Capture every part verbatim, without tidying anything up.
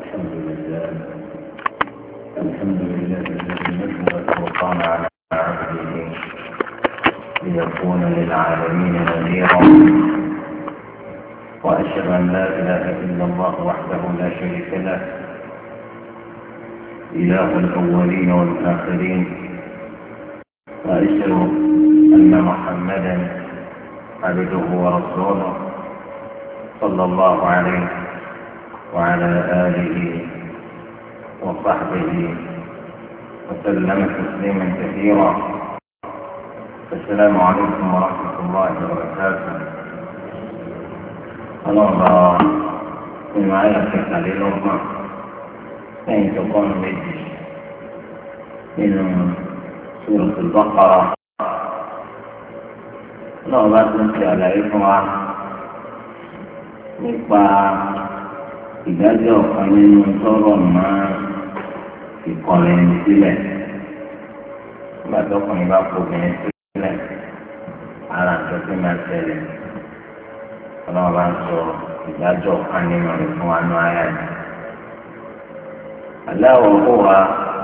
الحمد لله الحمد لله الذي نزل الفرقان على عبده ليكون للعالمين نذيرا، وأشهد أن لا إله إلا الله وحده لا شريك له إله الأولين والآخرين، وأشهد أن محمدا عبده ورسوله صلى الله عليه وعلى آله وصحبه وسلم تسليما كثيرا. السلام عليكم ورحمة الله وبركاته. الله من آية كلمة أن تكون مجد من سورة البقرة. الله لا تنسي عليكم nípa ìdájọ́ ọ̀kan nínú sọ̀rọ̀ máa ìkọlẹ̀ ní sílẹ̀. Nígbà tó ọkùnrin bá kó obìnrin sílẹ̀, ara nǹkan tó máa ṣẹlẹ̀. Ọlọ́run bá ń sọ ìdájọ́ ọ̀kan nínú rẹ̀ fún wa ní ayé àná. Aláwọ̀ kó wa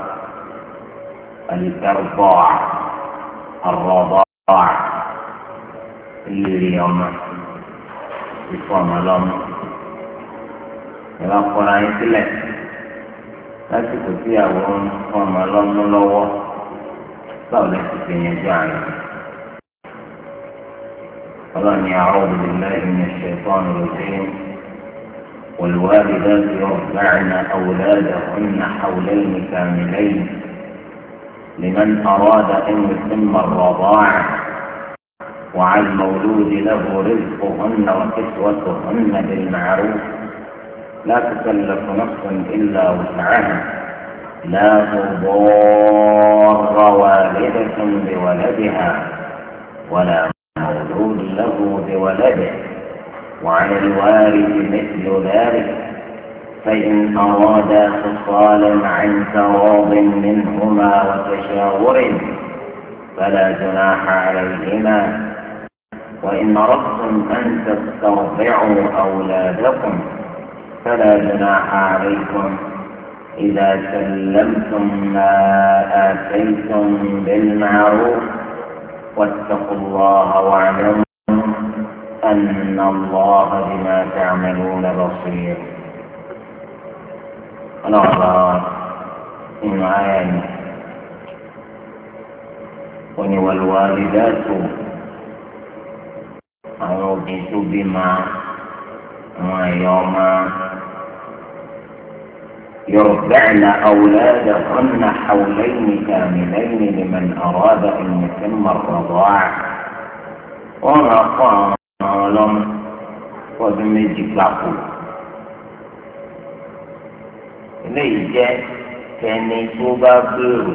àlìkàrúbọ̀ àrọ̀bọ̀ ìlérí ọmọ. Ìfọ̀ ọmọ lọ́mọ ìwà kọ́ra yín sílẹ̀ lásìkò tí àwọn fún ọmọ lọ́mọ lọ́wọ́ báwo lè ti fi yanjú àárín. ọlọ́ni أعوذ بالله من الشيطان الرجيم والوالدات يرضعن أولادهن حولين كاملين لمن أراد أن يتم الرضاعة وعلى المولود له رزقهن وكسوتهن بالمعروف لا تكلف نفس إلا وسعها لا تضار والدة بولدها ولا مولود له بولده وعلى الوارث مثل ذلك فإن أرادا فصالا عن تراض منهما وتشاور فلا جناح عليهما وإن أردتم أن تسترضعوا أولادكم فلا جناح عليكم إذا سلمتم ما آتيتم بالمعروف واتقوا الله واعلموا أن الله بما تعملون بصير. الله إن آية والوالدات àwọn obìnrin tó bímọ àwọn ẹ̀yà ọmọ يرضعن أولادهن حولين كاملين لمن أراد أن يتم الرضاعة. wọ́n rà fún àwọn ọlọ́mọ fọdún méjì gbáko. eléyìí jẹ́ kẹ́ni tó bá gbèrò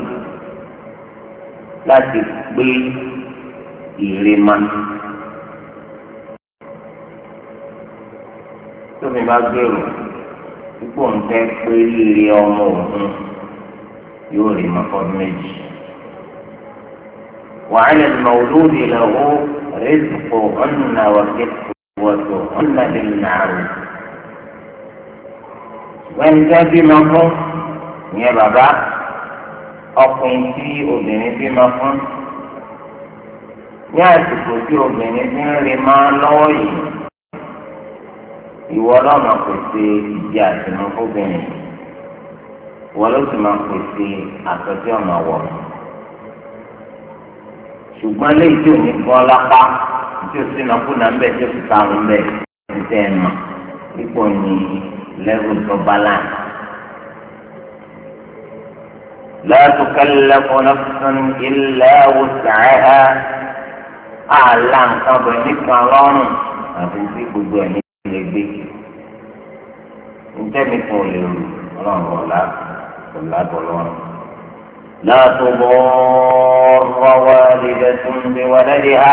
láti gbé ìrèmà. tóbi bá gbèrò ipò ń fẹ́ pé líle ọmọ òun yóò rí mọ́kọ́dún méjì. وعلى المولود له رزقهن وكسوتهن بالمعروف. wọ́n ń jẹ́ bímọ fún ìyẹn bàbá ọkùnrin tí obìnrin bímọ fún ní àsìkò tí obìnrin ti ń rí máa lọ́wọ́ yìí. ìwọ lọ́nà pèsè ìdí àtìmọ́ fóbìnrin ìwọ ló sì máa pèsè àtọ́jú ọ̀nà wọ̀. ṣùgbọ́n léyìí tí ò ní bọ́ lápá tí ó sì nàkú nà ń bẹ̀ tí ó sì táwọn ń bẹ̀ ní tẹ́ ẹ̀ mọ̀ ipò ní lẹ́gùn tó balance. لا تكلف نفس إلا وسعها. àlà nǹkan bẹ̀ nìkan lọ́rùn àti sí gbogbo ẹ̀ ní ilé gbé. ntẹ́mi kan ò lè rù ọlọ́run ọ̀la ọ̀la bọ̀lọ́run. لا تضار والدة بولدها.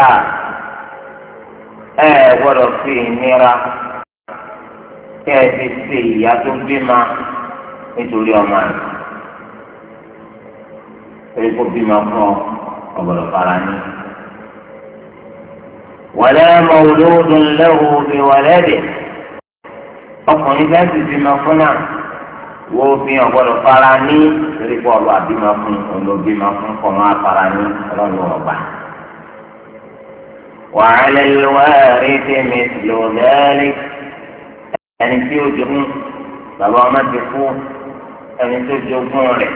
ẹ gbọ́dọ̀ fi ìnira kẹ́ ẹ fi ṣe ìyá tó bímọ nítorí ọmọ rẹ̀. torí kó bímọ fún ọ ọgbọ́dọ̀ fara ní. ولا مولود له بولده. ọkùnrin bá ti bímọ fún náà wo fi hàn gbọ́dọ̀ fara ní torí pé ọlọ́ àbímọ fún olóbímọ fún kọ́mọ afara ní ọlọ́run ọba. وعلى الوارث مثل ذلك ẹni tí ó jogún bàbá ọmọ ti kú ẹni tó jogún rẹ̀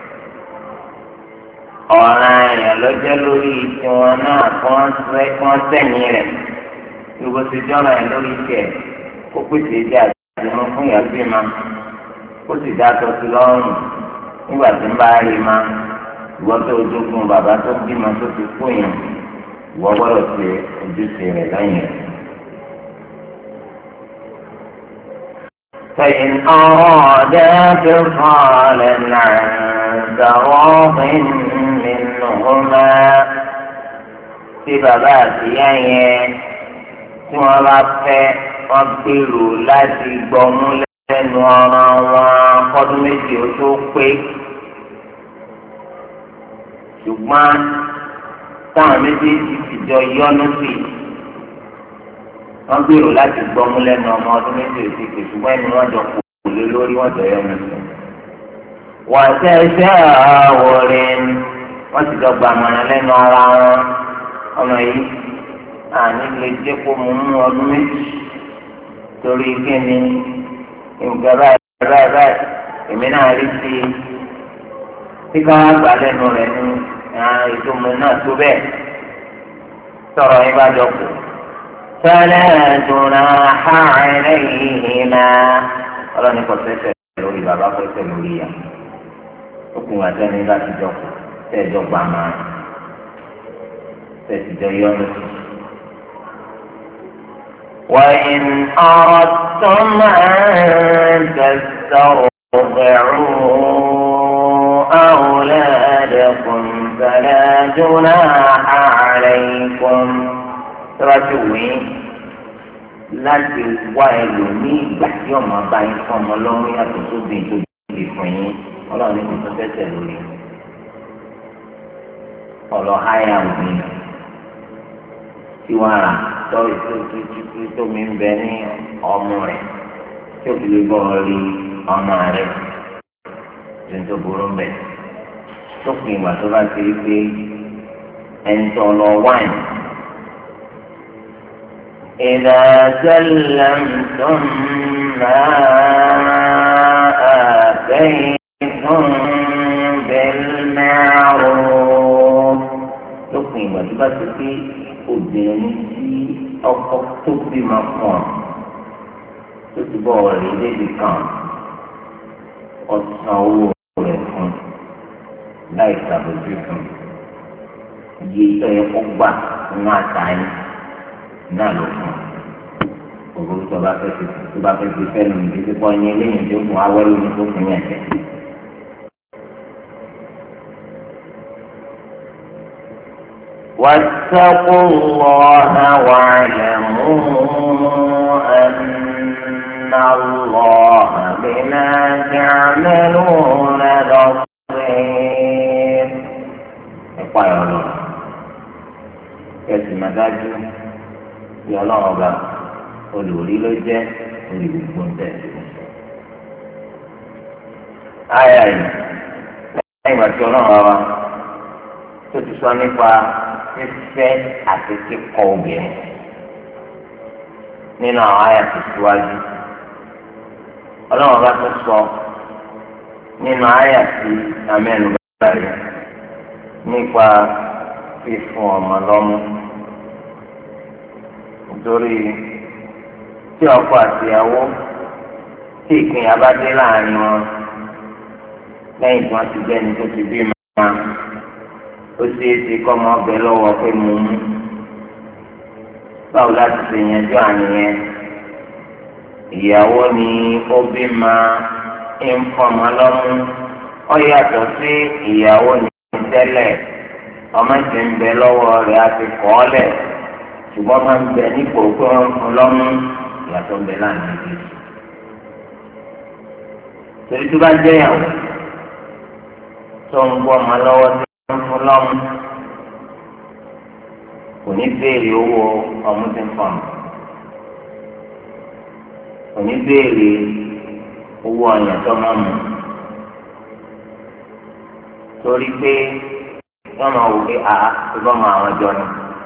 ọ̀ràn èèyàn lọ́jọ́ lórí tiwọn náà kí wọ́n sẹ́yìn rẹ̀ gbogbo ti jọ́ràn ẹ̀ lórí tiẹ̀ kó pèsè ìdí àjẹmọ́ fún ìyàwó bímọ ó sì dá tọ́sí lọ́rùn nígbà tí ń bá rí i máa ìwọ tó jogún bàbá tó bímọ tó ti kú yẹn ìwọ gbọ́dọ̀ ṣe ojúṣe rẹ̀ lẹ́yìn rẹ̀. فإن أرادا فصالا عن تراض منهما tí bàbá àtìyá yẹn tí wọ́n bá fẹ́ wọ́n gbèrò láti gbọ́mú lẹ́nu ọ̀ràn wọn kọ́dún méjì ó tó pé ṣùgbọ́n táwọn méjèèjì ti jọ yọ́nú sí i wọ́n gbèrò láti gbọ́mú lẹ́nu ọmọ ọdún méjì ó ti pè ṣùgbọ́n ẹni wọ́n jọ kò lé lórí wọ́n jọ yọ́nú sí i. wọ́n ṣẹ̀ṣẹ̀ àwòrán wọ́n ti jọ gbàmọ̀ràn lẹ́nu ara wọn ọmọ yìí àní lè jẹ́ kó mú mú ọdún méjì torí kíni nǹkan báyìí báyìí báyìí èmi náà rí sí i tí ká wá gbà lẹ́nu rẹ̀ ní ètò mi náà tó bẹ́ẹ̀ sọ̀rọ̀ yín bá jọ kù. فلا جناح عليهما ọlọ́ni kò sẹ́sẹ̀ lórí bàbá kò sẹ́sẹ̀ lórí ìyá ó kún wa sẹ́ni láti jọ kù tẹ́ẹ̀jọ gbà máa tẹ́ẹ̀tìjọ yọ́nù sí. وإن أردتم أن تسترضعوا أولادكم فلا جناح عليكم tọ́lájúwé láti wá ẹlòmíì ìgbà tí ọmọ bá yín fún ọmọ lọ́rùn yàtọ̀ tó bí tó bí fún yín ọlọ́run ní kò tẹ́tẹ̀ lórí ọ̀rọ̀ háyà òbí tí wọ́n rà tọ́ ìtòtò tó mi ń bẹ ní ọmọ rẹ̀ tí òbí lè bọ́ rí ọmọ rẹ̀ tó ń tó burú ń bẹ̀ tó pin ìgbà tó bá ti rí pé ẹni tó lọ wáìn. إذا سلمتم ما آتيتم بالمعروف lópin ìgbà tó bá ti pé obìnrin tí ọkọ tó bímọ fún ọ tó ti bọ́ ọ̀rẹ́ débi kan ọ̀sán owó rẹ̀ fún láì ṣàbójú fún iye ìtọ́yẹ kó gbà nínú àtàyè náà ló fún òwò tó bá fẹ́ tó bá fẹ́ fi fẹ́ lómi títí pọ́ ní eléyìí tó fún awẹ́ lómi tó fún yẹn tẹ̀. واتقوا الله واعلموا أن الله بما تعملون بصير. يقول الله يسمى ذلك ní ọlọ́run ọba olùrí ló jẹ́ olùgbò ń tẹ̀sí. Àyà yìí lẹ́yìn ìgbà tí ọlọ́run ọba tó ti sọ nípa fífẹ́ àti kíkọ obìnrin nínú àwọn àyà tó síwájú. Ọlọ́run ọba tó sọ nínú àyà tí amẹ́nu bá rẹ̀ nípa fífún ọmọ lọ́mú. Nítorí tí ọkọ àti ìyàwó tí ìpínyà bá dé láàrin wọn lẹ́yìn tí wọ́n ti gbé ẹni tó ti bí máa ó ṣeé ṣe kọ́ ọmọ ọbẹ̀ lọ́wọ́ pé mo mú báwo láti ṣe yanjú àníyẹn ìyàwó ni ó bí máa ń fọmọ lọ́mú ó yàtọ̀ sí ìyàwó ní tẹ́lẹ̀ ọmọ ti ń bẹ lọ́wọ́ rẹ̀ àti kọ́ ọ́ lẹ̀. ṣùgbọ́n máa ń bẹ nípò pé wọ́n ń fún lọ́mú ìyàtọ̀ ń bẹ láàrin ìdí. torí tó bá jẹ́ ìyàwó tó ń gbọ́ ọmọ lọ́wọ́ tí wọ́n ń fún lọ́mú kò ní béèrè owó ọmú tí ń fọ̀n kò ní béèrè owó ọyàn tó máa mú torí pé wọ́n máa wò pé àá tó bá máa àwọn jọ ni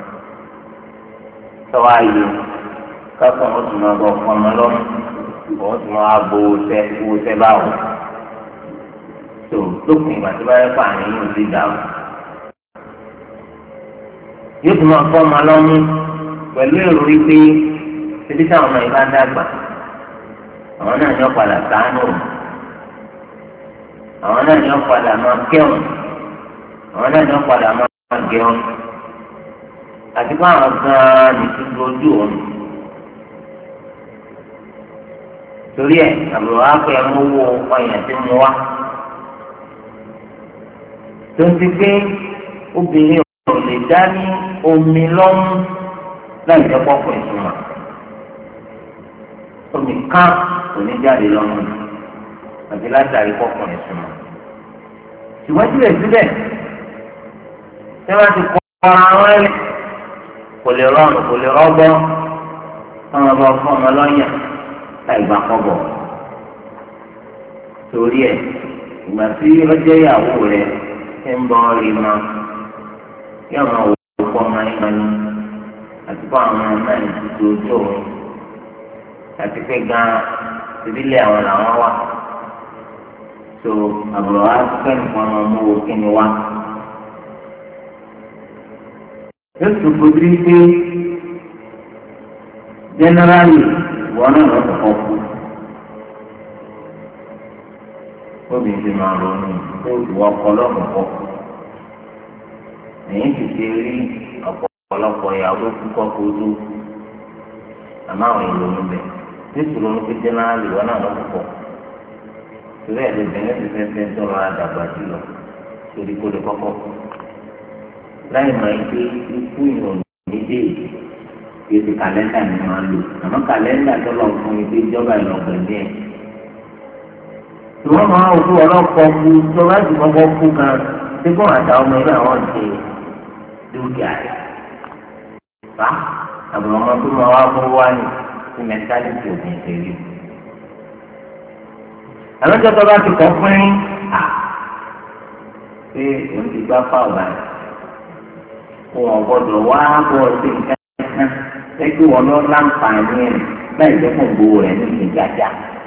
tọ́wọ́ ayé kákan ó tún máa bọ̀ fún ọmọ lọ́mú ó tún máa bo owó owó tẹ́ báwò tó lópin ìgbà tó bá yẹ fún àárín yóò ti dà o yóò tún máa fọ́ ọmọ lọ́mú pẹ̀lú èrò wípé ṣebí táwọn ọmọ yìí bá dàgbà àwọn náà ní ọ̀padà ṣàánú àwọn náà ní ọ̀padà máa kẹ́wọ̀n àwọn náà ní ọ̀padà máa gẹ̀wọ̀n àti pé àwọn gan-an ní ti dojú òun torí ẹ̀ àbúrò wa pé ẹ mú owó ọyàn tí mo wá tó ń ti pé obìnrin ò lè dá ní omi lọ́mú láì jẹ́ pọ́pọ́ ìtumọ̀ omi kan kò ní jáde lọ́mú àti látàrí pọ́pọ́ ìtumọ̀ ṣùgbọ́n síbẹ̀síbẹ̀ ṣé wọ́n ti kọ́ ara wọn lẹ́ kò lè rọrùn kò lè rọ́gbọ́ ọmọ ọba fún ọmọ lọ́yàn láì gbà kọ́bọ̀ torí ẹ̀ ìgbà tí ọjọ́ ìyàwó rẹ̀ ń bọ́ rí ma yóò máa wò ó kọ́ ọmọ yín máa ní àti kó àwọn ọmọ náà ní títí ojú òun àti pé gan-an ìdílé àwọn làwọn wà so àbúrò wa fẹ́ nìkan ọmọ ọmọ wo kí ni wá. yóò tún fojú pé jẹ́nẹ́rálì ìwọ náà lọ́sọ̀ kan kú obìnrin ti máa ronú pé ìwọ ọkọ lọ́sọ̀ kan kú èyí ti ṣe rí ọ̀pọ̀lọpọ̀ ìyàwó kúkọ́ kó tó àmọ́ àwọn èèyàn ló ń bẹ̀ nítorí ronú pé jẹ́nẹ́rálì ìwọ náà lọ́sọ̀ kan torí ẹ̀ lè bẹ̀rẹ̀ ti fẹ́ fẹ́ tọrọ àdàgbà jùlọ torí kó lè kọ́kọ́ kú láì mọ̀ ẹ́ pé ikú ìròyìn méjèèjì kì í ti kàlẹ́ndà ni wọ́n á lò àmọ́ kàlẹ́ndà tó lọ fún ibi ìjọba ìlọ̀gbọ̀n ní ẹ̀. tí wọ́n máa ń wò ọlọ́pàá kú tó bá ti kọ́kọ́ kú kan tí kò àtàwọn ọmọ ẹgbẹ́ àwọn ṣe dúkìá rẹ̀. bá àbùrọ̀ ọmọ tó máa wá fún wá ní sí mẹ́tálítì òfin ìṣèlú. àwọn ìjọba bá ti kọ́ fún yín pé òun ti gbá fáwọn báyìí wọn gbọ́dọ̀ wá bọ sí nǹkan ẹgbẹ́ wọn lọ láǹfààní ẹ láì jẹ́ fún gbowó rẹ̀ ní ìgbàjà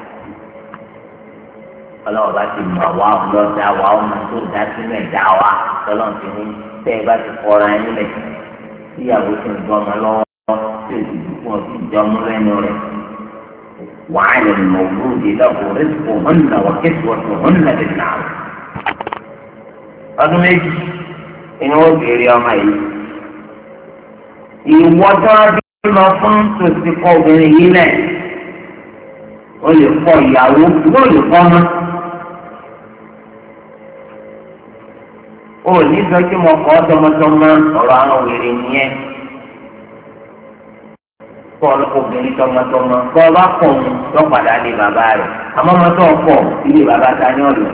ọlọ́wọ́ bá ti mọ̀ wá lọ́dà wá ọmọ tó dá sínú ẹ̀dá wa lọ́lọ́ ti ní tẹ́ ẹ bá ti fọra ẹ nílẹ̀ tíyàwó ti ń gbọ́ ọmọ lọ́wọ́ tí o ti dùkú ọ sí ìjọmú lẹ́nu rẹ̀ wàá lè mọ̀ òwúrò lọ́wọ́ rẹ́sìkò hànà wà kẹ́sìwọ́sọ hànà lè nà ọdún méjì inú ó béèrè ọmọ yìí ìwọ́dọ́ bí lọ fún tòsí kọ obìnrin yìí lẹ̀ ó lè kọ ìyàwó ó lè kọ́ ọmọ ó ní sọ kí mo kọ́ tọmọtọmọ ọ̀rọ̀ àwọn wèrè nìyẹn kọ́ obìnrin tọmọtọmọ kọ́ ọ bá kọ̀ ọ́n tó padà lé bàbá rẹ̀ àmọ́ ọmọ tó kọ̀ ilé bàbá ta ní ọ̀lọ́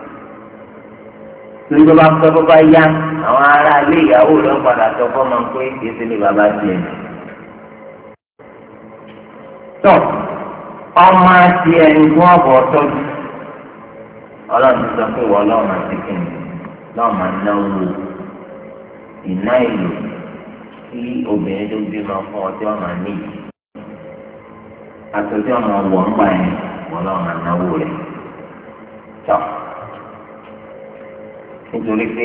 lórí tó bá pẹ́ bó bá yá àwọn ará ilé ìyàwó rẹ̀ padà sọ fọ́mọ pé kìí ṣe lè bàbá tiẹ̀. tó ọmọ àti ẹni tí wọ́n bọ̀ tọ́jú ọlọ́run ti sọ pé wọ́n lọ́ọ̀mà ti kìnnì lọ́ọ̀mà náwó ìná ìlú tí obìnrin tó bímọ fún ọ tí wọ́n máa ní yìí àtọ́jú ọmọ wọ̀ ń gbà yẹn wọ́n lọ́ọ̀mà náwó rẹ̀ tọ́ nítorí pé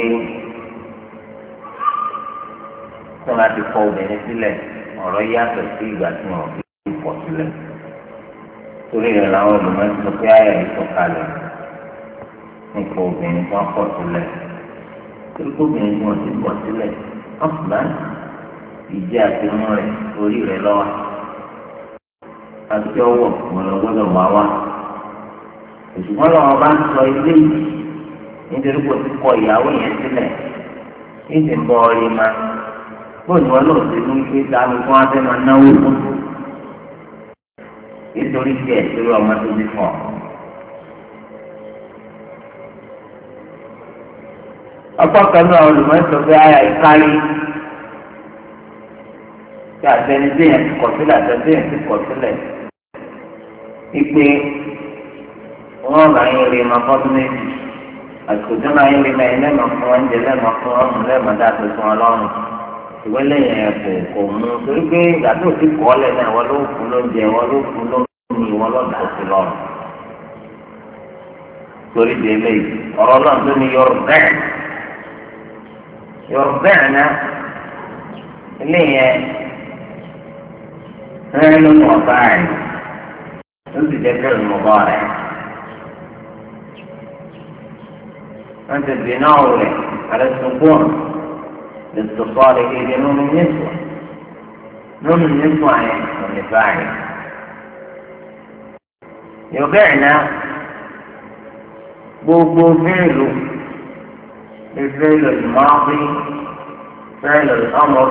tí wọ́n ti kọ obìnrin sílẹ̀ ọ̀rọ̀ yàtọ̀ sí ìgbà tí wọ́n fi pọ̀ sílẹ̀ torí rẹ̀ làwọn olùmọ̀ sọ pé ayọ̀ ìsọ̀kalẹ̀ nípa obìnrin tí wọ́n pọ̀ sílẹ̀ torí pé obìnrin tí wọ́n ti pọ̀ sílẹ̀ ọ̀fùnán ìjẹ́ àti mú rẹ̀ orí rẹ̀ lọ́wọ́ àti ọwọ́ wọn lọ gbọ́dọ̀ wá wá òṣùwọ́n lọ́wọ́ bá ń sọ ilé yìí nítorí kò ti kọ ìyàwó yẹn sílẹ̀ ní ti ń bọ ọrí ma bóyá wọn lọ sí ní pé dání fún abẹ́ máa náwó fún nítorí tiẹ̀ lórí ọmọ tó ti fọ̀. ọ̀pọ̀ kan náà olùmọ̀ọ́sọ pé àyà ìkárí kí àtẹnudé yẹn ti kọ̀ sílẹ̀ àtẹnudé yẹn ti kọ̀ sílẹ̀ ìpè wọ́n bá yín rí ma fọ́dún méjì àsìkò tó máa yín rí ma yín lẹ́ẹ̀ma fún oúnjẹ lẹ́ẹ̀ma fún ọmọ lẹ́ẹ̀ma dáàbò fún ọlọ́run ìwé lẹ́yìn ẹ̀ kò kò mú torí pé ìgbà tó ti kọ́ ọ́ lẹ́nu àwọn ló fún lóúnjẹ wọn ló fún lómi wọn lọ́dà sí lọ́rùn torí di eléyìí ọ̀rọ̀ náà tó ní yorùbẹ́ẹ̀ yorùbẹ́ẹ̀ náà eléyìí ẹ̀ rẹ́ ló mọ̀ báyìí ó sì jẹ́ bẹ́ẹ̀ mọ̀ bá rẹ̀ wọ́n ti dì náà rẹ̀ àrẹ sùgbọ́n لاتصاله بنون النسوة نون النسوة والنفاعل يبعنا بوبو فعل الفعل الماضي فعل الأمر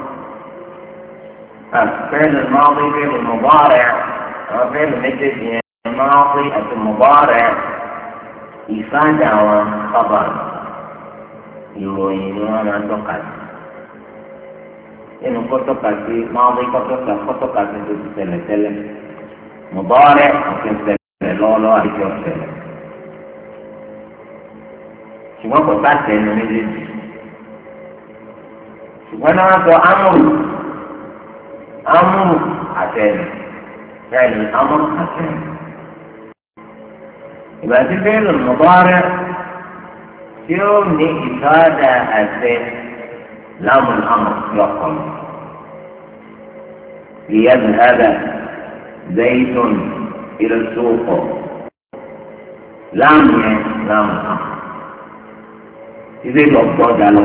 فعل الماضي فعل المضارع فعل مجد الماضي المضارع إفادة وخبر ìròyìn ni wọn máa ń tọ́ka sí nínú kọ́tọ́ka sí máa ń rí kọ́tọ́ka kọ́tọ́ka sí tó ti ṣẹlẹ̀ tẹ́lẹ̀ mọ̀bọ́rẹ́ àti ṣẹlẹ̀ lọ́wọ́lọ́wọ́ àti ọ̀ṣẹ̀lẹ̀ ṣùgbọ́n kò bá tẹnu méjèèjì ṣùgbọ́n náà wọ́n sọ amúrù amúrù àtẹnu yẹ́nì amúrù àtẹnu ìgbà tí bẹ́ẹ̀ lọ mọ̀bọ́rẹ́. يوم إفادة الزيت لام الأمر يقل ليذهب زيت إلى السوق لام لام الأمر إذا يقصد له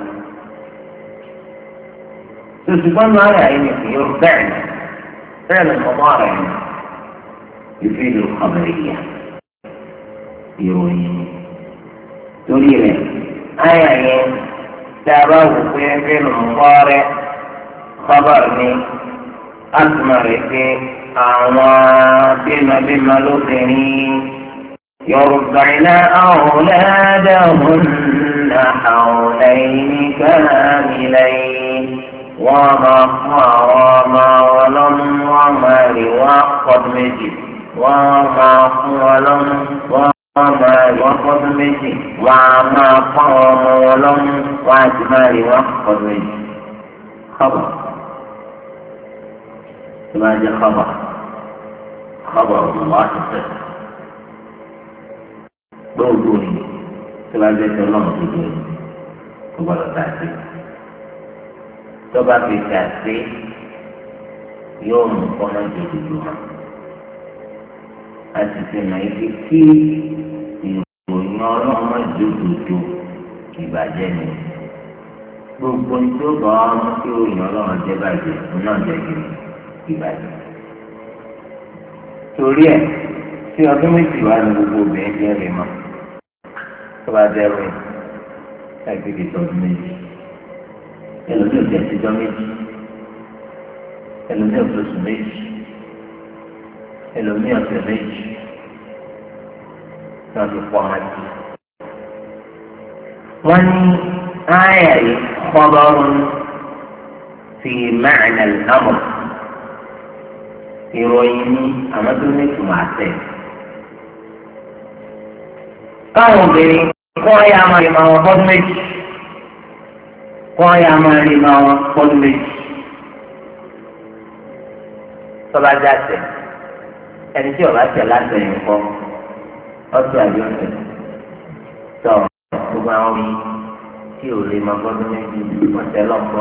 تسبب ما يعني يرفعنا فعل المضارع يفيد الخبرية يروي torí rẹ̀ àyà yẹn tí a bá wò pé fílù mọ́rẹ́ kọ́bọ̀rì ni a túmọ̀ rẹ̀ pé àwọn bímabíma lóbìnrin yorùbá iná awladahunna hawlayni kamilayn wọ́n máa fún àwọn ọmọ wọn lọ́mú wọ́n máa rí wọn kọ́dún méjì wọ́n máa fún wọn lọ́mú wọ́n. wọ́n máa rí wọn fọ́dún méjì wọ́n á máa fọ́ ọmọ wọn lọ́mú wọ́n á sì máa rí wọn fọ́dún méjì. kọ́bọ̀ tó máa jẹ́ kọ́bọ̀ kọ́bọ̀ ọ̀gbọ̀n wá ti tẹ̀. gbóòdù ni tó bá jẹ́ tó lọ́mù tó dé tó gbọ́dọ̀ dá sí. tó bá fi dá sí yóò mú kọ́mọ́ jòjòjò mọ́. àti sèmà ibi tí ìròyìn ọlọ́mọ jòjòjò ìbàjẹ́ ni gbogbo tí ó bá wọn mú kí ìròyìn ọlọ́mọ jẹ́ bàjẹ́ náà jẹ́ kí ìbàjẹ́. torí ẹ̀ tí ọdún méjì wà ní gbogbo obìnrin jẹ́ rè mọ́ tó bá dẹ́rù ẹ̀ láìpẹ́ kì í sọdún méjì ẹlòmíì ò jẹ́ síjọ́ méjì ẹlòmíì ò lóṣù méjì ẹlòmíì ọ̀sẹ̀ méjì náà fi pọ̀ ọmọ jù. wọ́n ní áyà yìí khabarun fi ma'na al-amr ìròyìn ní àwọn tó ní ìtumọ̀ àtẹ̀. káwọn obìnrin kọ́ ya máa rí máa wọn fọ́dún méjì kọ́ ya máa rí máa wọn fọ́dún méjì tọ́ba jáde ẹni tí ọba tẹ látẹ̀yìn kọ ọtí àbí ọtẹ tọ gbogbo àwọn mi tí ò lè máa gbọ́dọ̀ méjì ọtẹ lọpọ.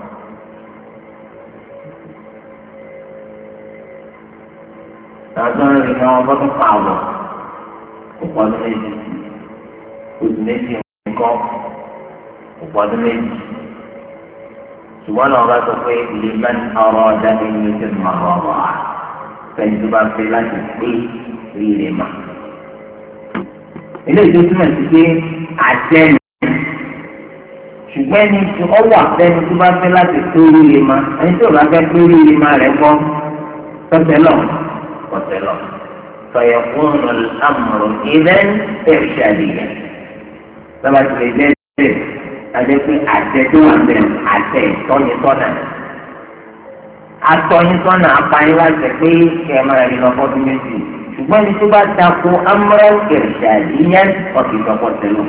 àwọn ìrìn àwọn gbọ́dọ̀ pààwọ kò gbọ́dọ̀ méjì oṣù méjì nǹkan kò gbọ́dọ̀ méjì ṣùgbọ́n náà bá sọ pé lè má ọ̀rọ̀ ọ̀dà nínú ìṣẹ̀lẹ̀ máa wà wà á fẹ́ni tó bá fẹ́ láti pé rírẹ̀ mà. eléyìí tó túmọ̀ sí pé àjẹmí ṣùgbọ́n ẹni tí ó wà fẹ́ni tó bá fẹ́ láti pé rírẹ̀ mà ẹni tó bá fẹ́ pé rírẹ̀ mà rẹ̀ gbọ́ tọ́tẹ́ lọ tọ́tẹ́ lọ. فيكون الأمر إذن إرشاديا. لما تريد أن أتدو أن أتدو أن atọ́yínsọ́nà apáyín láti pé kẹ́ ẹ máa rí lọ fọ́dún méjì ṣùgbọ́n ní tó bá takò amúrán irshadiyyan wọn kì í sọ pọ̀ sẹ́lọ̀.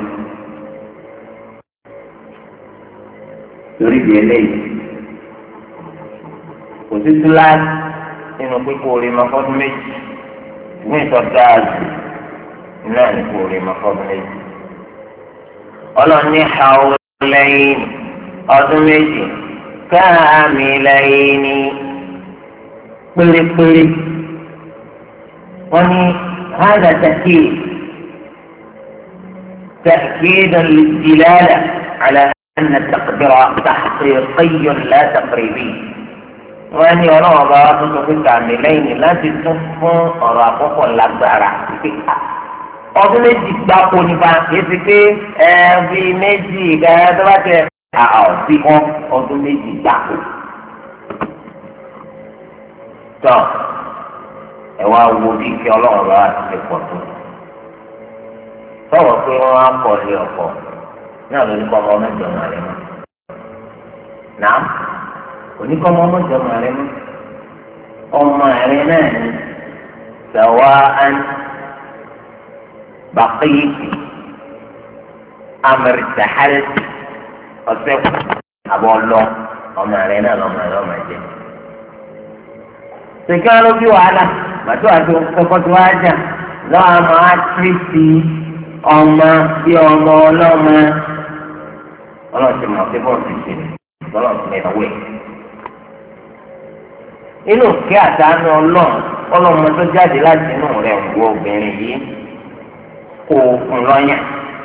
torí di eléyìí kò sí túláàsì nínú pípọ̀ orí mọ́fọ́dún méjì ní ìtọ́jáàzù náà ní pípọ̀ orí mọ́fọ́dún méjì. ọlọ́ni hawlayn ọdún méjì kamilayn pérépéré wọ́n ní hādhā ta'kīd ta'kīd lid-dilāla 'alā anna at-taqdīra taḥqīqiyyun lā taqrībī. wọ́n ní ọlọ́wọ́n bá wá tó sọ pé kamilayn láti tún fún ọ̀rọ̀ àkọ́kọ́ lágbára ọdún méjì gbáko nípa kìí ṣe pé ẹ bí méjì ìgbà tó bá tẹ àwọn bí wọn ọdún méjì gbáko. tọ́ ẹ wá wo bí kí ọlọ́run bá wà ti pọ̀ tó. sọ̀rọ̀ pé wọ́n á kọ́ ilé ọ̀pọ̀ náà ló ní kọ́ ọmọ mẹ́jọ máa rẹ mọ́. náà oníkọ́ ọmọ mẹ́jọ máa rẹ mọ́. ọmọ rẹ náà ní sawa'an بقيت أمر ارتحلت أصبح أبو الله وما علينا وما علينا جد سكانوا في وعلا ما تؤدوا فقط واجه لا ما تريسي أما في أما لما الله سمع في بوت الشيء الله سمع وين inú kí àtàánú ọlọ́run ọlọ́run tó jáde láti inú rẹ̀ ń wo obìnrin yìí kó fún lọ́yàn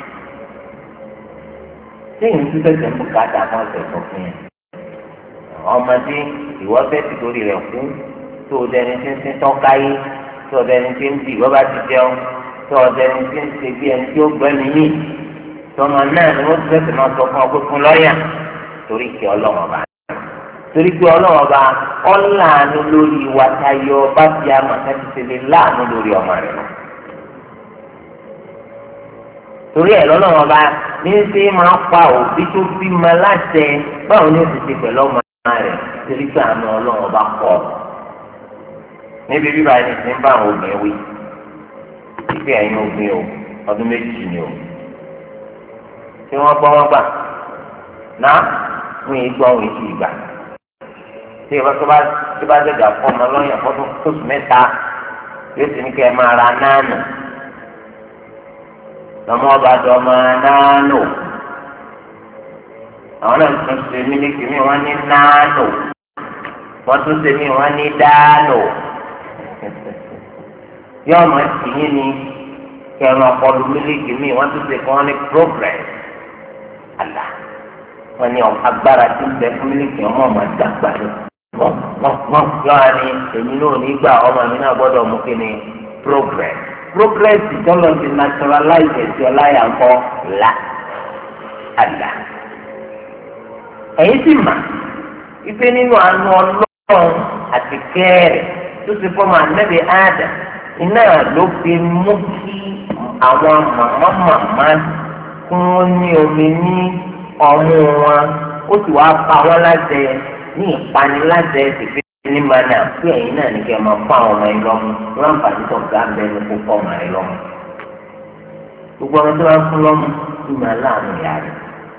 lẹ́yìn tí tẹ̀sẹ̀ ń bùkátà fún ọ̀sẹ̀ tó fún yẹn ọmọdé ìwọ fẹ́ ti torí rẹ̀ kú tó o dẹni tí ń sin tọ́káyé tó o dẹni tí ń bì wọ́n bá ti jẹun tó o dẹni tí ń ṣe bí ẹni tí ó gbẹ́ni mí tọmọ náà ni wọ́n ti tẹ̀sẹ̀ máa sọ fún ọ pé fún lọ́yàn torí kí ọlọ́wọ́n bá torí pé ọlọ́wọ́n bá ọ̀làánú lórí wa tayọ bá fi àmọ̀ sẹ́ti tẹ̀lé láàánú lórí ọmọ rẹ̀ lọ. torí ẹ̀ lọ́nà ọba ní ṣe máa pa òbí tó bí ma láṣẹ báwo ni ó ti ṣe pẹ̀lú ọmọ rẹ̀ torí pé àánú ọlọ́run ọba pọ̀ níbi bíbá ẹni tí ń bá àwọn obìnrin wí ìpè ẹ̀yin obìnrin o ọdún méjì ni o tí wọ́n gbọ́ wọ́n gbà náà wọ́n yìí gbọ́ wọ́n yìí gbà tí ìbá tó bá tó bá dẹ̀dà fún ọmọ lọ́yìn fọ́dún tóṣù mẹ́ta yóò sì ní kẹ́ ẹ máa ra náànù lọmọ ọba dọmọ nánò àwọn náà tún ṣe mílíkì mi wọn ní nánò wọn tún ṣe mí wọn ní dánò yóò máa tìyín ni kẹrin ọpọlọ mílíkì mi wọn tún ṣe kí wọn ní progress àlà wọn ní agbára tí ń bẹ fún mílíkì ọmọ ọmọ dàgbà wọn wọn wọn yọ wá ní èmi náà nígbà ọmọ mi náà gbọ́dọ̀ mú kí ni progress. progress ìjọlọ ti naturalize ẹsẹ ọláyà ńkọ là àlà ẹ̀yin sì mà ife nínú àánú Ọlọ́run àti kẹrẹ tó ti fọmọ ànábì Ádà iná ló fi mú kí àwọn màmá màmá kí wọn ní omi ní ọmú wọn ó sì wá pa wọn láṣẹ ní ìpaniláṣẹ ìfẹ́ ní mana pé ẹ̀yin náà ní kí ẹ máa fún àwọn ọmọ yín lọ́mú wọn àǹfààní tó ga ń bẹ ní kó fọ́ ọmọ yín lọ́mú gbogbo ọmọ tó bá fún lọ́mú ìmọ̀ aláàánú ìyá rẹ̀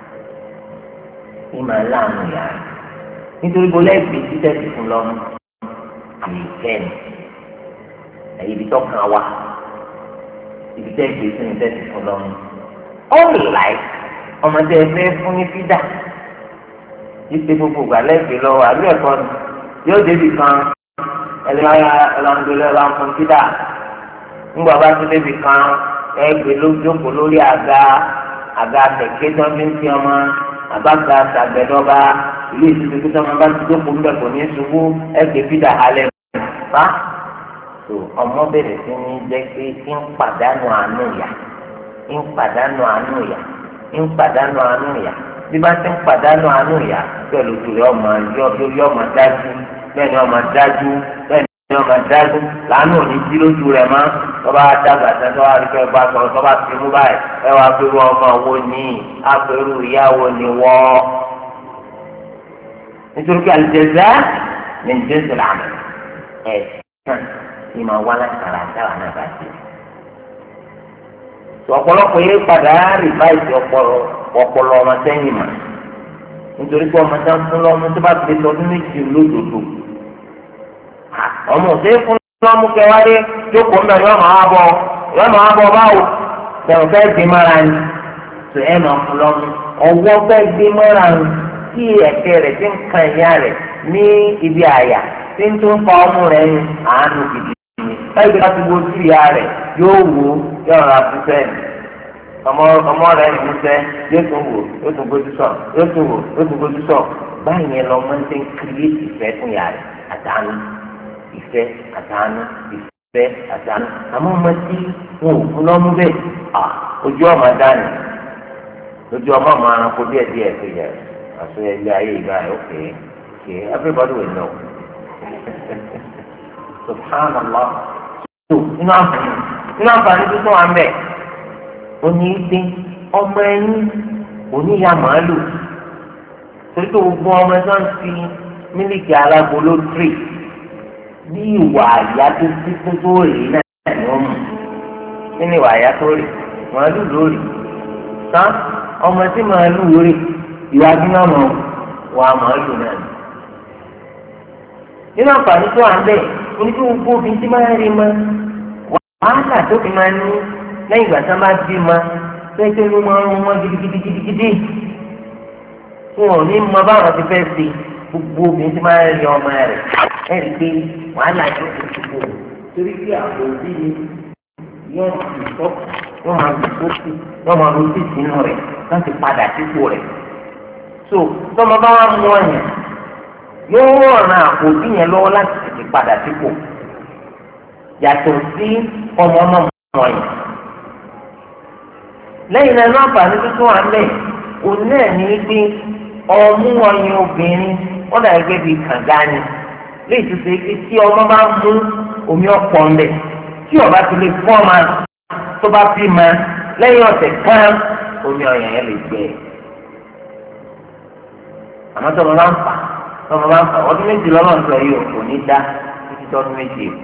ìmọ̀ aláàánú ìyá rẹ̀ nítorí bó lẹ́gbẹ̀ẹ́ títẹ̀ sí fún lọ́mú kìí kẹ́ni ẹ̀yìn ibi tó kàn wá ibi tẹ́ gbé sínú tẹ́sí fún lọ́mú ọ̀nláì ọmọdé ẹgbẹ́ fún ní fídà ìpè gbogbo gbà lẹ́gbẹ̀ẹ́ lọ́wọ́ àbí ẹ̀kọ́ ni yóò débi kan ẹlẹ́yà ẹlọ́ndọ́lẹ́ ẹ̀rọ kọ̀ǹpútà ńgbà bá tún débi kan ẹgbẹ́ ló jókòó lórí àga àga kẹ̀kẹ́ tó ń fi ọmọ àbága àtàgbẹ̀dọ́gba ìlú ìsìnkú tó ń bá ti jókòó ńbẹ kò ní ṣubú ẹgbẹ́ fídà halẹ̀ fa tó ọmọ bẹ̀rẹ̀ sí ní jẹ́ pé ń pàdánù àánú ìyá ń pàdánù àánú ìyá ń pàdánù àánú ìyá bí bá ti ń pàdánù àánú ìyá bẹ́ẹ̀ lójú rẹ̀ ọmọ lórí ọmọ dájú bẹ́ẹ̀ ni ọmọ dájú bẹ́ẹ̀ ni ọmọ dájú lánàá ò ní jí lójú rẹ̀ mọ́ tọ́ba dàgbà sẹ́ńtọ́ wá rí kẹ́ bá sọ̀rọ̀ tọ́ba fi mú báyìí ẹ wá pẹ̀lú ọmọ wo ni apẹ̀rù ìyá wo ni wọ́. nítorí pé àlùjẹ̀zá ní jésù làmì ẹ̀ ní máa wá látara dáwà náà bá ti. ọ̀pọ̀lọpọ̀ yẹn padà rìváìsì ọpọlọ ọmọ sẹ́yìn mà nítorí pé ọmọ sáà ń fún lọ́mú tó bá ti lọ́dún méjì lódodo. ọmọ òsè fún lọ́mú kẹwàá jókòó ń bẹ̀ yọ máa bọ̀ yọ máa bọ̀ báwo sẹ̀rọ̀ fẹ́ gbé mọ́ra ni tó ẹ̀ máa fún lọ́mú ọwọ́ fẹ́ gbé mọ́ra ni tí ẹ̀kẹ́ rẹ̀ ti ń kan ìyá rẹ̀ ní ibi àyà tí ń tún fa ọmú rẹ̀ ní àánú gidi ni ẹgbẹ́ láti wo sí ìyá rẹ̀ yóò wò yóò ra fúnṣẹ́ ọmọ ọmọ rẹ̀ ní fúnṣẹ́ yóò tún wò yóò tún gbójú sọ yóò tún wò yóò tún gbójú sọ báyìí yẹn lọ mọ́ ṣe ń kírìẹ́tì ìfẹ́ fún ìyá rẹ̀ àtàánú ìfẹ́ àtàánú ìfẹ́ àtàánú àmọ́ ọmọ tí wọn ò fún lọ́mú bẹ́ẹ̀ à ojú ọmọ dání ojú ọmọ ọmọ aranko díẹ̀ díẹ̀ tó yẹ àti ẹgbẹ́ ayé ìgbà yẹn ókè ókè everybody will know subhanallah so inú àǹfààní inú àǹfààní tó tún wà ń bẹ̀ òní gbé ọmọ ẹni oníyà màálù torí tó gbogbo ọmọ ẹni náà ń fi mílíkì alágolo tírì bí ìwà àyà tó ti kú tó rí náà ni ó mú nínú ìwà àyà tó rí màálù lórí sá ọmọ tí màálù rí ìwà dúnámọ wà màálù náà ni. nínú àǹfààní tó wà ń bẹ̀ oníkó gbogbo obìnrin tí máa ń rí ma wàhálà tó fi máa ní lẹ́yìn ìgbà tí wọ́n bá bí ma tó ń tẹ́lẹ̀ máa ń rún wọn gidigidigidigidi fún wọn ní mọ báwọn ti fẹ́ ṣe gbogbo obìnrin tí máa ń rí ọmọ rẹ̀ ẹ̀ rí pé wàhálà tó ti dùbò torí pé àpò òbí ni yóò ti sọ yóò máa lù sókè yóò máa lù sí ìsinú rẹ̀ láti padà sípò rẹ̀ so tọ́mọ bá wà mú ọ̀yàn yóò ràn àpò òbí yẹn lọ́wọ́ láti tètè padà sípò yàtọ̀ sí ọmọ ọmọ ọmọ yẹn lẹ́yìn náà láǹfààní tuntun wà lẹ̀ òun náà ní pé ọmú ọyàn obìnrin wọ́n dà gẹ́gẹ́ bíi kànga ni léyìí tó ṣe pé tí ọmọ bá mú omi ọ̀pọ̀ ńlẹ̀ tí ọba ti lè fún ọmọ tó bá bí ma lẹ́yìn ọ̀sẹ̀ kan omi ọyàn yẹn lè gbẹ àmọ́ tó ọmọ bá ń fà tó ọmọ bá ń fà ọdún méjì lọ́nà ń sọ yìí ò kò ní dá títí tó ọdún méjì èdè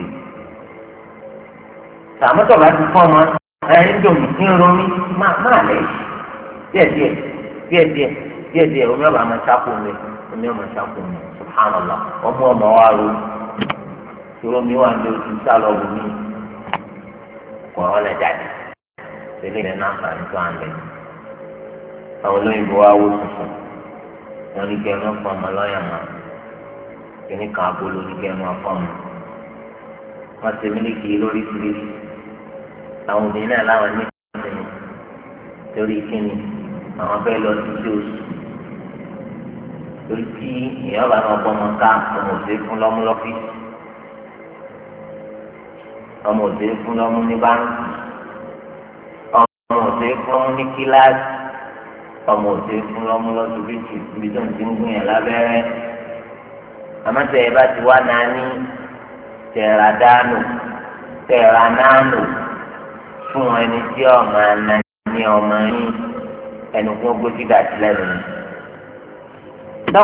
tààmú tó ọba ti fún ọmọ ẹni tó ń ronú máa lẹ̀ díẹ̀díẹ̀ díẹ̀díẹ̀ díẹ̀díẹ̀ omi ọba máa ṣàkó mi omi ọba ṣàkó mi subhanallah ọmọ ọmọ wa ro ìṣòro mi wà ní oṣù sálọ wù mí kọ ọ lẹ jáde tẹ́lẹ̀ ní nàfà nítorí àlẹ àwọn olóyìnbó wa wó tuntun wọn ní kí ẹnu fún ọmọ lọ́yà máa kíní kan abolo ní kí ẹnu afọ ọmọ wọn ti mílíkì lórí tìrìsì àwọn obìnrin náà láwọn ní ìsinmi torí kíni àwọn bẹ́ẹ̀ lọ sí sí oṣù torí tí èèyàn bá náà bọ́ ọmọ ká ọmọ òde fún lọ́mú lọ́fíìsì ọmọ òde fún lọ́mú ní báńkì ọmọ òde fún lọ́mú ní kíláàsì ọmọ òde fún lọ́mú lọ́sibítù ibi tó ń ti ń gún yẹn lábẹ́rẹ́ àmọ́tẹ́ ẹ bá ti wá náà ní tẹ̀ra dánù tẹ̀ra nánù fún ẹni tí ọmọ àná ní ọmọ yín ẹnu kún ogójì dàtí lẹ́nu ni. Dọ́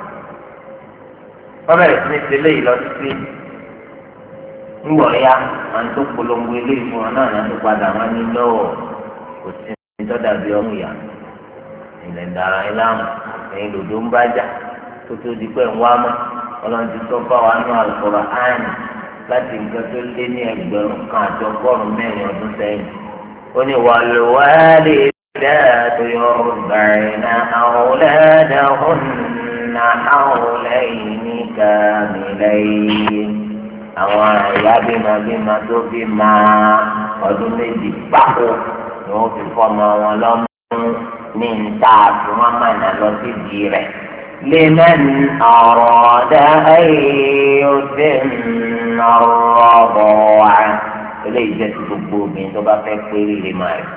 wọ́n bẹ̀rẹ̀ sí ní tẹ́lẹ̀ yìí lọ sí ńgbọ̀ ya àwọn tó polongo eléyìí fún wọn náà ní àti padà wọn ní lọ́wọ́ kò sí ní tọ́jà bí ọmọ ìyá ilẹ̀ dára ẹ láàmú ẹ̀yin lòdò ń bájà tó tó di pé ń wá mọ́ ọlọ́run ti sọ fún àwọn àánú Al-Qur'an láti nǹkan tó lé ní ẹgbẹ̀rún kan àti ọgọ́rùn-ún mẹ́rin ọdún sẹ́yìn. ó ní wàlúwàlì dáàtò yurdi'na awladahunna hawlayni kamilayn. àwọn àyà bímabíma tó bí máa ọdún méjì gbáko ni wọ́n fi fọ́mọ wọn lọ́mú ní níta àti wọ́n mọ̀nà lọ sí ìdí rẹ̀. لمن أراد أن يتم الرضاعة eléyìí jẹ́ ti gbogbo obìnrin tó bá fẹ́ pé líle máa rẹ̀.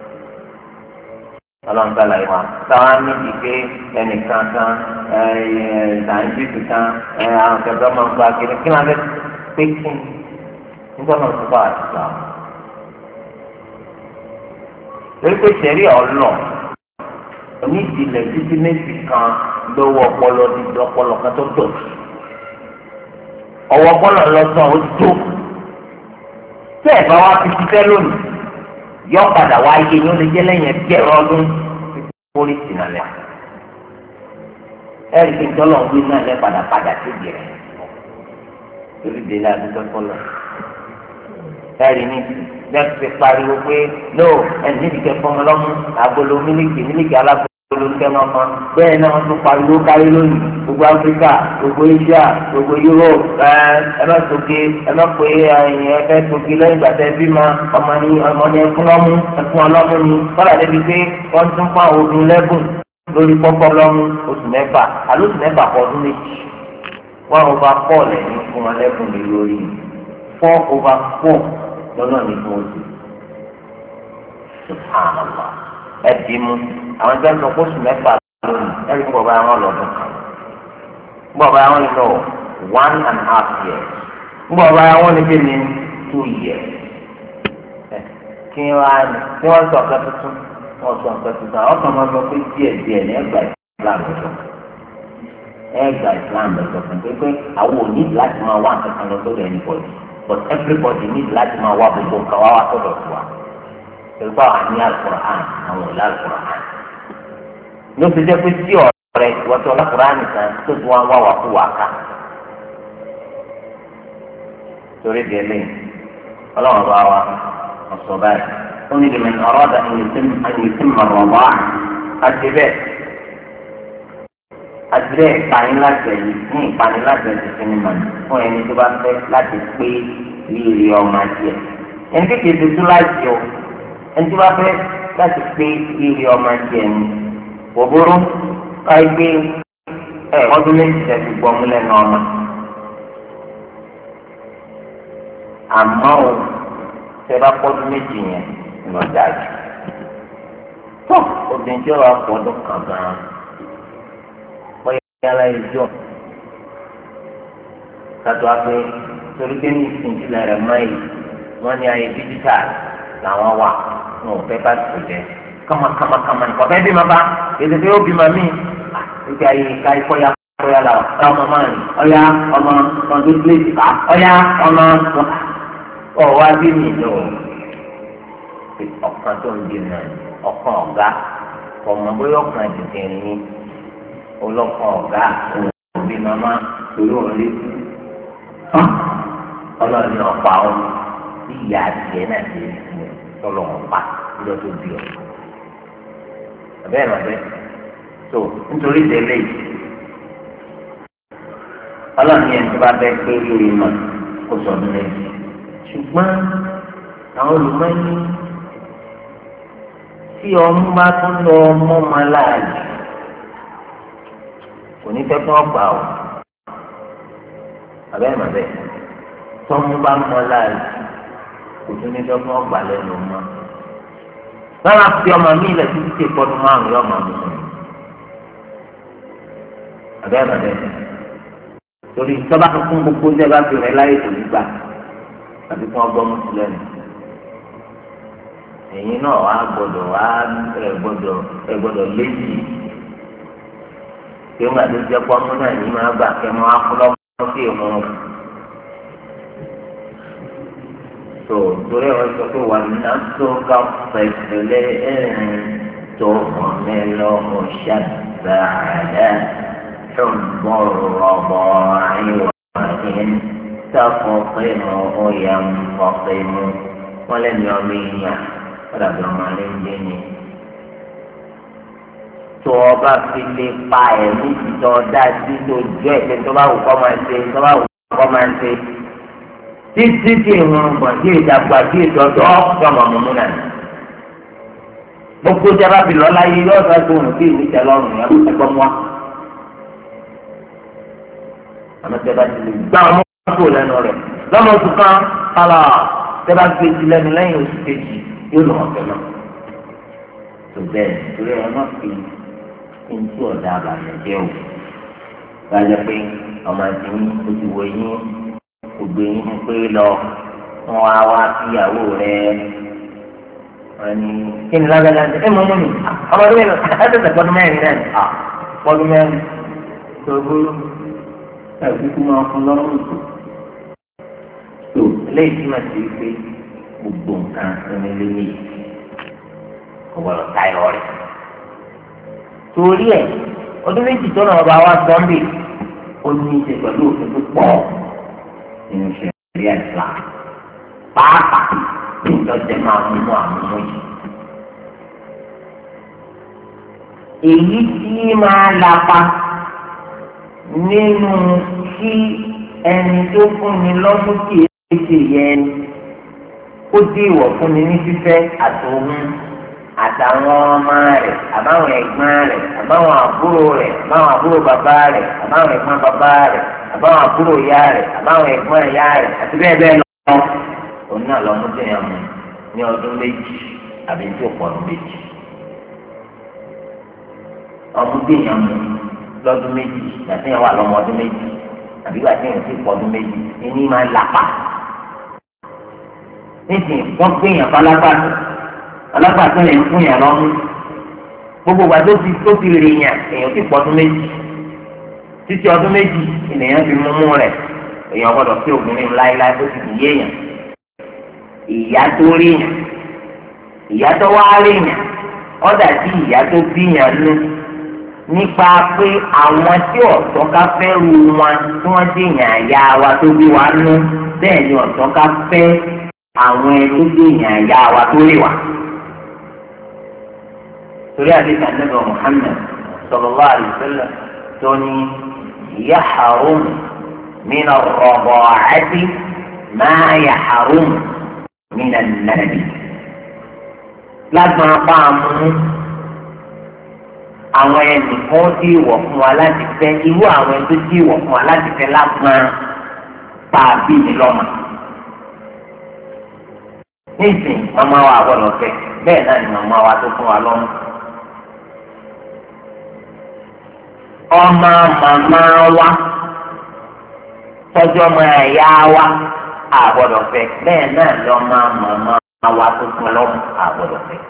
ọlọ́run sálà yìí wá táwọn méjì pé ẹnìkan kan ṣàǹtìtì kan àwọn kẹfẹ́ máa ń gba kiri kí wọ́n fẹ́ pé kí nígbà náà tó bá àti sá. lórí pé sẹ́rí ọ̀lọ́ onídìílẹ̀ títí méjì kan lọ́wọ́ ọpọlọ dídí ọpọlọ kan tó dọ̀tí ọwọ́ ọpọlọ lọ́sàn ó tó tẹ́ ẹ̀ bá wá fi ṣiṣẹ́ lónìí yọ padà wá iye yín ó lè jẹ́ lẹ́yìn ẹgbẹ̀rún ọdún pólísì náà lẹ́wọ̀ ẹ̀rí pé tọ́lọ̀ ń gbé náà lẹ́ padà padà síbi rẹ̀ torí délé àdúgbò tọ́lọ̀ ẹ̀rí ní bẹ́ẹ̀ ti pariwo pé no ẹni níbi kẹ́ fọmọ lọ́mú agolo mílíkì mílíkì alágbolo ń kẹ́ máa ma bẹ́ẹ̀ náà wọ́n tún pariwo kárí lónìí gbogbo Áfíríkà gbogbo Asia gbogbo Europe ẹ ẹ má soke ẹ má pé ẹyìn ẹ fẹ́ soke lẹ́yìn ìgbà tẹ́ bí ma ọmọ ní ọmọ ní ẹkún lọ́mú ẹkún ọlọ́mú ni kọ́lá débi pé wọ́n tún fún àwọn obìnrin lẹ́bùn lórí pọ́pọ́ lọ́mú oṣù mẹ́fà àlọ́ oṣù mẹ́fà kọ́ ọdún méjì one over four lẹ́yìn fún wọn lẹ́bùn ní lórí four over four lọ́nà ní fún oṣù subhanallah ẹbí mu àwọn ẹgbẹ́ sọ pé oṣù mẹ́fà lónìí ẹ̀rí fún bàbá wọn lọ́dún kan bàbá wọn lọ one and a half years bàbá wọn lè ní two years kí wọ́n kí wọ́n sọ ọ̀gá tuntun wọ́n sọ ọ̀gá tuntun àwọn kan máa sọ pé díẹ̀ díẹ̀ ní ẹgbàá Islam lọ́dún ẹgbàá Islam lọ́dún fún pé pé àwọn ò ní láti máa wá nǹkan kan lọ sọ́dọ̀ anybody but everybody need láti máa wá gbogbo nǹkan wá wá sọ́dọ̀ fún wa pẹ̀lú pé àwọn ní Al-Qur'an àwọn ò Al-Qur'an ló ti jẹ́ pé tí ọ̀rẹ́ ìwọ́tọ̀ Al-Qur'an nìkan tó tún wá wá wà fún wa ká torí di ẹlẹ́yìn ọlọ́run bá wa ọ̀sọ̀ báyìí ó ní liman arada an yutimma ar-rida'a àti bẹ́ẹ̀ àti bẹ́ẹ̀ ìpaniláṣẹ yìí ní ìpaniláṣẹ ti fi ní màní fún ẹni tó bá fẹ́ láti pé rírì ọmọ adìẹ ẹni kékeré ti tún láti ọ ẹni tó bá fẹ́ láti pé rírì ọmọ adìẹ ni òbúrú káyé pé ẹ ọdún méjì tẹ̀sí gbọ́mú lẹ́nu ọmọ àmọ́ o tẹ bá pọ́dún méjì yẹn lọ dájú tó obìnrin tí ó wà pọ́dún kan gan-an yàrá ìjọ kátó apẹ torí pé ní ìsìnkìlẹ̀ rẹ̀ máyì wọ́n ní ayé díjítà làwọn wà wọn ò fẹ́ bá tó jẹ kàmàkàmàkàmà nìkan fẹ́ bí ma bá èdè pé ó bí ma mí ìgbà ayé ká ikọ́ ya kọ́ ya la ọmọ máa ń ọ̀ya ọmọ ọdún pléjì ká ọ̀ya ọmọ ọ̀ wá bí mi lọ ọ̀kan tó ń bí náà ọ̀kan ọ̀gá ọmọ bóyá ọ̀kan tètè ní ọlọ́kọ̀ ọ̀gá òbí màmá torí òun lé ọlọ́ọ̀ni ọ̀pá ọ bí ìyá àtìyẹ náà ti rí fún ẹ tọ́lọ̀ ọ̀pá lọ́jọ́ tó bí ọ. àbẹ́rẹ́ màbẹ́ tó nítorí ìdẹ́lẹ́ yìí ọlọ́ọ̀ni ẹni tó bá bẹ́ pé lórí mọ̀ kó sọdún lẹ́yìn ṣùgbọ́n àwọn olùmọ́ni tí ọmú bá tún lọ ọmọ máa láàyè kò ní fẹ́ kí wọ́n gbà ọ́ abẹ́rẹ́ màbẹ́ tọ́mú bá mọ́ láàyè kò tún ní fẹ́ kí wọ́n gbà lẹ́nu mọ́ lọ́la fi ọmọ mi ilẹ̀ títí tí ìpọ́dún márùn-ún yọ̀ máa mú un abẹ́rẹ́ màbẹ́ torí ìjọba tó fún gbogbo ní ẹ̀bá fi rẹ̀ láyé tó nígbà àti kí wọ́n gbọ́ mú sílẹ̀ nù ẹ̀yin náà wàá gbọ́dọ̀ wàá ẹ̀ gbọ́dọ̀ ẹ̀ gbọ́dọ̀ léjì kí wọn àti jẹ pọ ọmọ náà ní máa gbà kí wọn á fún lọ́wọ́ sí ìmú tó torí wọn sọ pé wà nínú tó ká pẹ̀lẹ́ ẹ̀rín tó hàn mí lọ́wọ́ ṣàgbàdà ṣùgbọ́n rọ̀bọ̀ àìwọ̀n tàfọ̀pẹ̀mọ̀ ọ̀yà ń fọ̀pẹ̀mọ̀ wọn lẹ́nu ọmọ èèyàn wọn dàbí ọmọ alẹ́ ń dé ni. tó ọba fi lè pa ẹ̀mí títọ́ dá sí tó jẹ́ ẹ̀fẹ́ tó bá wù kọ́ máa ṣe tó bá wù kọ́ máa ṣe títí tí ìwọ̀n gbọ̀n tí ìdàgbà tí ìdọ̀dọ̀ yọmọ mímú náà gbogbo tí a bá fi lọ láyé yóò sọ pé òun kí ìwé tẹ lọ́rùn yẹn ẹgbọ́n wa àmọ́ tẹ bá ti lè gbá ọmọ kúrò lẹ́nu rẹ̀ lọ́mọ oṣù kan kálá tẹ bá gbé ti lẹ́nu lẹ́yìn oṣù kejì yóò lọ́mọ fẹ́ náà tó bẹ́ẹ̀ torí ẹ má fi ntí ọ̀dà àbàmì jẹ́ o gbàgbé pé ọmọ àti yín o ti wọ yín gbogbo yín ń pé lọ wọn wá wá síyàwó rẹ wọn ni kí ni lágbàdá ẹ mọ mọ mi ọmọdé mẹ́rin ẹ tẹsẹ̀ pọ́dún mẹ́rin náà à pọ́dún mẹ́rin tó gbóró ẹ kúkú máa fún lọ́rùn tó tó eléyìí tí màá ti pé gbogbo nǹkan onílé ní ọgbọdọ táyọ rẹ torí ẹ ọdún méjì tó náà bá wá sọmbì ó ní í ṣe pẹ̀lú òfin tó pọ̀ nínú ìṣẹ̀lẹ̀ ẹ̀sà pàápàá ní ìjọsẹ máa mú àmúmú yìí èyí tí máa lapa nínú kí ẹni tó fúnni lọ́mú kí èsì yẹn ó dé ìwọ̀ fúnni ní fífẹ́ àtòhun àtàwọn ọmọ rẹ̀ àbáwọn ẹ̀gbọ́n rẹ̀ àbáwọn àbúrò rẹ̀ àbáwọn àbúrò bàbá rẹ̀ àbáwọn ẹ̀gbọ́n bàbá rẹ̀ àbáwọn àbúrò ìyá rẹ̀ àbáwọn ẹ̀gbọ́n ìyá rẹ̀ àti bẹ́ẹ̀ bẹ́ẹ̀ lọ. òun náà lọ́mú tó yàn mú ní ọdún méjì àbí tí ò pọ̀ ọdún méjì. ọdún tó yàn mú lọ́dún méjì àti yàn wà lọ́mọ ọdún méjì àbí wà tí yàn ti pọ̀ ọdún méjì ẹni máa lápá. nísìnyí wọ́n gbé yàn falágbàdo alágbàtọ́ yẹn ń fún yàn lọ́mú gbogbo wa tó ti tó ti rè yàn èèyàn ti pọ̀ ọdún méjì títí ọdún méjì ènìyàn fi mú mú rẹ̀ èèyàn gbọ́dọ̀ sí obìnrin láéláé tó ti di yéèyàn ìyá tó rí yàn ìyá tó wá rí yàn ọ̀dà tí ìyá tó bí yàn nú nípa pé àwọn tí ọ̀tọ́ ká fẹ́ ru wọn tí wọ́n dé yàn àyà wa tó bí wa nú bẹ́ẹ̀ ni ọ̀tọ́ ká fẹ́ àwọn ẹni tó dé yàn àyà wa tó rí wa. torí àdéhùn ànábì Muhammad sallallahu alaihi wasallam tó ní yahrum min ar-rada'ati ma yahrum min an-nabi. lágbọn apá amúnú àwọn ẹnìkan tí ìwọ̀ fún wa láti fẹ́ irú àwọn ẹni tó tí ìwọ̀ fún wa láti fẹ́ lágbọn pàbí ní lọ́mọ. nísìn màmá wa àgbọ̀dọ̀ fẹ́ bẹ́ẹ̀ náà ni màmá wa tó fún wa lọ́mọ. ọmọ màmá wa tọ́jú ọmọ ẹ̀yà wa àgbọ̀dọ̀ fẹ́ bẹ́ẹ̀ náà lọ́mọ màmá wa tó fún wa lọ́mọ àgbọ̀dọ̀ fẹ́.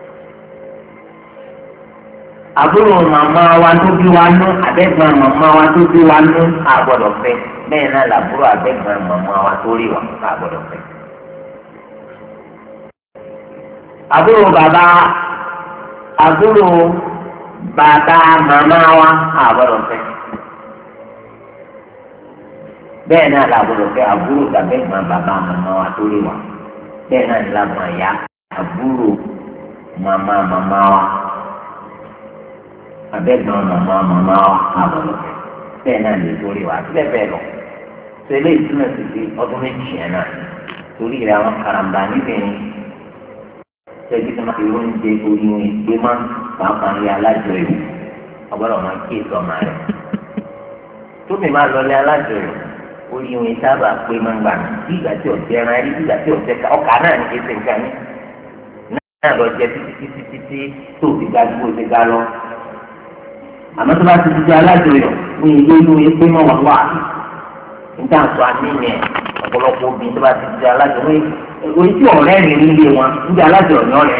àbúrò màmá wa tó bí wa nú àbẹ́gbọ́n màmá wa tó bí wa nú àgbọ̀dọ̀ fẹ́ bẹ́ẹ̀ náà làbúrò àbẹ́gbọ́n màmá wa tó rí wa àgbọ̀dọ̀ fẹ́. àbúrò bàbá àbúrò bàbá màmá wa àgbọ̀dọ̀ fẹ́ bẹ́ẹ̀ náà làgbọ̀dọ̀ fẹ́ àbúrò àbẹ́gbọ́n bàbá màmá wa tó rí wa bẹ́ẹ̀ náà làgbọ̀n ìyá àbúrò màmá màmá wa abẹ́gbọ́n màmá màmá àbọ̀lọ̀ bẹ́ẹ̀ náà lè torí wa sílẹ̀ bẹ́ẹ̀ lọ. Sẹ́lẹ̀ ìtumọ̀ sí pé ọdún méjì yẹn náà torí rẹ̀ àwọn karambà níbẹ̀rẹ̀ sẹ́jú tó máa fi oúnjẹ orí wọn gbé máa pàápàá ní alájọyọ̀ ọgbọ́dọ̀ máa kí èso ọmọ rẹ̀. tóbi máa lọlé alájọyọ̀ orí wọn sábà pé máa ń gbà bí ìgbà tí ọ̀jẹ̀ ẹran rí bí ìgbà tí ọ̀jẹ̀ ọkà náà ní kéṣe nǹkan ní. náà lọ jẹ títí títí títí tó ti ga dúró ti ga lọ. àmọ́ tó bá ti di alájọyọ̀ ní ilé inú ẹgbẹ́ mọ́ wọn wà níta sọ àníyàn ọ̀pọ̀lọpọ̀ obìnrin tó bá ti di alájọyọ̀ orí tí ọ̀rẹ́ rẹ̀ nílé wọn níbi alájọyọ̀ ní ọ̀rẹ́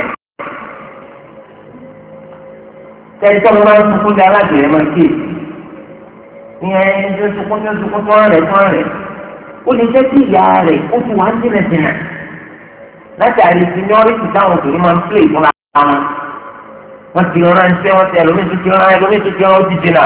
tẹ́lẹ̀ tó máa ń sunkún di alájọyọ̀ máa ń kéèsì ní ẹni tó sunkún tó sunkún tó rẹ̀ tó rẹ̀ ó lè jẹ́ kí ìyá rẹ̀ ó ti wá ń dínà dínà láti àrí seniority táwọn òṣèré máa ń pè fúnra wọn. wọ́n ti rán ẹni tí wọ́n ti ẹlòmíì tó ti rán ẹlòmíì tó ti rán ó ti jìnnà.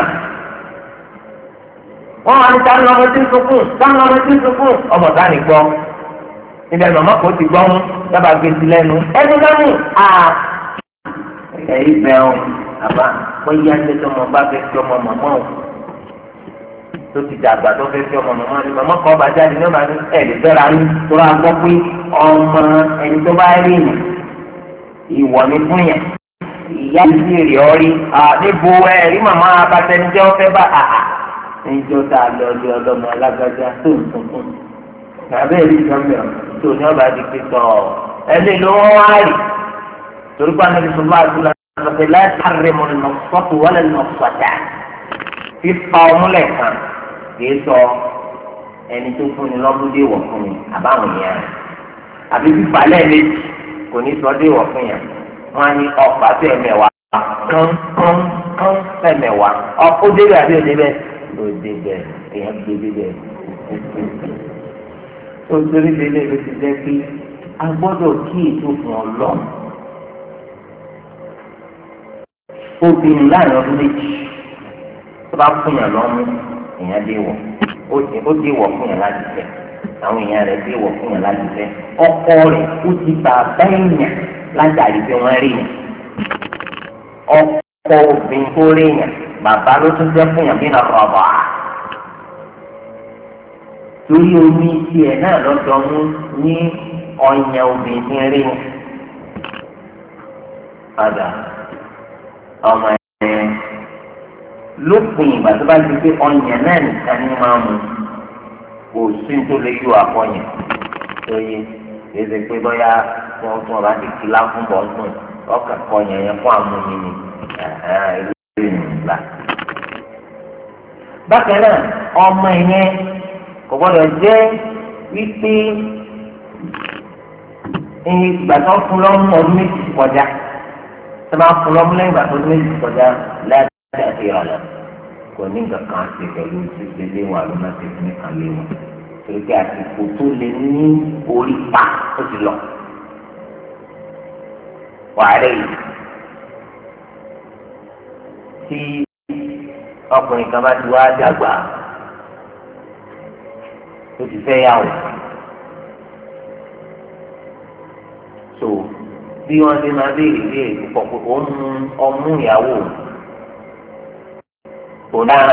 wọ́n wá ní táwọn ọmọ tí ń sunkún táwọn ọmọ tí ń sunkún ọmọ sáà ní gbọ́. níbẹ̀ màmá kò ti gbọ́ wọn dábàá gbé sí lẹ́nu ẹni lẹ́nu à. ẹ̀yìn bẹ́ẹ̀ o àbá wọ́n yá ń tẹ́tọ́ ọmọ bá fẹ́ fi ọmọ màmá o. tó ti dàgbà tó fẹ́ fi ọmọ màmá ni màmá kan bá jáde ní ọba ní ẹ̀ lè fẹ́ra ní tó rà gbọ́ pé ọmọ ẹni tó bá rí yàn ìwọ ni fún yàn. ìyá ìdí rè ọ rí níbo ẹ rí màmá abatẹnijẹ ọfẹ bá àhà níjọ tá a lọ lé ọlọmọ alágbájá tó ń tuntun tàbí èrí ìjọba tó ní ọba di pé tọ ẹni ló wọn wá rí torí pé anabi sọlá àdúrà sọfẹ láti àrẹmọ nọfọtò wọlé nọfọtà fífa ọmúlẹ kan kìí sọ ẹni tó fún ni lọ́dúndé wọ̀ fún mi àbáwọn yẹn àbí fífa lẹ́ẹ̀mejì kò ní sọ dé wọ̀ fún yẹn. wọ́n ní ọ̀pá sí ẹ̀mẹ̀wá kán kán kán ẹ̀mẹ̀wá ọ̀pọ̀ débẹ̀ àbí òdebẹ̀ òdebẹ̀ èèyàn gbé débẹ̀. ó torí délé ló ti jẹ́ pé a gbọ́dọ̀ kí ètò fún ọlọ́run obìnrin láàrin ọdún méjì tó bá fún yàn lọ́mú èèyàn dé wọ̀ ó dé wọ̀ fún yàn láti fẹ́ àwọn èèyàn rẹ̀ dé wọ̀ fún yàn láti fẹ́ ọkọ rẹ̀ ó ti bá bẹ́ẹ̀yàn látàrí pé wọ́n rí yàn ọkọ obìnrin tó rí yàn bàbá ló tún jẹ́ fún yàn bí nà rọ̀bà torí omi tiẹ̀ náà lọ́dọ̀ mú ní ọ̀yàn obìnrin rí yàn padà ọmọ ẹ̀ lópin ìgbà tó bá ti pé ọ̀yàn náà nìkan ní máa mú kò sí tó lè yọ àpọ̀yàn tó yẹ kí ẹ pé bóyá wọn tún ọba ti kí láfún bọ̀ tún ọkà kọyàn yẹn fún àmúmi ni ìlú ìlú ìgbà. bákan náà ọmọ yẹn kò gbọdọ̀ jẹ́ wípé ìgbà tó fún lọ́mú ọdún méjì kọjá tó bá fún lọ́mú lẹ́yìn ìgbà tó ọdún méjì kọjá láti àti ìrọ̀lẹ́ kò ní nǹkan kan ṣe pẹ̀lú ṣíṣe léwọ̀n àlùmọ́ ṣe fún nìkan léwọ̀n torí pé àsìkò tó lè ní orí pa ó ti lọ. wàhálà yìí tí ọkùnrin kan bá ti wá dàgbà ó ti fẹ́ yàwó so bí wọ́n ti máa béèrè béèrè púpọ̀ pé ó ń ọmú ìyàwó kò dára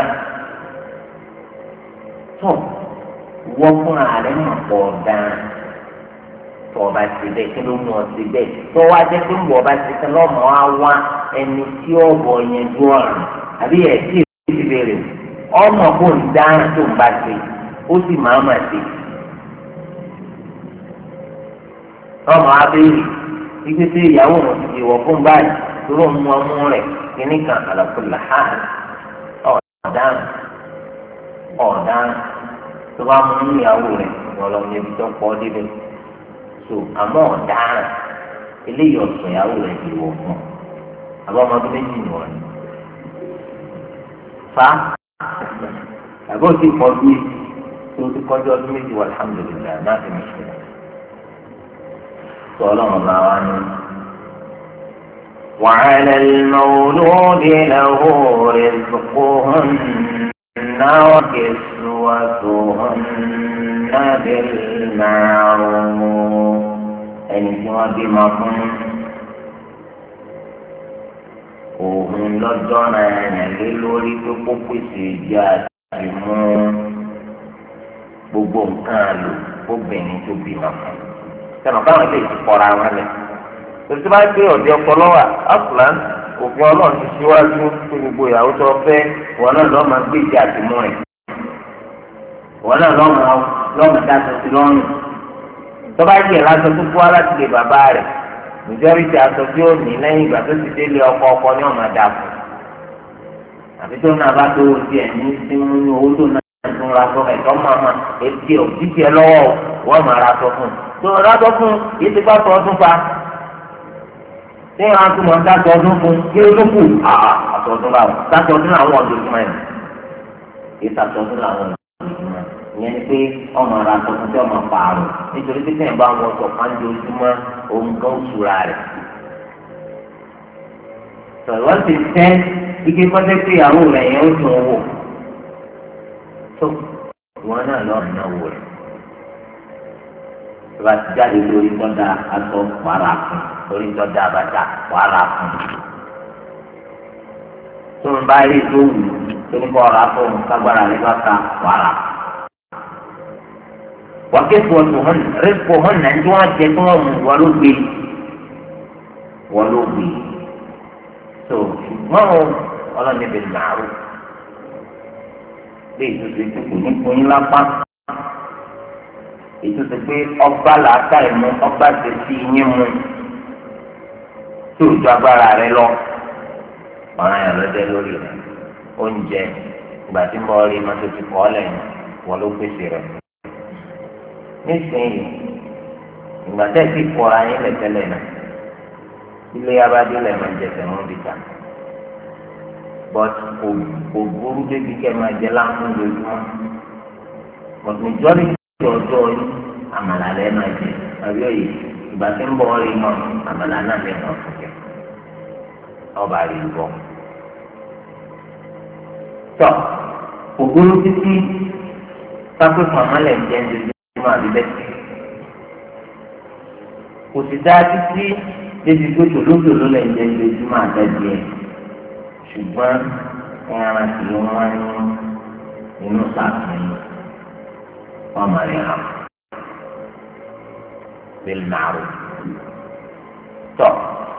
tó wọ́n fún ààrẹ mọ̀ pọ̀ dára tó ọba ti bẹ́ẹ̀ kí ló mú ọ sí bẹ́ẹ̀ tó wá jẹ́ pé wọ́n ọba ti sẹ́ lọ́mọ á wá ẹni tí ó bọ̀ yẹn ju ọ̀ràn àbí ẹ̀ tí èyí ti béèrè ọmọ kò ń dára tó ń bá ṣe ó sì máa mà ṣe ọmọ abéèrè ike tí ìyàwó wọn ti wọ̀ fún báyìí tó ló mú ọmú rẹ̀ kíní kan àlàfo làhán ọ̀daràn ọ̀daràn tó bá mú ìyàwó rẹ̀ lọ́lọ́ ní ibi tó pọ̀ dédé so àmọ́ ọ̀daràn eléyìí ọ̀sán ìyàwó rẹ̀ ti wọ̀ fún ọ àbọ̀ ọmọdé méjì ni wọ́n ní. fa àbọ̀ tí kọ́ bí tó ti kọjú ọdún méjì wà alhamdulilayi náà fi mi ṣe sọ ọlọ́run bá wa ní. وعلى المولود له رزقهن وكسوتهن بالمعروف ẹni tí wọ́n bímọ fún òun lọ́jọ́ náà yàn lé lórí pé kó pèsè ìjà àti mú gbogbo nǹkan àlò obìnrin tó bímọ fún sẹ́nu káwọn lè ti kọ́ra wọn lẹ̀. tòtí bá gbé ọ̀dẹ ọpọlọ wà áfúlán òfin ọlọ́run ti síwájú pé gbogbo ìyàwó tó fẹ́ wọn náà lọ́ọ́ máa gbé ìjà àti mú rẹ̀ wọn náà lọ́ọ́ máa lọ́ọ́ máa dáṣọ sí lọ́rùn tó bá yẹ lásán tó kú aláti lè bàbá rẹ̀ majority aṣọ tí ó ní lẹ́yìn ìgbà tó ti délé ọkọ ọkọ ní ọ̀nà dàpọ̀ àbí tó náà bá tó o tiẹ̀ ní símú ní owó tó náà tún ra sọ ẹ̀tọ́ máma etí ò títí ẹ lọ́wọ́ wọ́n máa ra sọ fún un tó ra sọ fún un yìí ti bá sọ ọdún fa tí wọn á tún mọ dáṣọ ọdún fún kí ló kù àṣọ ọdún làwọn dáṣọ ọdún làwọn ọdún tó máa ń yìí dáṣọ ọdún làwọn ọdún ìyẹn ni pé ọmọ ara tuntun tí ọmọ pààrọ̀ nítorí pé tẹ̀yìn bá wọn sọ pàǹdé ojúmọ́ òun gan òṣùra rẹ̀. sọ̀rọ̀ ti tẹ́ ike kọ́tẹ́ pé ìyàwó rẹ̀ yẹn ó tún wò tó ìwọ náà lọ́ọ̀ náwó rẹ̀. ìwà ti jáde lórí tọ́da aṣọ wàrà fún lórí tọ́da àbàtà wàrà fún. tó ń bá rí tó wù tó ní kọ́ ọ̀rọ̀ afọ́ kágbára rẹ̀ bá ta wàrà fún. وكسوتهن رزقهن عندها جتهم ولوبي ولوبي so ما هو ولا نبي المعروف ليه تسيبوا نكون لابا itu sepe ọba làákà ìmú ọba tẹsí yín mu tí ò ju agbára rẹ̀ lọ ọ̀ràn yẹn lọ́dẹ lórí rẹ̀ oúnjẹ ìgbà tí mo rí mọ́tò ti kọ́ lẹ́yìn wọ́n ló pèsè rẹ̀. nísìnyí ìgbà tẹ́ ẹ ti kọ́ra yín lẹ́tẹ̀lẹ̀ náà ilé abadé lẹ́ máa jẹ tẹ̀wọ́n bí ta but kò kò burú débi kẹ́ máa jẹ láǹfún lójúmọ́ but majority ọjọ́ yìí àmàlà lẹ́ máa jẹ àbí òye ìgbà tí ń bọ̀ ọ́ rí mọ́ àmàlà náà lè mọ̀ fún kẹ́ ọba rí bọ̀. tọ́ ògbóró títí pápẹ́ pàmọ́lẹ̀ ń jẹ́ ní ìdíjúmọ́ àbíbẹ́sì kò sì dá títí débi pé tòlótòló lẹ̀ ń jẹ́ ní ìdíjúmọ́ àbẹ́dìẹ ṣùgbọ́n ẹran tí wọ́n ní inú sàkín wọ́n máa rí hàn بالمعروف. طب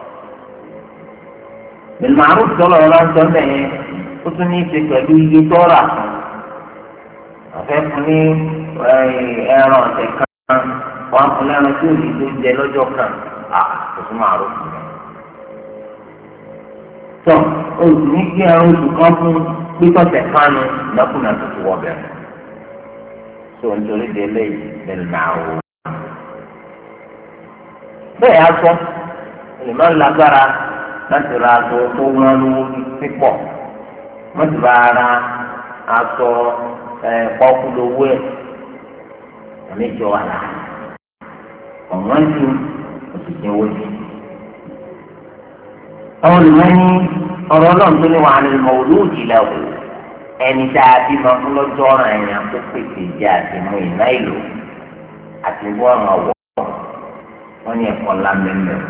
بالمعروف tọ́lọ̀ ọ̀la ń sọ bẹ́ẹ̀ ó tún ní í ṣe pẹ̀lú iye tọ́ra àfẹ́ fún ní ẹran ọ̀sẹ̀ kan wọ́n á fún lẹ́ran tí òbí tó jẹ lọ́jọ́ kan à kò tún máa rò fún mi. tọ́ oṣù ní kí ẹran oṣù kan fún pípọ̀sẹ̀ kánú lọ́kùnrin àtúntò wọ̀ bẹ̀rẹ̀ tó nítorí délé بالمعروف. bẹ́ẹ̀ aṣọ èèmọ̀ lágbára láti ra aṣọ tó wọ́n lówó pípọ̀ wọ́n ti bá ara aṣọ pọ́kúlówó ẹ̀ àmẹ́jọ àlà ọ̀wọ́n ju òṣìṣẹ́ owó jù. àwọn olùmọ̀ọ́ni ọ̀rọ̀ náà tó ní wàhálà ìmọ̀ olóòjì lẹ́wọ̀ ẹni tá a bí máa fún lọ́jọ́ ọ̀ràn ẹ̀yàn tó pèsè jẹ́ àtìmú ìná ìlò àti wọ́n máa wọ̀ wọ́n ní ẹ̀kọ́ ńlá mẹ́mẹ́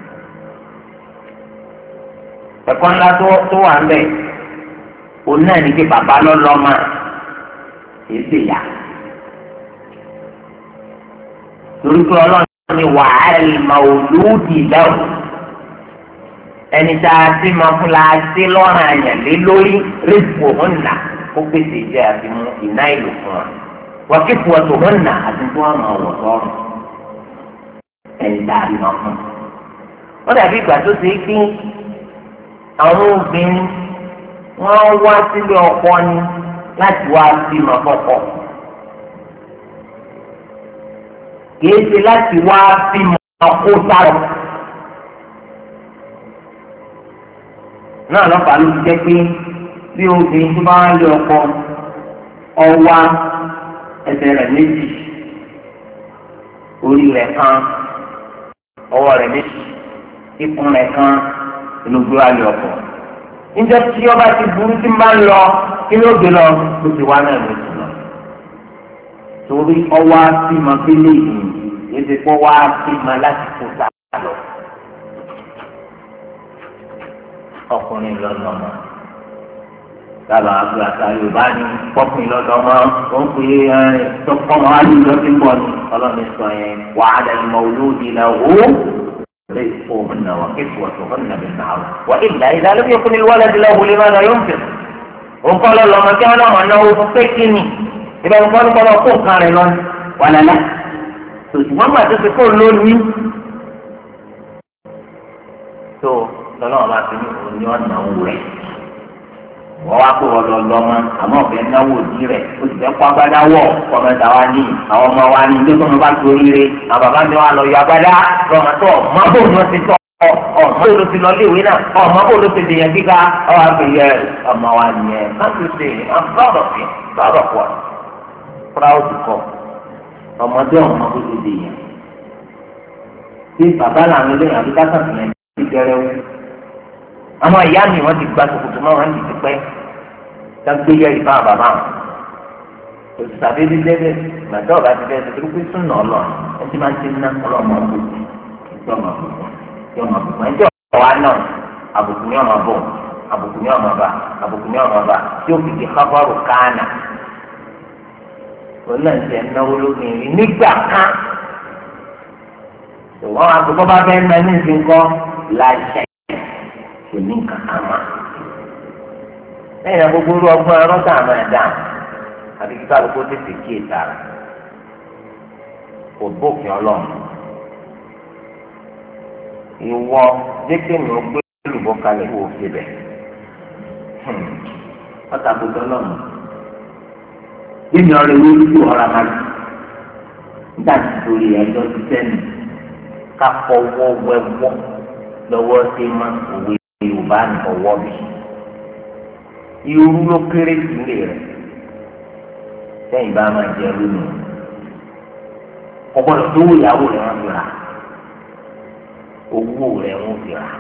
ẹ̀kọ́ ńlá tó wà ń bẹ̀ òun náà ní kí bàbá lọ́lọ́mà èsì yá torí pé ọlọ́run ní wàhálà màlúùdì lẹ́wọ̀ ẹni tá a ti máa fún la sí lọ́rùn àyàn lé lórí rẹ́pù ọ̀nà ó pèsè jẹ́ àti mú iná ìlú fún wa wọ́n kí fún ọ̀tọ̀ ọ̀nà àti fún àwọn ọ̀wọ̀ sọ́run ẹni tá a ti máa fún. wọ́n dàbí ìgbà tó ṣe é kí àwọn obìnrin wọ́n wá sílé ọkọ ni láti wá bímọ fọ́kọ kìí ṣe láti wá bímọ kó sáré. náà lọ́pàá ló ti jẹ́ pé bí obìnrin tó bá ń lé ọkọ ọwá ẹsẹ̀ rẹ̀ méjì orí rẹ̀ kan ọwọ́ rẹ̀ méjì ikùn rẹ̀ kan ìlúgbó alẹ́ ọkọ. níjọ́ tí ọba ti burú tí ń bá ń lọ kí ló gbé lọ kó ti wá náà lóṣù lọ. torí ọwá bímọ pélé yìí èdè pọ̀ wá bímọ láti kó sáà lọ. ọkùnrin lọ́dọ̀ ọmọ dábàá àbúrò àti yorùbá ni pọ́kùnrin lọ́dọ̀ ọmọ ó ń pè é tọkọ́mọ alùpùpù tí ń bọ̀ ni ọlọ́run sọ yẹn wà á lẹ́nu mọ olóòdì náà wò ó lè fò hàn náà wà kéfù ọ̀tọ̀ hàn náà bẹ̀ náà wà ìlà ìlà ló yẹ kó ní wọ́n lẹ́dí lọ́wọ́ lè má lọ yóò fẹ̀. òun kọ́ lọ́ lọ́mọ kí wọ́n náà máa náwó fún pé kí ni ìbẹ̀rù kọ́ ní kọ́ lọ kó nǹkan rẹ̀ lọ wà lálẹ́ tòṣùwọ́n gbà tó ti kó lónìí tó lọ́nà ọba ti ní òní ọ̀nà òwò rẹ̀ wọ́n wá pé wọ́n lọ lọ́mọ àmọ́ ọ̀fẹ́ náwó òdì rẹ̀ ó sì fẹ́ kó agbádá wọ̀ kọ́mẹ́ta wa ní àwọn ọmọ wa ní ilé kọ́mọ bá tó rire àwọn bàbá mi wà lọ yọ agbádá lọ́mọ tó ọmọ bò ní wọ́n ti tọ́ ọmọ bò ló ti lọ léèwé náà ọmọ bò ló ti dèyàn gíga ọwọ́ àgbẹ̀yẹ ọmọ wa nìyẹn káàkiri ṣe I'm proud of you proud of what proud kọ ọmọdé ọmọ bó ti dèyàn tí bàbá làwọn eléyàn àbí kákàtúnyẹn ti gẹrẹ wú àwọn ìyá mi wọ́n ti gba tòkòtò máa wọ́n ti pẹ́ dágbéyà ìfá bàbá wọn òtún tàbí dídẹ́dẹ́ gbàdá ọ̀gá ti dẹ́dẹ́ tó pé súnà ọlọ́run ẹ ti máa ń ti ná ọlọ́mọ àbùkù ìjọba àbùkù ìjọba àbùkù ẹjọ́ ọ̀wá náà àbùkù ní ọmọ bọ̀ àbùkù ní ọmọ bá àbùkù ní ọmọ bá tí ó fi di kábọ́ọ̀rù káànà òun náà ti ẹ̀ náwó lóbìnrin nígbà kan wọ́n àgbẹ̀kọ́ bá fẹ́ ná ní ìsìnkọ́ láṣẹ kò ní nǹkan kan mọ́. lẹ́yìn náà gbogbo orú ọgbọ́n ẹ̀rọ tá a máa dà àti kíkà lóko tètè kí ìtara kò bófin ọlọ́run. ìwọ jẹ́kẹ́ mi ò gbé olùbọ́ kalẹ̀ kó o fi bẹ̀. ọ̀tà gbogbo ọlọ́run. bíbi ọ̀rẹ́ wo ló ọ̀rọ̀ máa dùn. nígbà tí torí ẹjọ́ ti sẹ́nu ká fọwọ́ wẹ́wọ́ lọ́wọ́ sí ma òwe yorùbá ní ọwọ́ mi irú ló kéré sílé rẹ̀ sẹ́yìn bá máa jẹ lónìí ọgbọ́dọ̀ tó wù ìyàwó rẹ̀ wọ́n fi rà owó rẹ̀ ń fi rà.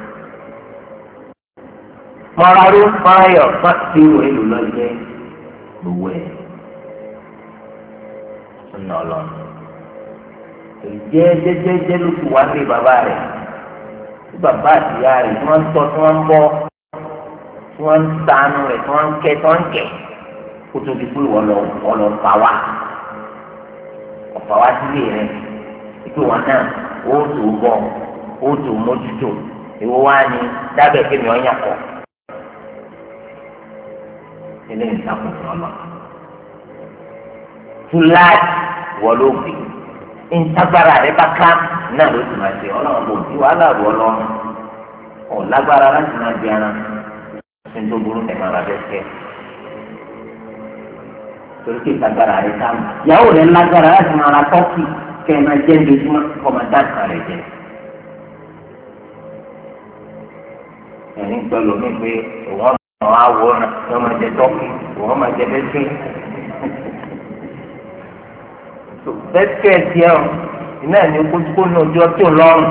mọ́ràrú fáyọ̀ fásitìrò èlò lọ́jẹ́ gbogbo ẹ̀ ń nà lọ. ìjẹ́ jẹ́jẹ́jẹ́ ló ti wá lé bàbá rẹ̀ tí bàbá àtìyá rẹ̀ tí wọ́n ń tọ́ tí wọ́n ń bọ́ tí wọ́n ń ṣàánú rẹ̀ tí wọ́n ń kẹ́ tí wọ́n ń kẹ́ kó tó di pé wọ́n lọ wọ́n lọ fà wá ọ̀fà wá sílé rẹ̀ ìpè wọn náà ó tó bọ̀ ó tó mójútó ìwọ wá ní dábẹ́ kémi ọ̀yàn kọ̀ ilé ìtakùn ọlọ túláàdì wọ́n ló gbé ntagbara rẹ̀ bá ká náà ló ti máa ṣe ọlọ́run kò tí wàhálà rọ̀ ọlọ́run ọ̀ lágbára láti máa di ara ṣe ń tó burú ẹ̀ máa ra bẹ́ẹ̀ kẹ́ torí pé ìtagbara rẹ̀ ká ìyàwó rẹ̀ lágbára láti máa ra tọ́kì kẹ́ ẹ máa jẹ́ ndojúmọ́ kọ́ máa dá ìta rẹ̀ jẹ. ẹ̀rín pẹ̀lú mi pé òun ọ̀nà àwòrán ni wọ́n máa jẹ tọ́kì òun máa jẹ bẹ́ẹ̀ kẹ́ bẹ́ẹ̀ tiẹ̀ o iná ní kókó ní ojú ọtí lọ́rùn.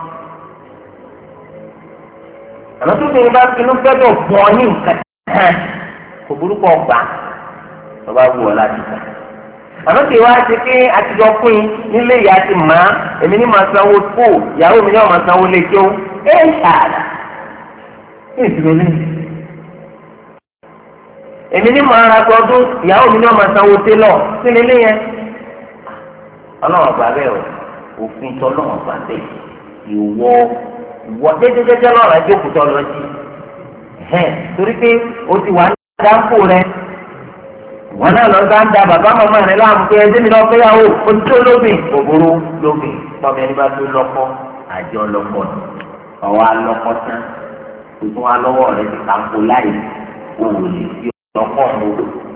àmọ́ tó bẹ̀rẹ̀ bá finú gbẹ́dọ̀ fún ọ ní nǹkan kan kò burúkú ọgbà tó bá wù ọ láti gbà. àmọ́ tí wàá ti pé àtijọ́ pín nílé ìyá ti mà á èmi ní màá sanwó kó ìyàwó mi ní ọ̀ máa sanwó lé kí ó ẹ̀ ṣáàdà ẹ̀ ìdúró lẹ́yìn. èmi ní màá ra gbọdún ìyàwó mi ní ọ̀ máa sanwó télọ̀ sí nílé yẹn. ọlọ́run ọgbà bẹ́ẹ̀ o òfin tọ́ ọlọ́run ọgbà bẹ́ẹ̀ ìwọ ìwọ jẹ́jẹ́jẹ́jẹ́ lọ́rọ̀ ẹjọ́ kùtọ́ lọ sí ẹ̀hẹ́n torí pé o ti wà ní dáńpò rẹ wọn náà lọ bá ń da bàbá màmá rẹ láàmú pé ẹjẹ́ mi lọ fẹ́ yàwó o ti tó lóbìn òbúrú lóbìn tọ́mọ ẹni bá tó lọ́kọ́ àjọ lọ́kọ́ ọ̀wọ́ alọ́kọ́ tán tuntun wa lọ́wọ́ rẹ ti kàǹkó láì o ò lè fi lọ́kọ́ o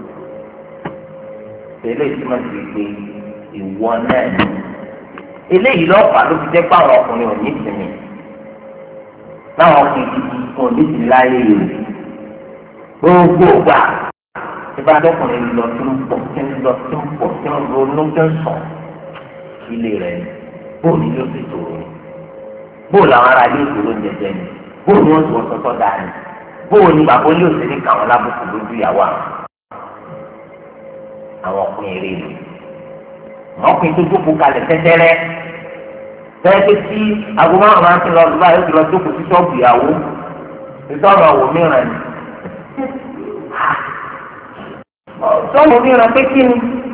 tẹ́lẹ̀ tí wọ́n ti gbé ìwọ náà ni eléyìí lọ́pàá ló fi jẹ́ pé àwọn ọkùnrin ò ní ìsinmi láwọn ọkùnrin gidi ò ní ìsinmi láyé yìí gbogbo gbà tí bá dọ́kùnrin lọ tó ń pọ̀ tí ń lọ tó ń pọ̀ tí ń ronú tó ń sàn ilé rẹ̀ ni bóòlù yóò ti tòrò ni bóòlù àwọn ará yóò tòrò ń jẹjẹ ni bóòlù wọn ti wọ́n sọ́tọ́ dáa ni bóòlù ni bàbá yóò ti ní káwọn lábùkù lójú ìyàwó àwọn àwọn ọkùnrin eré ni ọkùnrin tó jókòó kalẹ̀ tẹ́tẹ́rẹ́ tẹ́lẹ̀ pé tí aago márùn-ún máa ń ti lọ lọ́wọ́ ayé ti lọ jókòó sí ṣọ́ọ̀bù ìyàwó ìtọ́nà òwò mìíràn ni. ṣọ́ọ̀bù mìíràn pé kí ni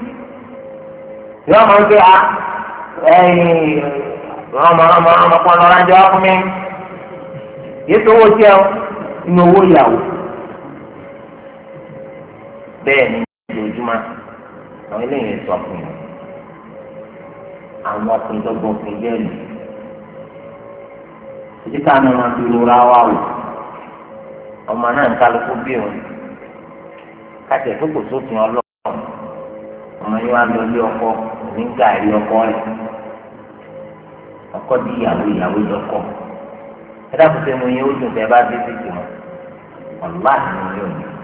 yọ máa ń gbé a ẹ̀yìn ọmọ ọmọ ọmọ kan lọ́ra jẹ́ ọkùnrin mi yìí tó owó jẹ́ inú owó ìyàwó bẹ́ẹ̀ ni ojoojúmọ́ àwọn eléyìí sọ fún mi. àwọn ọkùnrin tó gbọ́ fún ilé ẹ̀lú títí káàánú wọn fi rora wá wò ọmọ náà ń kálukú bí òun káàtì ẹ̀fọ́ kò sófin ọlọ́run ọmọ yìí wá lọ lé ọkọ ní gàrí ọkọ rẹ̀ ọkọ di ìyàwó ìyàwó ìdọ́kọ ẹ dákun pé mo yẹn ó dùn bẹ́ẹ̀ bá dé títì mọ́ ọ̀lá ni mo yóò ní.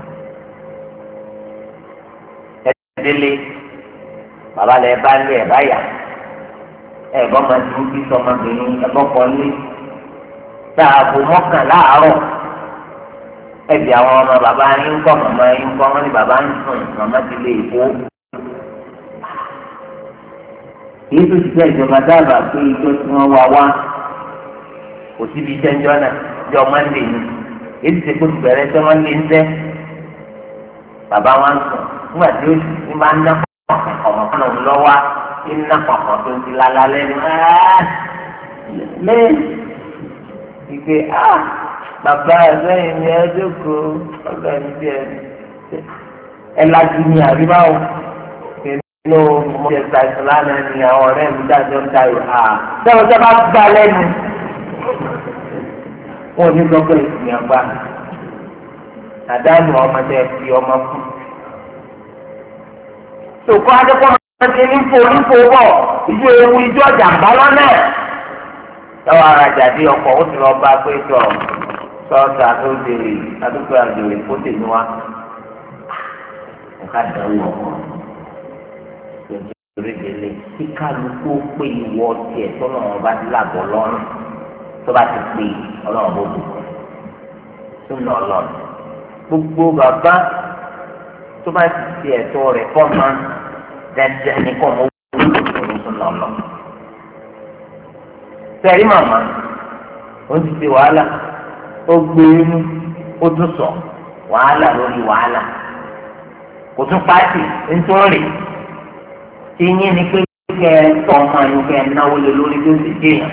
ẹ délé bàbá lẹ bá lé ẹ bá yà. ẹ̀gbọ́n máa ti ń bí sọmọbìnrin ẹ̀gbọ́n kan lé sáàbù mọ́kànlá àárọ̀ ẹ̀bí àwọn ọmọ bàbá yín kọ́ màmá yín kọ́ wọ́n ní bàbá ń sùn màmá ti lè kó. èyí tó ti jẹ́ ìjọba dábàá pé ijó tí wọ́n wá wá kò síbi iṣẹ́ ńjọ́ náà jọ mọ́ndé ni èyí ti ṣe kó ti bẹ̀rẹ̀ ṣẹ́ mọ́ndé ń tẹ́ bàbá wa ń sùn nígbà tí ó ti máa ń ná ọmọ kan náà lọ́wọ́ iná kọ̀ọ̀kan tó ń ti lala lẹ́nu lẹ́yìn ìgbé bàbá ẹ̀sẹ̀yìn ni ẹ jókòó ọ̀gá ẹni bí ẹni ẹ lajú ní àríwáwò nínú mọ̀jẹ̀sà ìsìlámù ẹni àwọn ọ̀rẹ́ mi dájọ́ ń tayò à sẹ́wọ́n sẹ́ bá gbà lẹ́nu wọn ò ní lọ pé ìsìn àgbà àdánù ọmọdé fi ọmọ kú. Tòkọ́ adékọ́ ti ní fo ní fo bọ̀ ìjọ ewu ìjọ jàmbá lọ́nà lọ́wọ́ arajà dé ọkọ̀ ó ti lọ bá pé tọ̀ sọ́ọ̀tà tó dèrè adúgbò àdèrè kó tèmi wá nǹkan dánwò ọkọ̀ lórí délé kí kálukú pé ìwọ tiẹ̀ tọ́nà wọn bá ti làbọ̀ lọ́rùn tó bá ti pè ọlọ́run bó dùn tó nà ọlọ́run gbogbo bàbá tó bá ti ti ẹ̀tọ́ rẹ̀ kọ́ máa dandan ní kọ́ mọ́ owó tó nà ọlọ́run. sẹ́rí màmá ó ti ṣe wàhálà ó gbé inú ó tún sọ wàhálà lórí wàhálà kò tún pàṣẹ nítorí tí yín ni pé kẹ ẹ tọ́ ọmọ yín kẹ ẹ náwó lé lórí tó ti déyàn.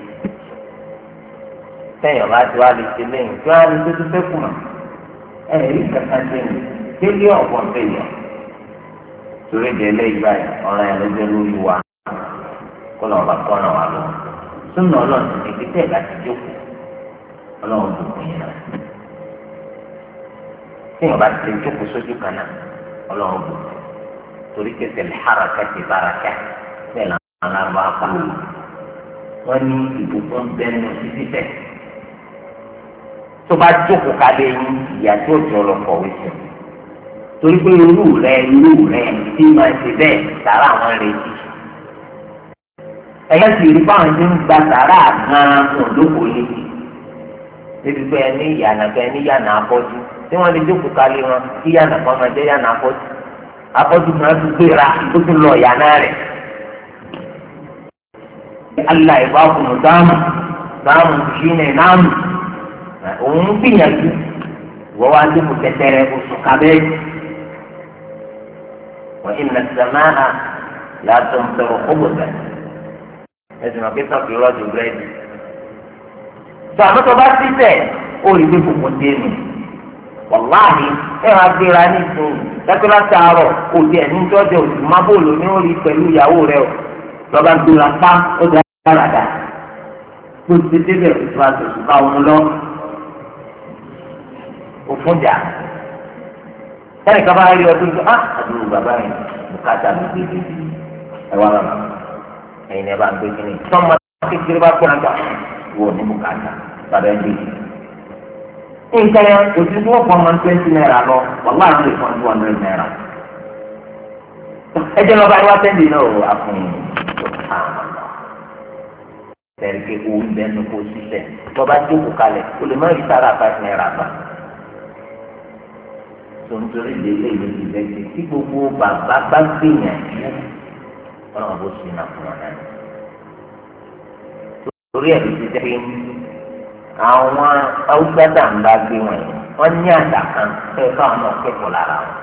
sẹ́yìn ọba tí wàá lè ṣe lẹ́yìn tí wàá lè tó tó fẹ́ kùmà ẹ̀ rí kankan sẹ́yìn délé ọ̀pọ̀ bẹ́yà torí ìdílé ìgbà yìí ọ̀ràn ẹ̀ lọ́jọ́ lórí wa kó lọ́ọ́ bá tọ́nà wa lọ. súnà ọlọ́run ti fi tẹ̀ láti jókòó ọlọ́run tó kù yín náà. sẹ́yìn ọba ti jókòó sójú kan náà ọlọ́run tó kù torí kẹsẹ̀ lè haraka ti baraka bẹ́ẹ̀ làwọn arúgbó apá wọ́n ní ìbùkún bẹ́ẹ̀ ní títí tẹ̀. tó bá jókòó kalẹ̀ yín ìyá tó jọ lọ kọ̀wé sí i torí pé irú rẹ irú rẹ tí màá ṣe bẹ́ẹ̀ sàrà àwọn retí ẹ̀yẹ́ sì rí báwọn ti ń gba sàrà gan-an fún òdòkó lé níbi pé ẹni ìyànà pé ẹni yànà afọ́jú tí wọ́n lè jókòó kalẹ̀ wọn kí yànà kan máa jẹ́ yànà afọ́jú afọ́jú kan tún gbéra tó tún lọ yànà rẹ̀ Allah ìbáfunu dáàmú dáàmú ṣìnà náàmù òun gbìyànjú wọ́n wá dé kò tẹ́tẹ́rẹ́ oṣù kábẹ́ẹ̀jì wọ́n iná sàmáà látọ̀ ń sọ̀rọ̀ kóbòtà ẹ̀sìn ọ̀kẹ́ sọ̀kì rọ́ọ̀dù búrẹ́dì. sọ àmọ́tọ́ bá sí tẹ̀ ó rí pé kòkó dénú wàláhì ẹ̀ máa gbéra ní ìsìn dákúrá sàárọ̀ òdi ẹ̀ ní jọ́jọ́ òsì má bòlò ní orí pẹ̀lú ìyàwó rẹ̀ lọ́ba gbéra pa ó dá dáradá kó ti débẹ̀ òṣùpá òṣùpá òun lọ òfúnjà sẹ́ni kaba rí ọdún tó ah àdúró bàbá yẹn bùkátà mi gbé ẹ wá lọ́nà ẹ̀yin ẹ bá ń gbé kínní tọ́mọ kékeré bá kó nàgbà wò ní bùkátà bàbá ẹ gbé. nǹkan yẹn kò sí fún ọ̀pọ̀ ọmọ twenty naira lọ wàhálà àwọn lè fún two hundred naira. ẹ jẹ́ lọ́ba ìwá tẹ́lẹ̀ náà ò àfún tẹ̀lé ké owó bẹ́ẹ̀ kó sísẹ̀ tọ́ba jókòó kalẹ̀ o lè má rí sára five naira gbà. tontorí délé ìlú ìlẹ́sìn tí gbogbo bàbá bá gbìyànjú ọlọ́run bó sì nà fún wọn náà. torí ẹ̀ ló ti jẹ́ pé àwọn haúsá dà ń bá gbé wọn yìí wọ́n ní àṣà kan pé káwọn náà kẹ́kọ̀ọ́ lára wọn.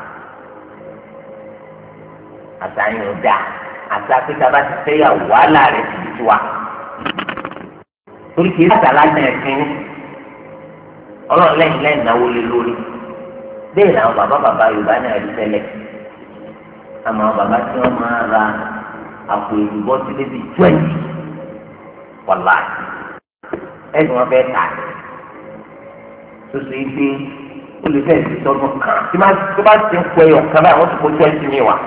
àṣà yìí ò dáa àṣà pé tábà ti fẹ́ yà wàhálà rẹ̀ ti di tiwa. torí kìí àṣà láti ẹ̀sìn ọlọ́run lẹ́yìn lẹ́yìn náwó lé lórí. bẹ́ẹ̀ làwọn bàbá bàbá Yorùbá náà rí tẹ́lẹ̀ àmọ́ àwọn bàbá tí wọ́n máa ra àpò ìdìbò sílé bíi twenty wàlá ẹ̀sìn wọn fẹ́ tà tó ṣe é gbé olùfẹ́ ti sọ́dún kan tí tó bá ti ń pẹ́ ẹ̀yọ̀ kan báyìí wọ́n ti kó twenty mi wá.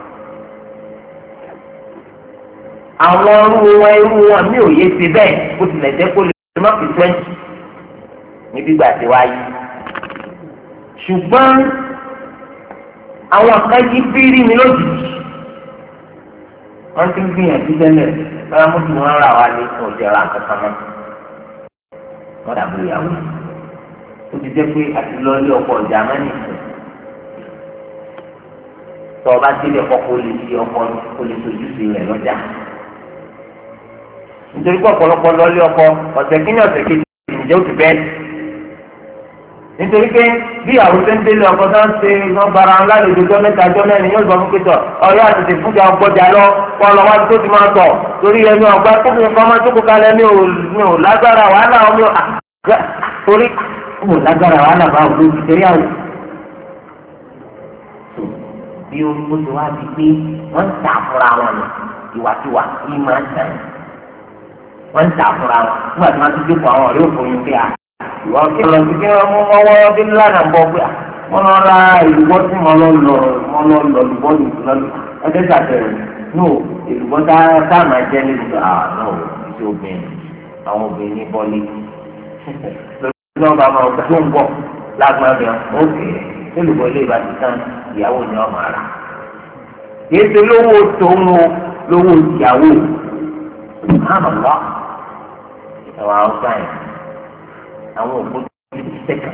àwọn irú wọn irú wọn mi ò yé ti bẹ́ẹ̀ bó tilẹ̀ jẹ́ kó lè má fi twenty níbi gbà tí wáyé ṣùgbọ́n àwọn kan yí bírí mi lójijì wọ́n ti ń gbìyànjú tẹ́lẹ̀ báyọ̀ mọ́tò wọn rà wá lé fún òjòrà kankan mọ́ wọ́n dàbò ìyàwó ó ti jẹ́ pé àti lọ́ọ́lé ọkọ̀ ọ̀jà mẹ́rin ìsìn tó ọba délé ọkọ̀ kó lè fi ọkọ̀ kó lè sojú sí rẹ̀ lọ́jà nítorí pé ọ̀pọ̀lọpọ̀ lọ́ọ́lé ọkọ̀ ọ̀sẹ̀ kí ní ọ̀sẹ̀ kejì ìjẹ́ òtún bẹ́ẹ̀ nítorí pé bí àwọn tó ń délé ọkọ tó ń ṣe wọn bara wọn lálejò tó mẹ́ta jọ mẹ́rin yóò gbọ́ fún pétọ ọyọ àtẹtẹ fúnjà ọgbọjà lọ wọn lọ wá tó ti máa tọ torí ẹni ọgbà tóbi nǹkan máa jókòó kalẹ̀ mi ò mi ò lágbára wàhálà mi ò torí mi ò lágbára wàhálà bá òun ti tẹ̀lé àwọn. bí o bó ti wá di pé wọ́n ń tà fúnra wọn nù ìwàkiwà yìí máa ń tẹ̀ wọ́n ń tà fúnra wọn nígbà tí wọ́n ti jókòó àwọn ọ̀rẹ́ òfin pé a ìwà kí lọ sí kí wọ́n mú ọwọ́ bí lánàá bọ̀ pé wọ́n lọ ra ìlúbọ́ tí mo lọ lọ mo lọ lọ lùbọ́ ní ìlú ọjọ́ ìsàtẹ̀rẹ̀ no ìlúbọ́ tá a máa jẹ́ níbi tó ah no ìṣe obìnrin àwọn obìnrin bọ́lí lórí ọba máa gbà tó ń bọ̀ lágbàdo òkè olùbọ̀ ilé ìbá ti tán ìyàwó ni ọmọ ara kìí ṣe lówó tó ń wo lówó ìyàwó subhanallah ẹ̀wọ̀n haúsá yẹn àwọn òkú ti sẹ́kà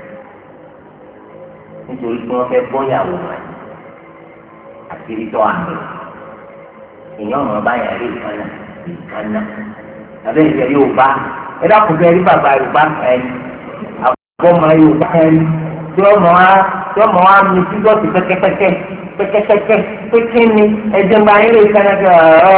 nítorí pé wọ́n fẹ́ bọ́yàwó wọn àti ìtọ́ àmì èèyàn ọ̀nà báyà rí ìkànnà ìkànnà tàbí ìjẹ́ yóò bá ẹ dákun fẹ́ rí bàbá Yorùbá ẹni àbọ̀mọ Yorùbá ẹni tí ọmọ wa tí ọmọ wa mi sígọ́ọ̀tì pẹ́kẹ́pẹ́kẹ́ pẹ́kẹ́pẹ́kẹ́ pékè ni ẹ̀jẹ̀ máa ń rí ìkànnà kí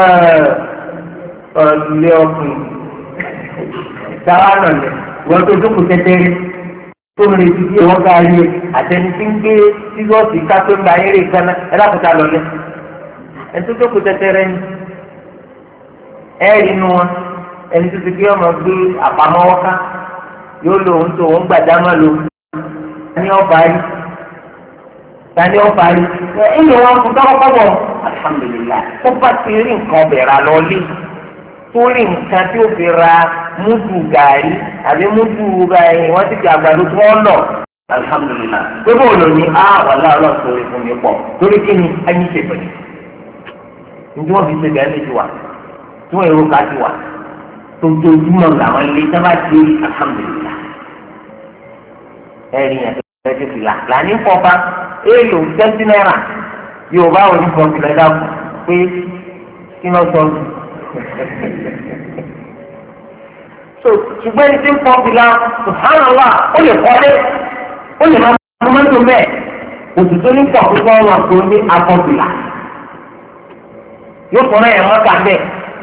ọ̀ọ́dúnlé ọkùnrin sáwà nà lẹ̀ wọ́n tó dúkù tẹ́tẹ́rẹ́ tó ń retí bí wọ́n ká rí àtẹni tí ń gbé sígọ́ọ̀tì ká tó ń gba ayé rí ìkànnà ẹ dákun ta lọ lẹ̀ ẹ tó dúkù tẹ́tẹ́rẹ́ ni ẹ rí inú wọn ẹni tó ti gbé ọmọ gbé àpamọ́wọ́ ká yóò lo ohun tó òun gbàdámọ́ lo tani ọba rí tani ọba rí ẹ ìyẹn wọn kò tọ́kọ́ kọ́bọ̀ alhamdulilayi tó bá ti rí nǹkan bẹ̀rẹ̀ lọ lé tó rí nǹkan tí ó fi ra múdù gàrí àbí múdù gàrí wọ́n ti fi àgbàdo tí wọ́n lọ alhamdulilayi gbogbo olóyìn á wàlá ọlọ́run tó rí fún mi pọ̀ torí kí ni ayé ṣe pẹ̀lú ní wọ́n fi ṣe gàrí ti wà tí wọ́n èrò ká ti wà tójoojúmọ́ làwọn ilé sábà ti alhamdulilah ẹ̀rí yẹn tó ti fi là lànà ìfọ̀ba èèlò twenty naira yóò bá wọn nífọ̀ọ́ sílẹ̀ dàpọ̀ pé kí ló sọ ọ́ so ṣùgbọ́n ẹni tí ń fọ́ fìlà subhanallah ó lè kọ́lé ó lè máa mú mọ́tò mẹ́ẹ̀ òtútù ní pọ̀ púpọ̀ wọn kò ní afọ́fìlà yóò fọ́nrán yẹn mọ́ta bẹ́ẹ̀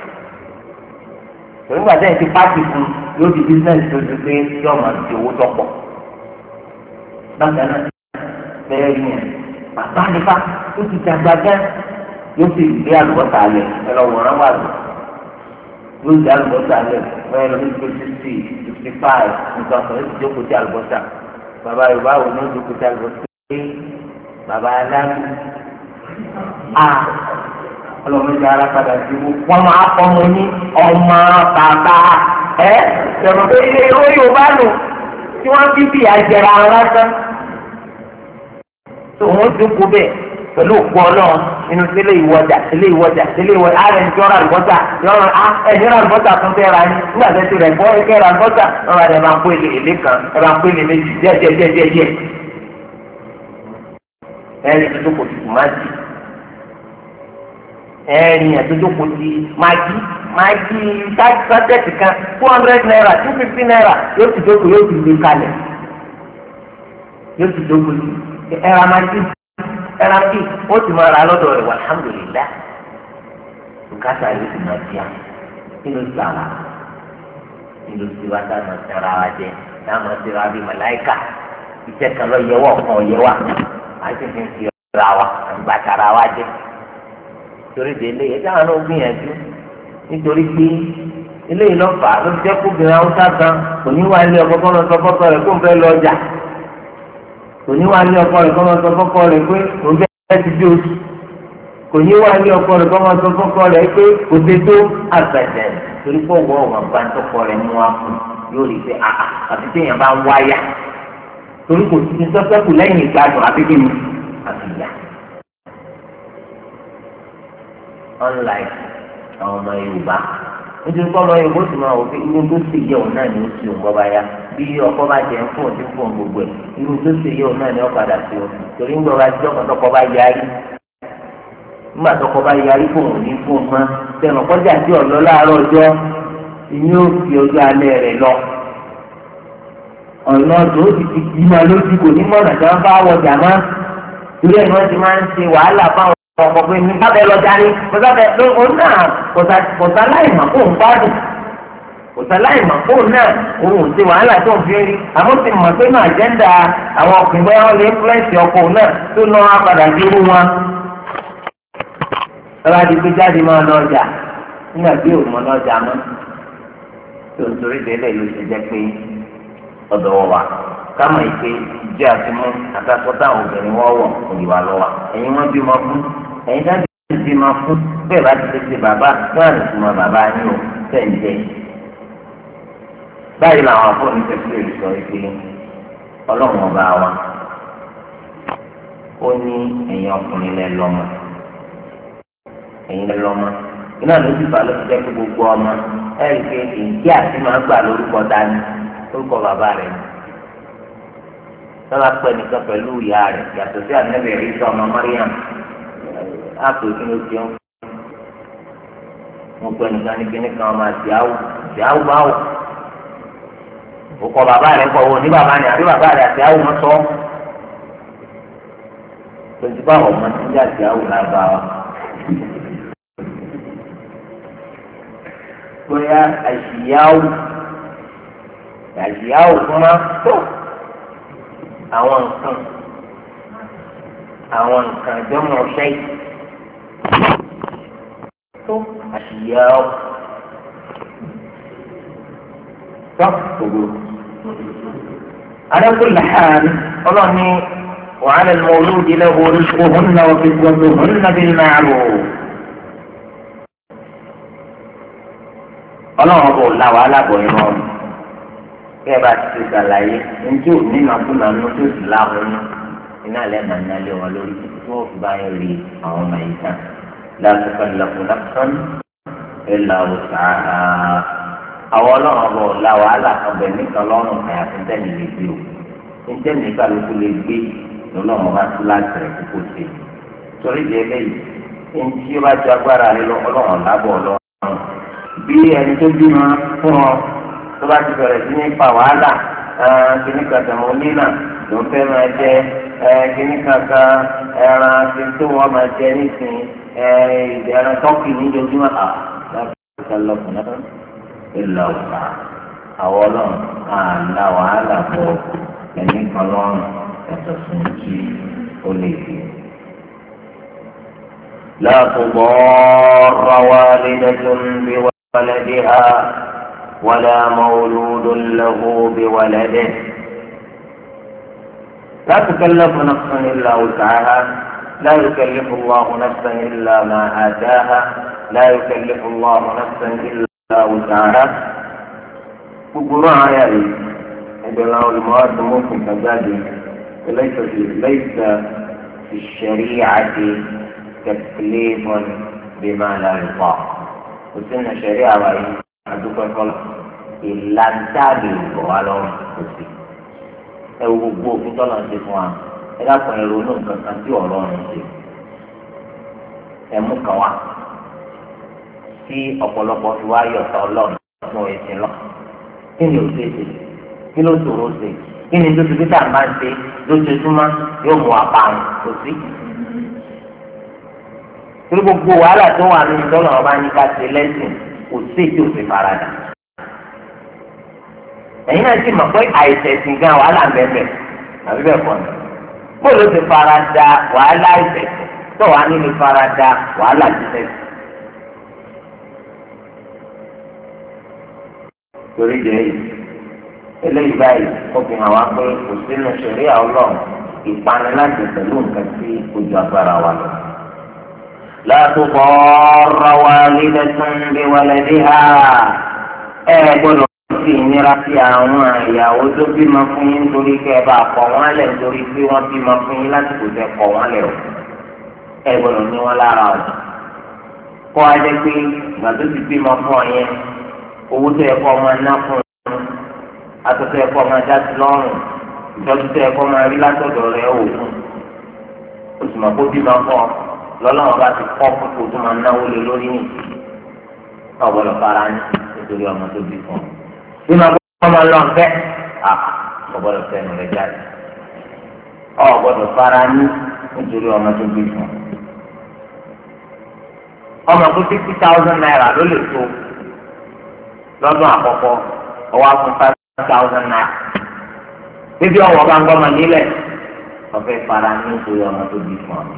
torí wà sẹ́yìn ti pàṣẹ fún yóò di bísíǹnẹ̀sì tó ti pé yóò máa di owó tó pọ̀ bákan náà bẹ́ẹ̀ ni ẹ̀ bàbá nípa ó ti dàgbà gán yóò sì gbé àlùbọ́sà alẹ̀ ẹ lọ wọ̀rán wà lọ yóò gbé àlùbọ́sà alẹ̀ wọ́n lọ ní fifty fifty five nǹkan kan yóò ti jókòó sí àlùbọ́sà bàbá Yorùbá wo ni ó jókòó sí àlùbọ́sà pé bàbá aláàbò a ọlọ́mọdé alápadà sí wọn máa fọmọ ní ọmọ bàbá ẹ ṣẹ̀rọ̀ pé ilé ìwé Yorùbá nù tí wọ́n fi bí àjẹrà lásán tó wọ́n jókòó bẹ́ẹ̀ pẹ̀lú òkú ọlọ́run inú sílé ìwọjà sílé ìwọjà sílé ìwọjà ààrẹ ń jọra àlùbọ́sà yọrọ a ẹ̀yìn rà àlùbọ́sà fún fẹ́ ra yín nígbà tó ti rẹ̀ gbọ́ ẹ̀kẹ́ ra àlùbọ́sà ọ̀rọ̀ àdé máa ń kó èlé èlé kan ẹ̀ máa ń kó èlé méjì díẹ̀ díẹ̀ díẹ̀ díẹ̀ díẹ̀ ẹ̀rìn tó kò tutù máa jì ẹ̀rìn tó tó kò ti máa jí máa jí sátẹ̀tì kan two hundred naira two fifty naira yóò ti dókòó yóò ti gbé kalẹ̀ yóò ti dókòó ẹ̀rọ máa jí ẹ̀rọ kí ó ti máa ra lọ́dọ̀ rẹ̀ alhamdulillah bùkátà yóò ti máa jí à kí ló ti àwà kí ló ti wá dáná tẹ̀ra wa jẹ dáná tẹ̀ra bí màláìkà iṣẹ́ kan lọ yẹwọ́ kan yẹwà àti fi ń fi ra wa àgbàtàrà wa jẹ torí délé ẹ dáhùn náà gbìyànjú nítorí pé eléyìí lọ fà á ló jẹ́ kó obìnrin haúsá kan kò ní wá ilé ọkọ kọ́nà sọ fọ́kọ rẹ̀ kó ń fẹ́ lọ ọjà kò ní wá ilé ọkọ rẹ̀ kọ́nà sọ fọ́kọ rẹ̀ pé kò ń fẹ́ ti dé oṣù kò ní wá ilé ọkọ rẹ̀ kọ́nà sọ fọ́kọ rẹ̀ pé kò dé tó àgbàjẹ́ torí pé òwò ọ̀wà bá ń tọkọ rẹ̀ mú wa fún yóò rí i pé àà àti téèyàn bá ń wáyà torí kò sí sọ́sẹ́kù lẹ́yìn ìgbádùn àbí kí ni àti ìyá. unlike àwọn ọmọ Yorùbá nítorí pé ọmọ Yorùbá sì máa wò pé irú tó ṣe yẹ òun náà ni ó ṣe òun bọ́ba ya bí ọkọ bá jẹ ń fún òun tí ń fún gbogbo ẹ̀ irú tó ṣe yẹ òun náà ni ó padà sí o torí ń gbọ́ bá jọ́ kan tọkọ bá yarí nígbà tọkọ bá yarí fún òun ní fún un mọ́ tẹnu kọjá sí ọ̀lọ́ láàárọ̀ ọjọ́ ìní ó fi ọjọ́ alẹ́ rẹ̀ lọ ọ̀nà tó ti ti kì í máa lójú kò ní mọ̀nà tí wọ́n bá wọjà máa torí ẹ̀ ni wọ́n ti máa ń ṣe wàhálà fáwọn ọkọ̀ pé ní bábẹ́ lọ darí kòtàbẹ́ lóhùn náà kòtà láìmọ̀ kó ń gbádùn kòtà láìmọ̀ kó náà òun ò ṣe wàhálà tó ń fi rí àmọ́ ti mọ̀ pé náà àjẹ́ńdà àwọn ọkùnrin bẹ́ẹ̀ wọ́n lè influence ọkọ̀ náà tó ná apàdà sí irú wọn. lọ́wọ́ adi pé jáde máa lọ ọjà nígbà tí òun mọ̀ lọ́jà mọ́ tó ń torí délé yóò ṣe jẹ́ pé ọ̀dọ̀ wa kámọ̀ ìpè ìjẹ́ àtìmú àtàkọ́tà obìnrin wọ́n wọ̀ òyìnbá lọ́wọ́ ẹ̀yin wọ́n bí wọn fún ẹ̀yin dájú ti máa fún bẹ́ẹ̀ bá ti tètè bàbá náà lè tún mọ bàbá yín o tẹ̀ǹtẹ̀. báyìí làwọn afọ́nì tẹ̀sílẹ̀ sọ pé ọlọ́run ọba wa ó ní ẹ̀yin ọkùnrin lẹ lọ́mọ ẹ̀yin lẹ lọ́mọ iná ló ti fà ló ti jẹ́ pé gbogbo ọmọ ẹ̀rí pé ìdí àti máa gbà lórúkọ dání lórúkọ bàbá rẹ̀ ni. sọ́la pẹ́ nìkan pẹ̀lú ìyá rẹ̀ yàtọ̀ sí ànábì Ìsá ọmọ Mariam ápè kí ló jẹun. mo pẹ́ nìkan ní kíní kan ọmọ àti àwù àti àwù báwò. òkọ bàbá rẹ̀ kọ̀ wò ní bàbá ni àbí bàbá rẹ̀ àti àwù mọ́ sọ. tòjú báwọ̀ ọmọ tí ń jẹ́ àti àwù làbá wa. bóyá àṣìyáwó àṣìyáwó fúnra tó àwọn nǹkan àwọn nǹkan jọmọ ṣẹ́yìn tó àṣìyáwó tó gbogbo. على كل حال ọlọ́ni وعلى المولود له رزقهن وكسوتهن بالمعروف. ọlọ́run kò la wàhálà bọ̀ yín lọ́rùn kí ẹ bá ti ṣe ṣàlàyé njẹ́ ò ní nàkúnà nù tó sì láwọn nù iná lẹ́ẹ̀mà ní alẹ́ wọn lórí tí wọ́n fi bá yín rí àwọn ọmọ yìí tán láti fẹ́ lọ́kùn lọ́kùn ẹ̀ là ó sàá àwọn ọlọ́run bọ̀ la wàhálà kan bẹ̀ nìkan lọ́rùn kàyà fún tẹ́mi lè gbé o njẹ́ mi kálukú lè gbé lọ́lọ́run bá tún láti rẹ̀ kókó ṣe torí ìdí eléyìí njẹ́ bá ju agbára rẹ lọ ọlọ́run lábọ̀ ọlọ́run bí ẹni tó bímọ fún ọ tó bá ti bẹ̀rẹ̀ sí ní fa wàhálà kíní kankan mọ nínà ló ń fẹ́ máa jẹ kíní kankan ẹran tí tó wọ́n máa jẹ nísìnyí ẹran tọ́kì níjojúmọ́ à láti lọ́kùnrin náà ìlà òkà àwọn ọlọ́run àlà wàhálà bọ̀ ẹni kan lọ́rùn ẹ̀sọ̀ fún kí ó lè fi. لا تضار والدة بولدها ولا مولود له بولده لا تكلف نفس إلا وسعها لا يكلف الله نفسا إلا ما آتاها لا يكلف الله نفسا إلا وسعها gbogbo àyà yìí ẹgbẹ́ làwọn olùmọ̀ọ́dún mọ́fún kàjáde ليس في الشريعة تكليف بما لا يطاق وسن الشريعة وإن أدوك فلا إلا تابع ولو كسي ẹ wo gbogbo òfin tọ́lọ̀ ń ṣe fún wa ẹ dákun ẹ ronú nǹkan kan tí ọ̀rọ̀ ń ṣe ẹ mú kan wá tí ọ̀pọ̀lọpọ̀ fi wá yọ̀tọ̀ ọlọ́run fún ẹ̀sìn lọ kí ni ò ṣe ṣe kí ló ṣòro ṣe kí ni lóṣù tí táà máa ń ṣe lójoojúmọ́ yóò mú apáhùn kò sí. torí gbogbo wàhálà tó wà nínú tọ́lọ̀ ọba ní ká ṣe lẹ́sìn kò sí èyí ò fi faradà. ẹ̀yin náà sì mọ̀ pé àìsẹ̀sìn gan wàhálà ń bẹ̀ẹ̀ bẹ̀ẹ̀ àbí bẹ́ẹ̀ kọ́ ni. bóòlù ti farada wàhálà àìsẹ̀sìn tó wà nínú farada wàhálà jíṣẹ́sìn. torí jẹ́ yìí eléyìí báyìí ó fi hàn wá pé kò sínú ṣẹ̀ríà Ọlọ́run ìpani láti pẹ̀lú nǹkan tí ojú agbára wa lọ. لا تضار والدة بولدها ẹ gbọ́dọ̀ fi ìnira sí àwọn ìyàwó tó bímọ fún yín nítorí kẹ́ ẹ bá kọ̀ wọ́n lẹ̀ nítorí pé wọ́n bímọ fún yín láti kò tẹ́ kọ̀ wọ́n lẹ̀ o ẹ gbọ́dọ̀ ní wọn lára o kọ́ adé pé ìgbà tó ti bímọ fún ọ yẹn owó tó yẹ kọ́ ọmọ ná fún un atọ́tọ́ yẹ kọ́ ọmọ ajá sí lọ́rùn ìtọ́jú tó yẹ kọ́ ọmọ rí látọ̀dọ̀ rẹ̀ ò fún o sì mọ̀ kó bímọ fún ọ lọ́lọ́run bá ti kọ́ kókó tó máa náwó lé lórí nì ọ̀gbọ́dọ̀ fara ní nítorí ọmọ tó bí fún ọ. bí màá gbọ́ ọmọ lọ́n fẹ́ ọ̀gbọ́dọ̀ fẹ́ ẹnu rẹ̀ jáde ọ̀gbọ́dọ̀ fara ní nítorí ọmọ tó bí fún ọ. ọmọ tó fifty thousand naira ló lè tó lọ́dún àkọ́kọ́ ọwọ́ fún five thousand naira. bíbí ọwọ́ bá ń gbọ́ ọmọ nílẹ̀ ọ̀fẹ́ fara ní nítorí ọmọ tó bí fún ọ.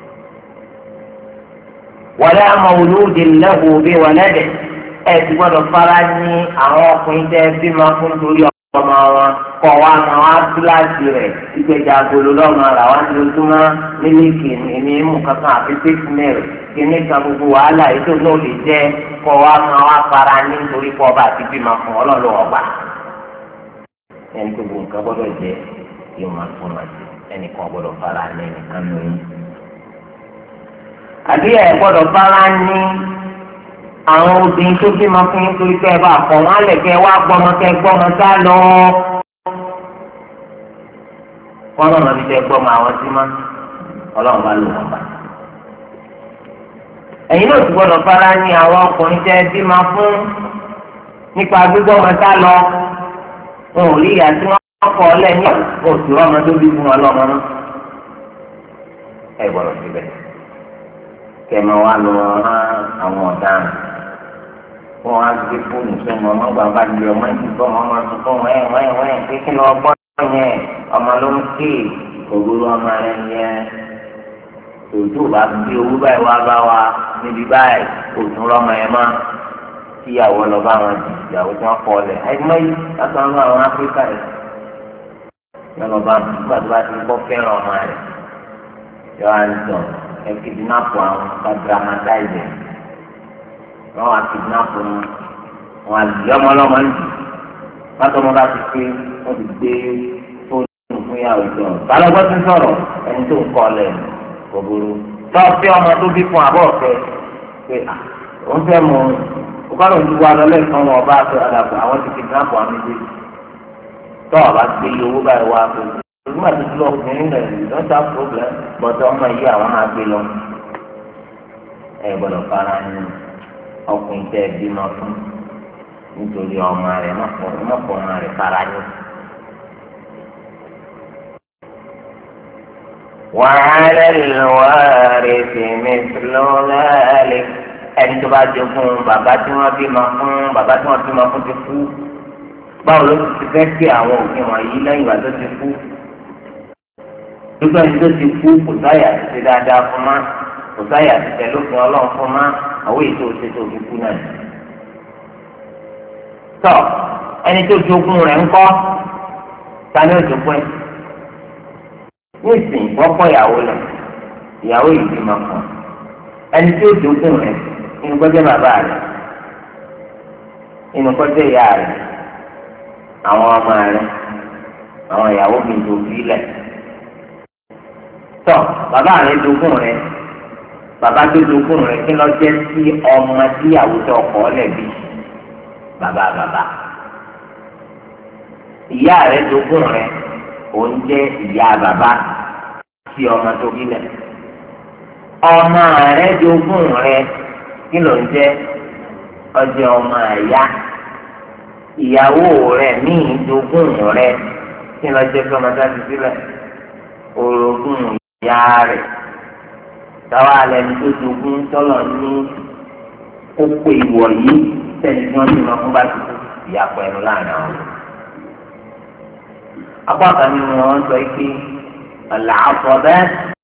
wala mawludin lahu bi waladihi ẹ ti gbọ́dọ̀ fara ní àwọn ọkùnrin tẹ bímọ fún torí ọmọ wọn kọ wa máa wá kíláàsì rẹ ìgbẹjà agolo lọmọ ara wa ní ojúmọ́ mílíkì ní mú kankan àfi six mil kíní kan gbogbo wàhálà ètò náà lè jẹ kọ wa máa wá fara ní nítorí kọ ọba àti bímọ fún ọlọ́lọ́ ọgbà ẹni tó gbogbo nǹkan gbọ́dọ̀ jẹ yóò máa tún máa jẹ ẹnì kan gbọ́dọ̀ fara ní ẹnìkan lóyún. àbí ẹ gbọ́dọ̀ fara ní àwọn obìnrin tó bímọ fún yín torí kẹ́ ẹ bá kọ̀ wọ́n lẹ̀ kẹ́ ẹ wá gbọ́mọ kẹ́ ẹ gbọ́mọ sá lọ. wọ́n lọ́nà bí kẹ́ ẹ gbọ́mọ àwọn sí mọ́ ọlọ́run bá lò wọ́n bá. ẹ̀yin náà ti gbọ́dọ̀ fara ní àwọn ọkùnrin tẹ́ ẹ bímọ fún nípa gbígbọ́mọ sá lọ. wọn ò rí ìyá tí wọ́n kọ́ ọ lẹ́yìn oṣù ọmọ tó bí fún wọn lọ́mọ náà. ẹ gbọ́dọ̀ síbẹ̀ kẹ́ ẹ máa wá lọ rán àwọn ọ̀daràn wọn á gbé fóònù sọmọ ọmọ bàbá di ọmọ ìdìbò ọmọ tuntun wẹ́ẹ̀ wẹ́ẹ̀ wẹ́ẹ̀ pé kí lọ́ọ́ gbọ́ yẹn ọmọ ló ń ké òwúrọ̀ ọmọ rẹ yẹn òjò bá gbé owó báyìí wá bá wa níbi báyìí òtún lọ́mọ yẹn má kíyàwó lọ bá wọn di ìyàwó tí wọ́n kọ́ lẹ̀ ẹgbẹ́ yìí látọ̀ ń lọ àwọn áfíríkà yìí yọ lọ bá wọn nígbà tó bá ti kọ́ fẹ́ràn ọmọ rẹ̀ yọ á ń tọ̀ ẹ kìdínápù àwọn ká dramatize wọn wá kìdínápù wọn àlùyọ ọmọ ọlọmọ ń jù pátọ ọmọ bá ti pé wọn ti gbé fóònù fún yàrá ìjọ balọgbọ ti sọ̀rọ̀ ẹni tó ń kọ lẹ kò burú tọ́ọ̀fẹ́ ọmọ tó bí fún abọ́ ọ̀fẹ́ pé òun fẹ́ mọ òkàlù ń wá lọ lẹ́ẹ̀kan wọn ọba àti àdàpọ̀ àwọn ti kìdínápù àwọn méjèèjì tọ́ọ̀ bá gbé owó báyìí wá pé ìgbà tó ti lọ ọkùnrin rẹ̀ don't have problem bọ́tọ̀ ọmọ yìí àwọn máa gbé lọ ẹ gbọ́dọ̀ fara ní ọkùnrin tẹ ẹ bímọ fún nítorí ọmọ rẹ̀ mọ̀pọ̀ ọmọ rẹ̀ fara ní. وعلى الوارث مثل ذلك ẹni tó bá jogún bàbá tí wọ́n bímọ fún bàbá tí wọ́n bímọ fún ti kú báwo ló ti fẹ́ kí àwọn òfin wọ̀nyí lẹ́yìn ìgbà tó ti kú nígbà tó ti kú kò sáyà ti ṣe dáadáa fún ma kò sáyà ti tẹ lófin ọlọ́run fún ma àwọn èyí tó ṣe tó fi kú náà. tọ́ ẹni tó jogún rẹ̀ ń kọ́ ta ni ó jogún ẹ̀ ní ìsìn ìfọ́pọ̀ ìyàwó lẹ̀ ìyàwó yìí ti máa kàn ẹni tó jogún rẹ̀ inú kọjá bàbá rẹ̀ inú kọjá ìyá rẹ̀ àwọn ọmọ rẹ̀ àwọn ìyàwó mi tó fi lẹ̀. tọ́ bàbá rẹ̀ jogún rẹ̀ bàbá tó jogún rẹ̀ kí lọ jẹ́ sí ọmọ tí àwùjọ kọ́ lẹ́bi bàbá bàbá ìyá rẹ̀ jogún rẹ̀ òun jẹ́ ìyá bàbá tí ọmọ tó bí lẹ̀ ọmọ rẹ̀ jogún rẹ̀ kí ló ń jẹ́ ọjọ́ ọmọ ẹ̀yà ìyàwó rẹ̀ míì jogún rẹ̀ kí lọ jẹ́ kí ọmọ dájú sílẹ̀ orogún ìyá rẹ̀ táwa alẹ́ ní tó jogún tọ́lọ̀ ní kókó ìwọ̀ yìí sẹ́ni tí wọ́n ti mọ fún bá ti kú ìyàpọ̀ ẹnu láàrin àwọn. apá kan nínú wọn sọ pé àlàáfọ̀bẹ́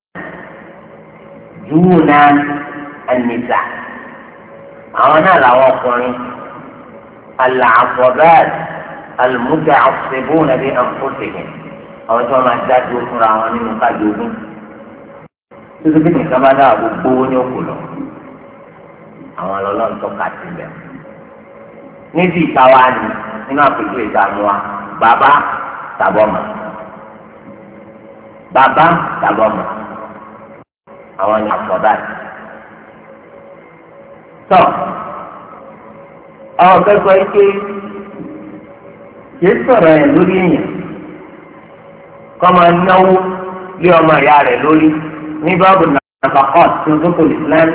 dúnà ẹnìta àwọn náà làwọn ọkùnrin àlàáfọ̀bẹ́ àlùmúdà ọ̀sẹ̀bù nàbí àǹfọ̀sẹ̀kẹ̀ àwọn tí wọ́n máa dá dúró fúnra wọn nínú kájọ ogún títí bí nìkan bá dáwà gbogbo owó ní òkú lọ àwọn ọlọ́run tó kà sí bẹ́ẹ̀. níbi ìtawá ni nínú àpèjú ìdààmú wa bàbá tàbọ̀mọ̀ bàbá tàbọ̀mọ̀ àwọn ní àfọ̀dá. tọ́ àwọn akẹ́kọ̀ọ́ yìí pé kìí sọ̀rọ̀ ẹ̀ lórí èèyàn kọ́ máa náwó lé ọmọ ìyá rẹ̀ lórí ní báàbù nàfàkọ́t tó dókòó ìsìlámù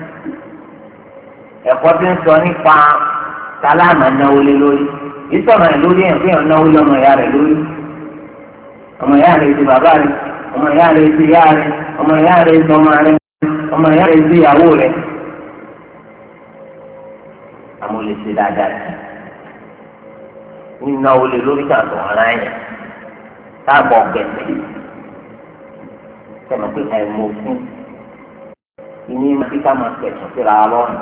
ẹ̀kọ́ tí ń sọ nípa sálámà náwó lé lórí ìsọ̀rọ̀ ẹ̀ lórí ẹ̀ fíhàn náwó lé ọmọ ìyá rẹ̀ lórí ọmọ ìyá rẹ̀ ti bàbá rẹ̀ ọmọ ìyá rẹ̀ ti ìyá rẹ̀ ọmọ ìyá rẹ̀ ti ọmọ rẹ̀ ọmọ ìyá rẹ̀ ti ìyàwó rẹ̀ àmọ́ lè ṣe dáadáa sí ní náwó lé lórí kàtó ọ̀rá yẹn táàbọ̀ gbẹ̀sẹ̀ sẹ́mi pé àìmọ̀ fún ìní máa máa pẹ̀sùn síra lọ́nà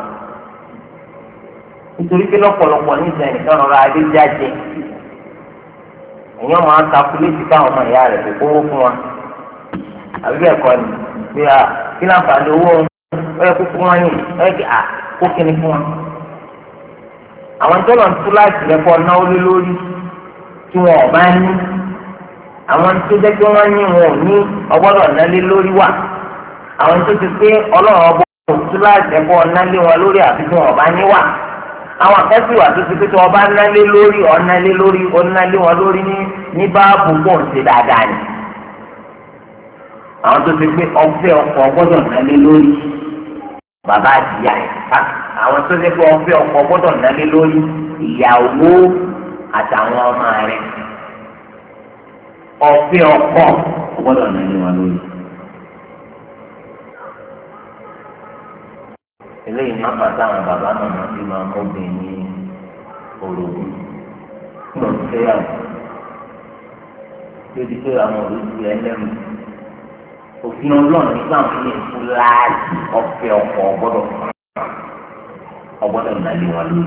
nítorí pé lọ́pọ̀lọpọ̀ nígbà nìkan rọra adé jáde èèyàn máa ń takuléètì káwọn ọmọ ìyá rẹ̀ kò kówó fún wa àbí bẹ́ẹ̀ kọ́ ni bí a kí láǹfààní owó ẹ kó fún wa yìí ẹ kí a kó kíni fún wa. àwọn tó lọ ń tú láti lẹ́kọ̀ọ́ náwó lé lórí tí wọn ò bá ní àwọn tó jẹ́ pé wọ́n ní wọn ò ní ọgbọ́dọ̀ nálé lórí wà àwọn tó ti pé ọlọ́run ọgbọ́n òtún láti ẹ̀kọ́ ọ̀nálé wọn lórí àfi tí wọn bá níwà àwọn akẹ́sì wà tó ti pé tí wọn bá nálé lórí ọ̀nálé lórí ọ̀nálé wọn lórí ní ní báàbù pọ̀ ń ṣe dáadáa ni àwọn tó ti pé ọ̀fẹ́ ọkọ̀ gbọ́dọ̀ nálé lórí bàbá àtìyá ẹ̀ àwọn tó ti pé ọ̀fẹ́ ọkọ̀ gbọ́dọ̀ nálé lórí ìyàwó àtàwọn ọmọ rẹ̀ ọ̀fẹ́ ọkọ̀ gbọ́dọ̀ nálé wọn lórí. eléyìí máa bàtà àwọn bàbá màmá bí máa mú obìnrin òrògùn lọ fẹ́yàwó tó di pé àwọn olùdíje ẹlẹ́mu òfin ọlọ́run nígbà wọn lè fún láàyè ọ̀fẹ́ ọkọ̀ ọgbọ́dọ̀ ọgbọ́dọ̀ nàlẹ́ wọn lórí.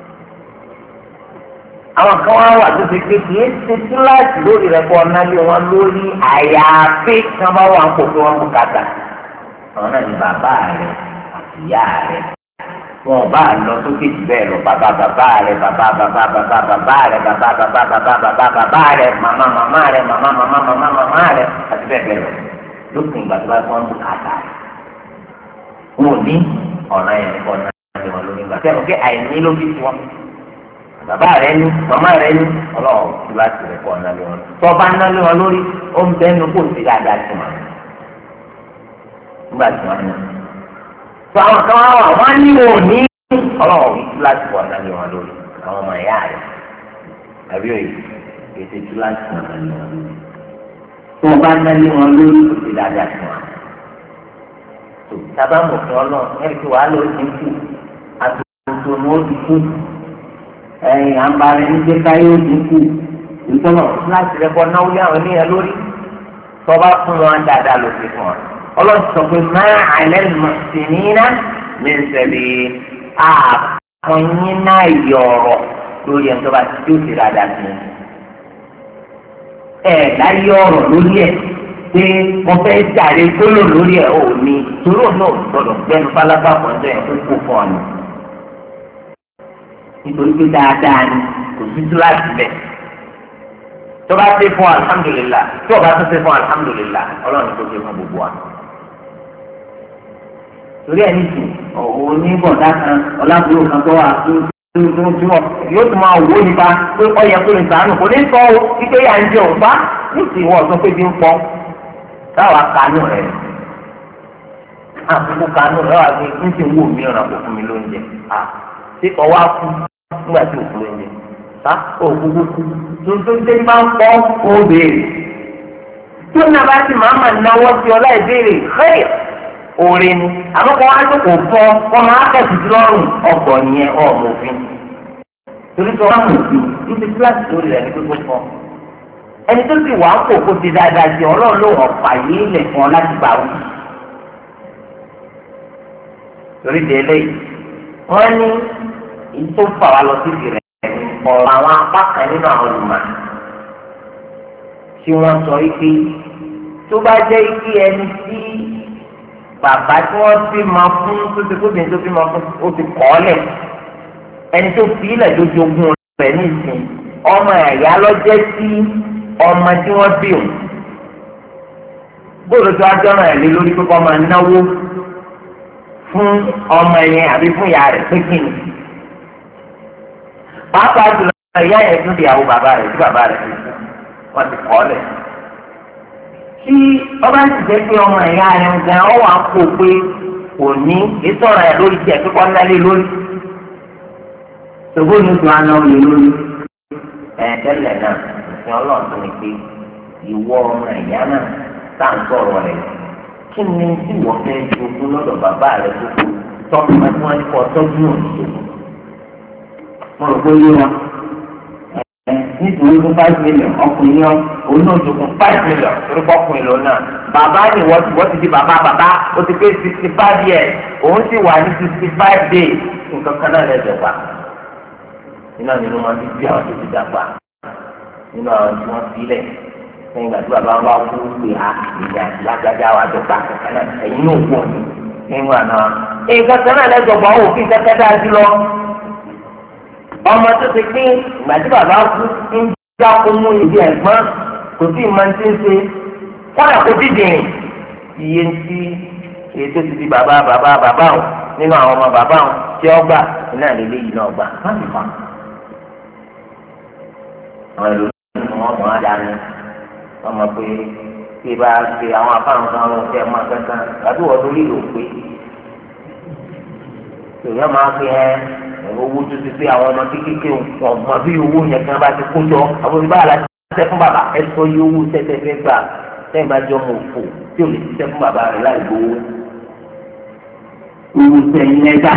àwọn kan wá wà tó ti pé kì í ṣe kíláàsì lórí rẹ̀ kọ́ nàlẹ́ wọn lórí àyàfi kí wọ́n bá wà ń kó tó wọn kó kàtà àwọn náà ní bàbá rẹ̀ ìyá rẹ̀ wọn bá lọ sókè jù bẹ́ẹ̀ lọ bàbá bàbá rẹ̀ bàbá bàbá bàbá bàbá rẹ̀ bàbá bàbá bàbá bàbá bàbá rẹ̀ màmá màmá rẹ̀ màmá màmá màmá màmá rẹ̀ àti bẹ́ẹ̀ bẹ́ẹ̀ lọ lópin ìgbà tó bá tó ń bù kàtà rẹ̀ wọn ò ní ọ̀ràn yẹn kọ́ náà ní wọn lórí ìgbà tẹ́ ọ̀ kí àìní ló fi tiwọn bàbá rẹ̀ ní màmá rẹ̀ ní ọlọ́run tí bá ti rẹ̀ kọ́ náà lé wọn tó bá ná lé wọn lórí ó ń bẹ́ẹ̀ nu kó ti dáadáa sí wọn nígbà tí wọn ní tó àwọn kan wá wà wọ́n ní wọn ò ní ọlọ́run yìí láti wọ̀ náà lé wọn lórí àwọn ọmọ ìyá rẹ̀ àbí òye ètò ìtú láti wọ̀ náà lé wọn lórí tó o bá ná lé wọn lórí kò sí dáadáa sí wọn. tó sábà mọ̀ fún ọlọ́run ẹ̀rí tí wàá lọ sí kú àtúntò ní ó ti kú ẹ̀yìn àǹbarẹ̀ ní jẹ́ káyé ó ti kú ìtọ́nà láti rẹ̀ bọ́ náwó lé àwọn ènìyàn lórí tó bá fún wọn dáadáa ló fi fún wọn. ọlọ́run sọ pé máa àlẹ́ mọ̀sínínà ní sẹ́bi àkànyín náà yọ ọ̀rọ̀ lórí ẹ̀ tó bá ti tó ti rádà sí i. ẹ̀ láyé ọ̀rọ̀ lórí ẹ̀ pé mo fẹ́ jàre gbólò lórí ẹ̀ ò ní tòró náà gbọ́dọ̀ gbẹ́nu fálábà pọ̀jọ́ yẹn kó kó fún ọ ni. nítorí pé dáadáa ni kò sí kíláàsì bẹ́ẹ̀. tó bá ṣe fún alhamdulillah tó o bá tó ṣe fún alhamdulillah ọlọ́run tó ṣe fún gbogbo wa. torí ẹni tù ọ̀hún oníbọ̀dá kan ọ̀làbúrò kan tó wà tó tó tó yóò tún máa wò nípa pé ọyẹ tó lè sàánù kò ní sọ o wípé yà ń jẹ òǹfà ní ti wọ́n sọ pé bí ń pọ́ táwa kanú rẹ̀ àkókò kanú rẹ̀ wà pé ń ti wò mí ọ̀nà kò fún mi lóúnjẹ à ṣé ọwọ́ á kú nígbà tí òkú lóúnjẹ sá òkúkú kú tuntun tó ń bá ń pọ́ ó béèrè tó ní abá ti máa máa náwó sí ọ láì béèrè xẹ́yà orin ni àbúkọ wa tó kò fọ wọn máa kẹsì sí lọ́rùn ọgbọ nìyẹn ọmọ òfin torí tó wọn mọ òfin níbi kíláàsì lórí rẹ̀ ní pípé fọ ẹni tó sì wà ń kó kó ti dáadáa sí Ọlọ́run ló ọ̀pá yìí lè fún ọ láti gbà wọn. torí délé wọn ní ìtò fà wá lọ sí ìrẹ ọ̀rọ̀ àwọn apá kan nínú àwọn olùmọ̀ tí wọn sọ ike tó bá jẹ́ ike ẹni tí bàbá tí wọ́n fi máa fún tó ti kóbìnrin tó fi máa fún ó ti kọ́ ọ́ lẹ̀ ẹni tó fi ilẹ̀ lójoogun rẹ̀ ní ìsìn ọmọ ẹ̀yà lọ́jẹ́ sí ọmọ tí wọ́n bí òun bóòlù tó ajọ́ràn ẹ̀ lé lórí pé kọ́ máa náwó fún ọmọ yẹn àbí fún ìyá rẹ̀ pé kí ni pàápàá jùlọ ìyá yẹn tún di àwọn bàbá rẹ̀ tí bàbá rẹ̀ ti kú wọ́n ti kọ́ ọ́ lẹ̀ tí ọba ti jẹ́ pé ọmọ ẹ̀yà rẹ̀ gan ọ wà kó pé kò ní ìtọ́ra ẹ̀ lórí tiẹ̀ pípọ́ ńlálé lórí ṣògbọ́n ní ìgbà náà lè lórí ẹ̀ tẹ́lẹ̀ náà ìsìn ọlọ́run tó ní pé ìwọ ọmọ ẹ̀yà náà tá à ń sọ̀rọ̀ rẹ̀ kí ni tí wọ́n fẹ́ jogún lọ́dọ̀ bàbá rẹ̀ tó kù tọ́kùn máa tí wọ́n ní kọ́ tọ́jú òní mo rò pé yé wọn nítorí fún five million ọkùnrin yẹn òun náà tó fún five million torí kọ́ ọkùnrin lọ náà bàbá ni wọ́n ti wọ́n ti di bàbá bàbá ó ti pé sixty five years òun sì wà ní sixty five days nǹkan kan náà lẹ́sẹ̀ pa nínú nínú wọn ti bí àwọn tó ti dàgbà nínú àwọn tí wọ́n fi lẹ̀ lẹ́yìn ìgbà tí bàbá wa kú pé a ìyá lágbájá wa tó pa kankan náà ẹ̀yin náà wọ̀ nínú àná nǹkan kan náà lẹ́sẹ̀ pa òfin kẹ́kẹ́ dáa sí lọ. ọmọ tó ti pín ìgbà tí bàbá kú ń já ọmọ ìdí ẹ̀gbọ́n kò sí ìmọ̀ tí ń ṣe kọ́nà kó dídìrín iye tí èyí tó ti di bàbá bàbá bàbá wọn nínú àwọn ọmọ bàbá wọn tí ó gbà iná lílé yìí náà gbà má sì fà. àwọn ẹlòmíràn wọn mọ àdáni wọn mọ pé tí bá ṣe àwọn afáàrùn kan wọn fẹ́ máa kankan tàbí wọn lórí ìlú pé tòun máa fi ẹ owó tó ti pé àwọn ọmọ kékeré ọmọ bí owó yẹn kan bá ti kó jọ àwọn ìbára láti ṣiṣẹ́ fún bàbá ẹ sọ yí owó tẹ́tẹ́ fẹ́ gbà sẹ́yìn bá jọ mọ òfò tí ò lè ṣiṣẹ́ fún bàbá rẹ̀ láì gbowó owó sẹ́yìn lẹ́gbà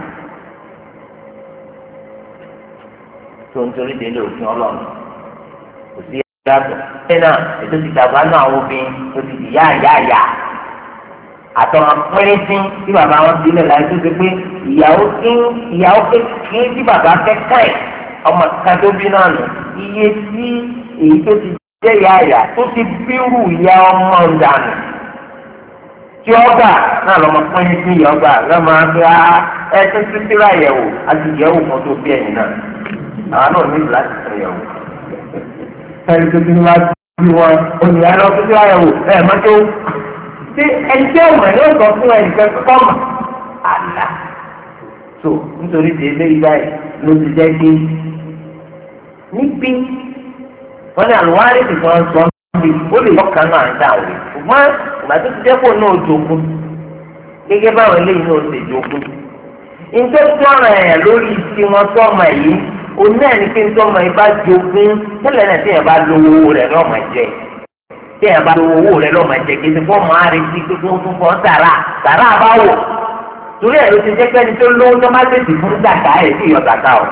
tó ń torí délé òfin ọlọ́run kò sí yàtọ̀ ṣé náà ètò ti dàgbà náà àwọn obìnrin tó ti di yáàyáàyà àtọ̀rọ̀ pínrín tí bàbá wọn ti lẹ̀ láì tó ṣe pé ìyàwó kí ìyàwó kékeré tí bàbá kẹ́kẹ́ ẹ̀ ọmọ kan tó bí náà nù iye tí èyí tó ti jẹ́ yáàyà tó ti bírù ìyá ọmọ ìdànù tí ọgbà náà lọmọ pínrín sí ìyá ọgbà lọ́mọ abẹ́ ẹ tó ti síra àyẹ̀wò àti ìyẹ̀wò kan tó bí ẹ̀yìn náà àwọn náà nílò láti sọ ìyẹ̀wò. ẹni tó ti ní wá bí wọn olùyà lọ sí àyẹ̀wò ẹ̀ mọ́tò ṣé ẹni tí ọmọ ẹ̀ yóò sọ fún ẹnì kan kọ́ mọ̀ àlá. so nítorí tí eléyìí báyìí ló ti jẹ́ pé níbí wọ́n ní àlùwárí ti sọ sọ níbi ó lè yọkàn náà ń dà wẹ̀ ṣùgbọ́n ìgbà tó ti jẹ́ kó náà jogún gẹ́gẹ́ báwọn eléyìí náà ṣe jogún. nítorí tí wọ́n ràn yàn lórí tí wọ́n tọ́ ọmọ yìí òun náà ní kí n tọ́ ọmọ yìí bá jogún tẹ́lẹ̀ náà tí yẹn bá lówó owó rẹ̀ lọ́mọ jẹ tí yẹn bá lówó owó rẹ̀ lọ́mọ jẹ kí n ti fọ́ ọmọ àrètí pé kó tún fọ́ sàrà sàrà bá wò torí ẹ̀ ló ti jẹ́ pẹ́ni tó lówó tó má tètè fún zàkà ẹ̀ sí ìyọ̀ zàkà o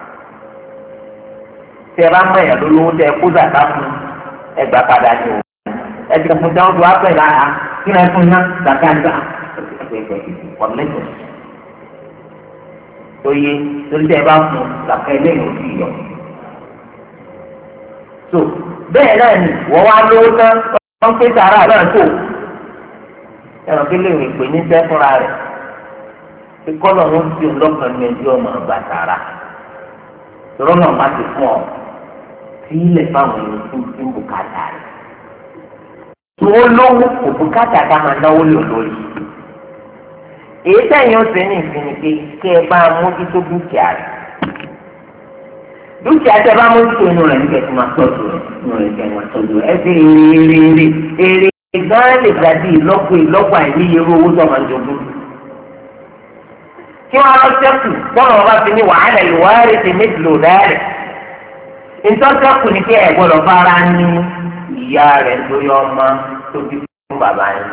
tí ẹ bá mọ èèyàn lólówó tẹ kó zàkà fún ẹgbàá padà ní o ẹ ti fún dáhùn tó wá pẹ̀ lára kí ẹ fún yá zàkà nígbà ọ̀lẹ́tọ̀ tó yé torí tẹ ẹ bá fún zàkà ẹlẹ́yìn ò sí yọ so bẹ́ẹ̀ náà ni wọ́n wá lówó tán wọ́n pé sàrà náà tó ẹ̀rọ kí lè rìn pé ní sẹ́ fúnra rẹ̀ kí kọ́lọ̀ wọn fi ọlọ́kan ní ẹjọ́ ọmọ àgbà sàrà tọ́lọ́ náà má ti fún ọ sí ilẹ̀ fáwọn èèyàn tó ń bùkátà rẹ̀ tó ó lówó kò bùkátà ká máa náwó lò lórí èyí sẹ́yìn ó sì ní ìsinmi pé kí ẹ bá mójútó dúkìá rẹ̀ dúkìá tẹ bá mójútó inú rẹ̀ nígbà tí máa tọ́jú rẹ̀ inú rẹ̀ kẹ́ máa tọ́jú rẹ̀ ẹ sì èrè èrè èrè gan lè gbàdí ìlọ́pọ̀ ìlọ́pọ̀ àìníye owó tó máa jogún kí wọn lọ sẹ́kù bọ́lá wọn bá fi ní wàhálà ìwárí ti méjìló dáàrẹ̀ ìtọ́sẹ́kù ní kí ẹ̀ gbọ́dọ̀ fara ní ìyá rẹ̀ lórí ọmọ tó bí fún bàbá yẹn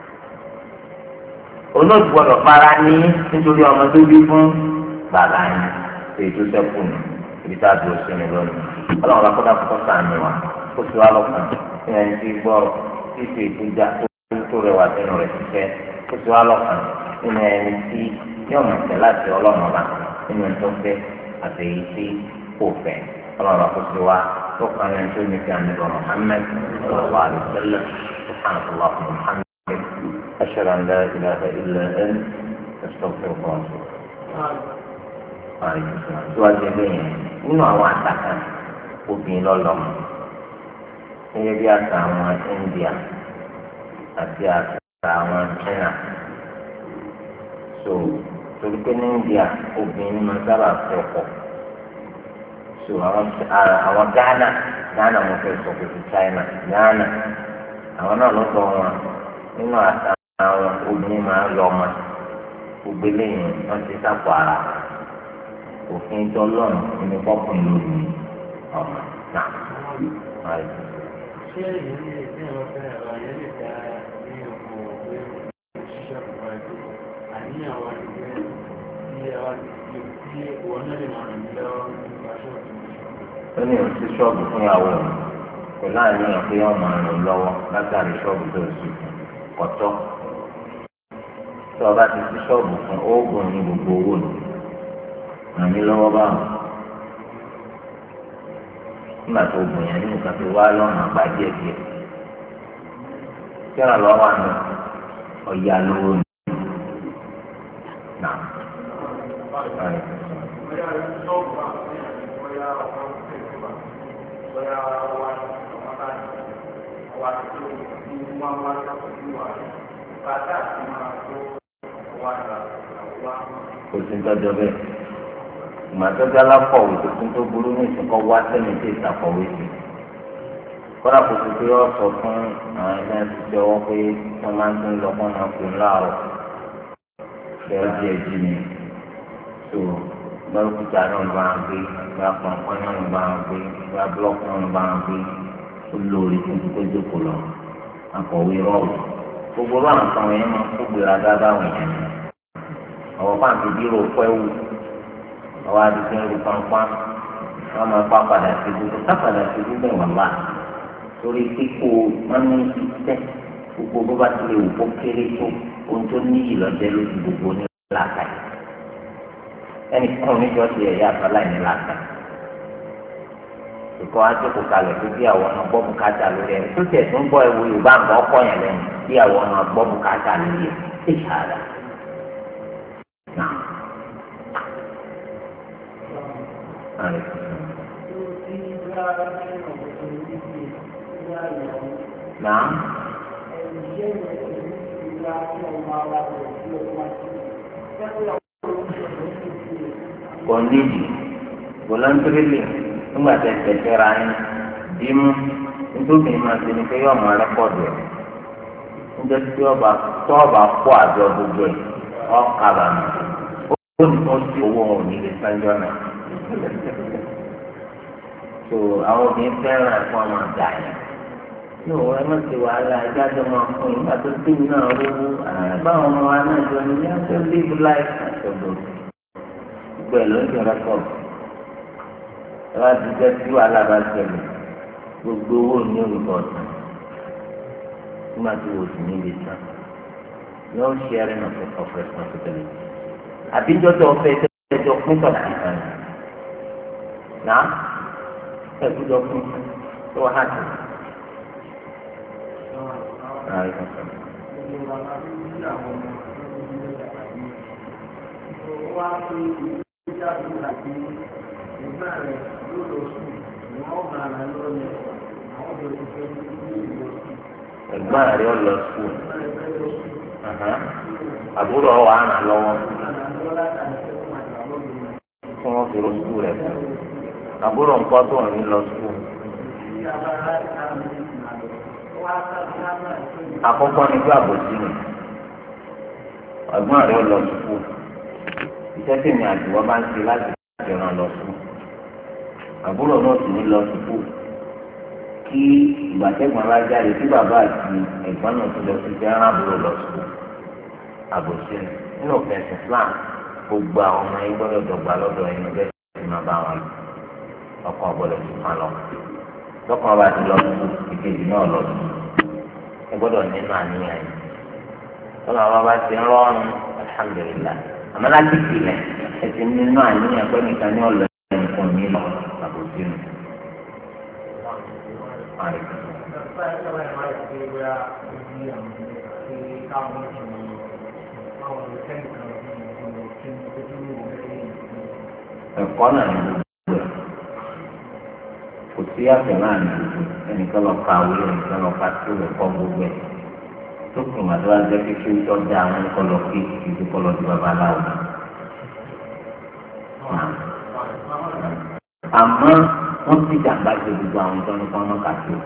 olóòtú gbọ́dọ̀ fara ní nítorí ọmọ tó bí fún bàbá yẹn èyí tó sẹ́kù ní ibi tá a dúró sí ni lónìí ọlọ́run bá kọ́dà kọ́kọ́ sàánú wa kó sì wá lọ́kàn ní ẹni tí gbọ́ títí ìgbéjà tó rẹwà sínú rẹ̀ fífẹ́ kó sì wá lọ́kàn nínú ẹni tí yóò mọ̀ tẹ́ láti ọlọ́run ọba nínú ẹ̀tọ́ fẹ́ àti èyí tí kò fẹ́ ọlọ́run ọba kò sí wa tó kàn ní ẹ̀tọ́ ní kí a nílò Muhammad sallallahu alaihi wasallam subhanahu wa ta'ala Muhammad ashhadu an la ilaha illa anta astaghfiruka wa atubu ilayk. síwájú ẹlẹ́yìn nínú àwọn àtàkà obìnrin lọ́lọ́mọ gẹ́gẹ́ bí àṣà àwọn India àti àṣà àwọn China so torí pé ní India obìnrin máa sábà fẹ́ ọkọ so àwọn àwọn Ghana Ghana mo fẹ́ sọ pé ti China Ghana àwọn náà lọ́dọ̀ wọn nínú àṣà àwọn obìnrin máa ń lọ ọmọ gbogbo eléyìí wọ́n ti sápò ara òfin tó lọ́nà nínú pọ́pùn lórí ọmọ náà. ṣé ìlú ní ìpín ọ̀fẹ́ ẹ̀rọ ayélujára lè dá ní ọkọ̀ òwe òṣìṣẹ́ pàtàkì àníyàn wa ti fẹ́ tí a wá ti fi wọn náà lè máa rìn lọ́wọ́ nípa ṣọ́ọ̀bù. ó ní òsì ṣọ́ọ̀bù fún ìyàwó rẹ̀ pẹ̀lú àníyàn pé wọ́n máa rìn lọ́wọ́ látàrí ṣọ́ọ̀bù tó sì kọ̀tọ́. tí ọba ti fi ṣọ́ọ̀bù fún oògùn ní gbogbo owó ni àmì lọ́wọ́ báwọn nígbà tó oògùn yẹn nínú kan tó wá lọ́nà àgbà díẹ̀ díẹ̀ kí ọ̀rọ̀ lọ́wọ́ àná ọ̀yà lówó ni. Nah. kò sí tọ́jọ́ bẹ́ẹ̀ ìmọ̀tọ́jú alákọ̀wé tó tún tó burú ní ìsìnkọ́ wá sẹ́ni tí ìsàkọ̀wé sí kọ́dà kò sí pé wọ́n sọ fún àwọn ẹgbẹ́ ti ọwọ́ pé wọ́n máa ń tún lọ fún ọmọ pé láàrọ̀ ṣe é díẹ̀ jí ni tó lọ́rùkúta náà bá ń gbé gba pọ̀npọ́n náà bá ń gbé gba búlọ́ọ̀kì náà bá ń gbé ó lórí fún tó jókòó lọ akọ̀wé rọ́ọ̀lù gbogbo àwọn kan yẹn máa kó gbéra dáadáa wọ̀nyẹn ọ̀wọ́ pàǹtí bírò pẹ́wù ọwọ́ adigun ẹrù pàǹpàǹ wọ́n máa pa padà sí gbogbo ká padà sí gbogbo ìwọ̀n wá torí kíkó wọn ní iṣẹ́ gbogbo bó bá ti lè wò kó kéré tó ohun tó níyì lọ́jẹ́ lójú gbogbo ní làákà ẹnì kan oníjọ́ ti ẹ̀yà àtọ́lá ní làákà ìkọ́ àjọkò kalẹ̀ tó bí àwọn ọmọ gbọ́ bùkátà lórí ẹ̀ tó tẹ̀ tó ń bọ́ ẹ̀wọ̀ yorùbá nǹkan ọkọ̀ yẹn lẹ́nu bí àwọn ọmọ gbọ́ bùkátà lórí ẹ̀ ṣe ṣàdá. Naam. Kondisi, bulan trilli, nígbà tẹ tẹsẹ̀ ra yín, dìímú, nítorí ìmọ̀ àti nìkan yóò máa rẹ́kọ̀dù ẹ̀. Níjẹ́ tí ọba tó ọba kó àjọ gbogbo ẹ̀, ọ́ kábàámà. Ó ní kó sí owó wọn ò ní lè sanjọ́ náà. So àwọn obìnrin fẹ́ràn ẹ̀fọ́ ọmọ àgbà yẹn. Ní òun ẹ má ti wàhálà ìjájọ máa fún yín nígbà tó dín náà rówó. Báwọn ọmọ wa náà jọ ní yẹn tó live life àtọ̀dọ̀. Gbogbo ẹ̀ ló ń jẹ́ rẹ́kọ̀dù. Ẹ wá ti jẹ́ tí wàhálà bá ṣẹlẹ̀. Gbogbo owó ní olùkọ́ ọ̀sán. Nígbà tí wò sí níbi tán. No sharing of, of responsibility. Àbíjọ́ tó fẹ́ tẹ́jọ́ pín tọ̀dà nìkan. Náà ẹ̀kújọ́ pín tó wà hàn. Ẹ̀gbọ́n rẹ̀ ọ lọ sùn. Àbúrò ọ wà ràn lọ́wọ́ fún wọn fi rọ́ọ̀sù rẹ̀ fún. Àbúrò nǹkan tó ń lọ sùn. Àkọ́kọ́ ni bí àbòsí ni ọgbọ́n rẹ̀ lọ sùkúù iṣẹ́ tí mi àdìwọ́ bá ń ṣe láti ṣèràn lọ sùn àbúrò náà sì ní lọ sùkúù kí ìgbà tẹ́gbọ̀n bá jáde tí bàbá àti ẹ̀gbọ́n náà ti lọ sí fẹ́ rán àbúrò lọ sùkúù àbòsí ni nínú òfin ẹ̀sìn Islam gbogbo àwọn ọmọ yìí gbọ́dọ̀ dọ̀gba lọ́dọ̀ ẹni bẹ́ẹ̀ sì máa bá wọn ọkàn gbọ́dọ̀ sì máa lọ lọ́kàn bá ti lọ sùkúù ìkejì náà lọ sùkúù ẹ gbọ́dọ̀ nínú àníyàn yìí tọ́lá wa bá ti ń rọrùn alhamdulilah àmọ́ láti ìpìlẹ̀ ẹ ti nínú àníyàn pé nìkan ní ọ̀lọ́ ẹnìkan ní lọ àbòsí nù. ẹ̀kọ́ náà ní gbogbo ẹ̀ kò sí àfẹ́ náà ní gbogbo ẹnìkan lọ ka àwọn ẹnìkan lọ ka tó ẹ̀kọ́ gbogbo ẹ̀ tó kùn màdúrà jẹ́ kékeré tó dá àwọn ẹnìkan lọ kí ìdí kọ́ lọ di babaláwo. àmọ́ wọ́n ti dàgbà ṣe gbogbo àwọn tó ní kọ́ ọmọ kàtó.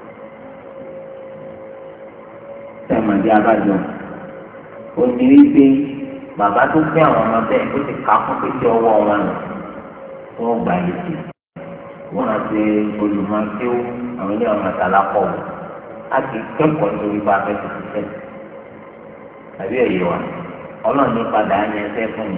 sẹ́mọ̀dé abájọ ó ní wípé bàbá tó fẹ́ àwọn ọmọ bẹ́ẹ̀ ó ti kà fún pété ọwọ́ wọn lọ fún ọgbà yìí sí wọn àti olùmọ̀ọ́kéwò àwọn ilé ọmọ àtàlà pọ̀ wò á ti kẹ́kọ̀ọ́ nítorí bá a fẹ́ ti ti fẹ́ tàbí ẹ̀yẹ wa ọlọ́run ní padà á yẹn fẹ́ fún mi.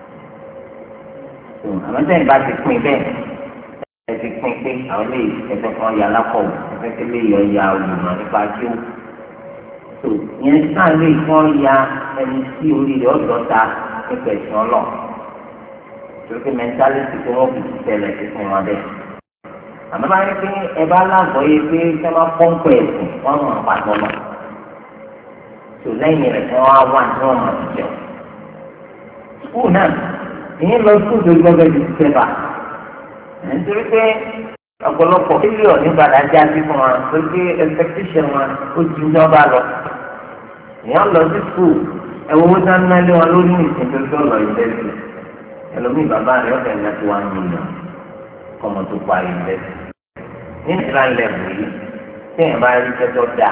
àmọ́ sẹ́yìn bá ti pín bẹ́ẹ̀ ẹ ti pín pé àwọn ilé ẹ̀fẹ́ kan ya lápọ̀ wò ẹ̀fẹ́ kí lè yọ ya olùmọ̀ nípa kéwò. tó yẹn sáà lè kọ́ ya ẹni tí orí rẹ̀ ọ̀dọ́ ta nípa ẹ̀sìn ọlọ́ọ̀ lókè mẹ́ńtálítì tó wọ́n fi ti tẹ̀lé ti fún wọn bẹ́ẹ̀. àmọ́ bá yẹ pé ẹ bá lágbọ́ yẹ pé ṣé máa pọ́ǹpù ẹ̀sìn wọ́n mọ̀ pàtó lọ. tó lẹ́yìn rẹ̀ kí wọ́n á wá tí wọ́n mọ̀ sí jẹun. skul náà ìyẹn lọ skul tó gbọ́dọ̀ di sẹ́fà. nítorí pé ọ̀pọ̀lọpọ̀ mílíọ̀nù nígbàdá já sí fún wọn pé pé expectation wọn ó ju ìjọba lọ. èèyàn lọ sí skul ẹ̀wọ̀n owó tá ń nálé wọn lórí ìsìn tó tó lọ ìdẹ́sì ẹlòmíì bàbá rẹ̀ ọ̀fẹ́ ẹ̀ láti wá mílíọ̀n kọ́mọ tó parí ìdẹ́sì ní ìlànà lẹ́bù yìí tí èèyàn bá rí tẹ́tọ́ dáa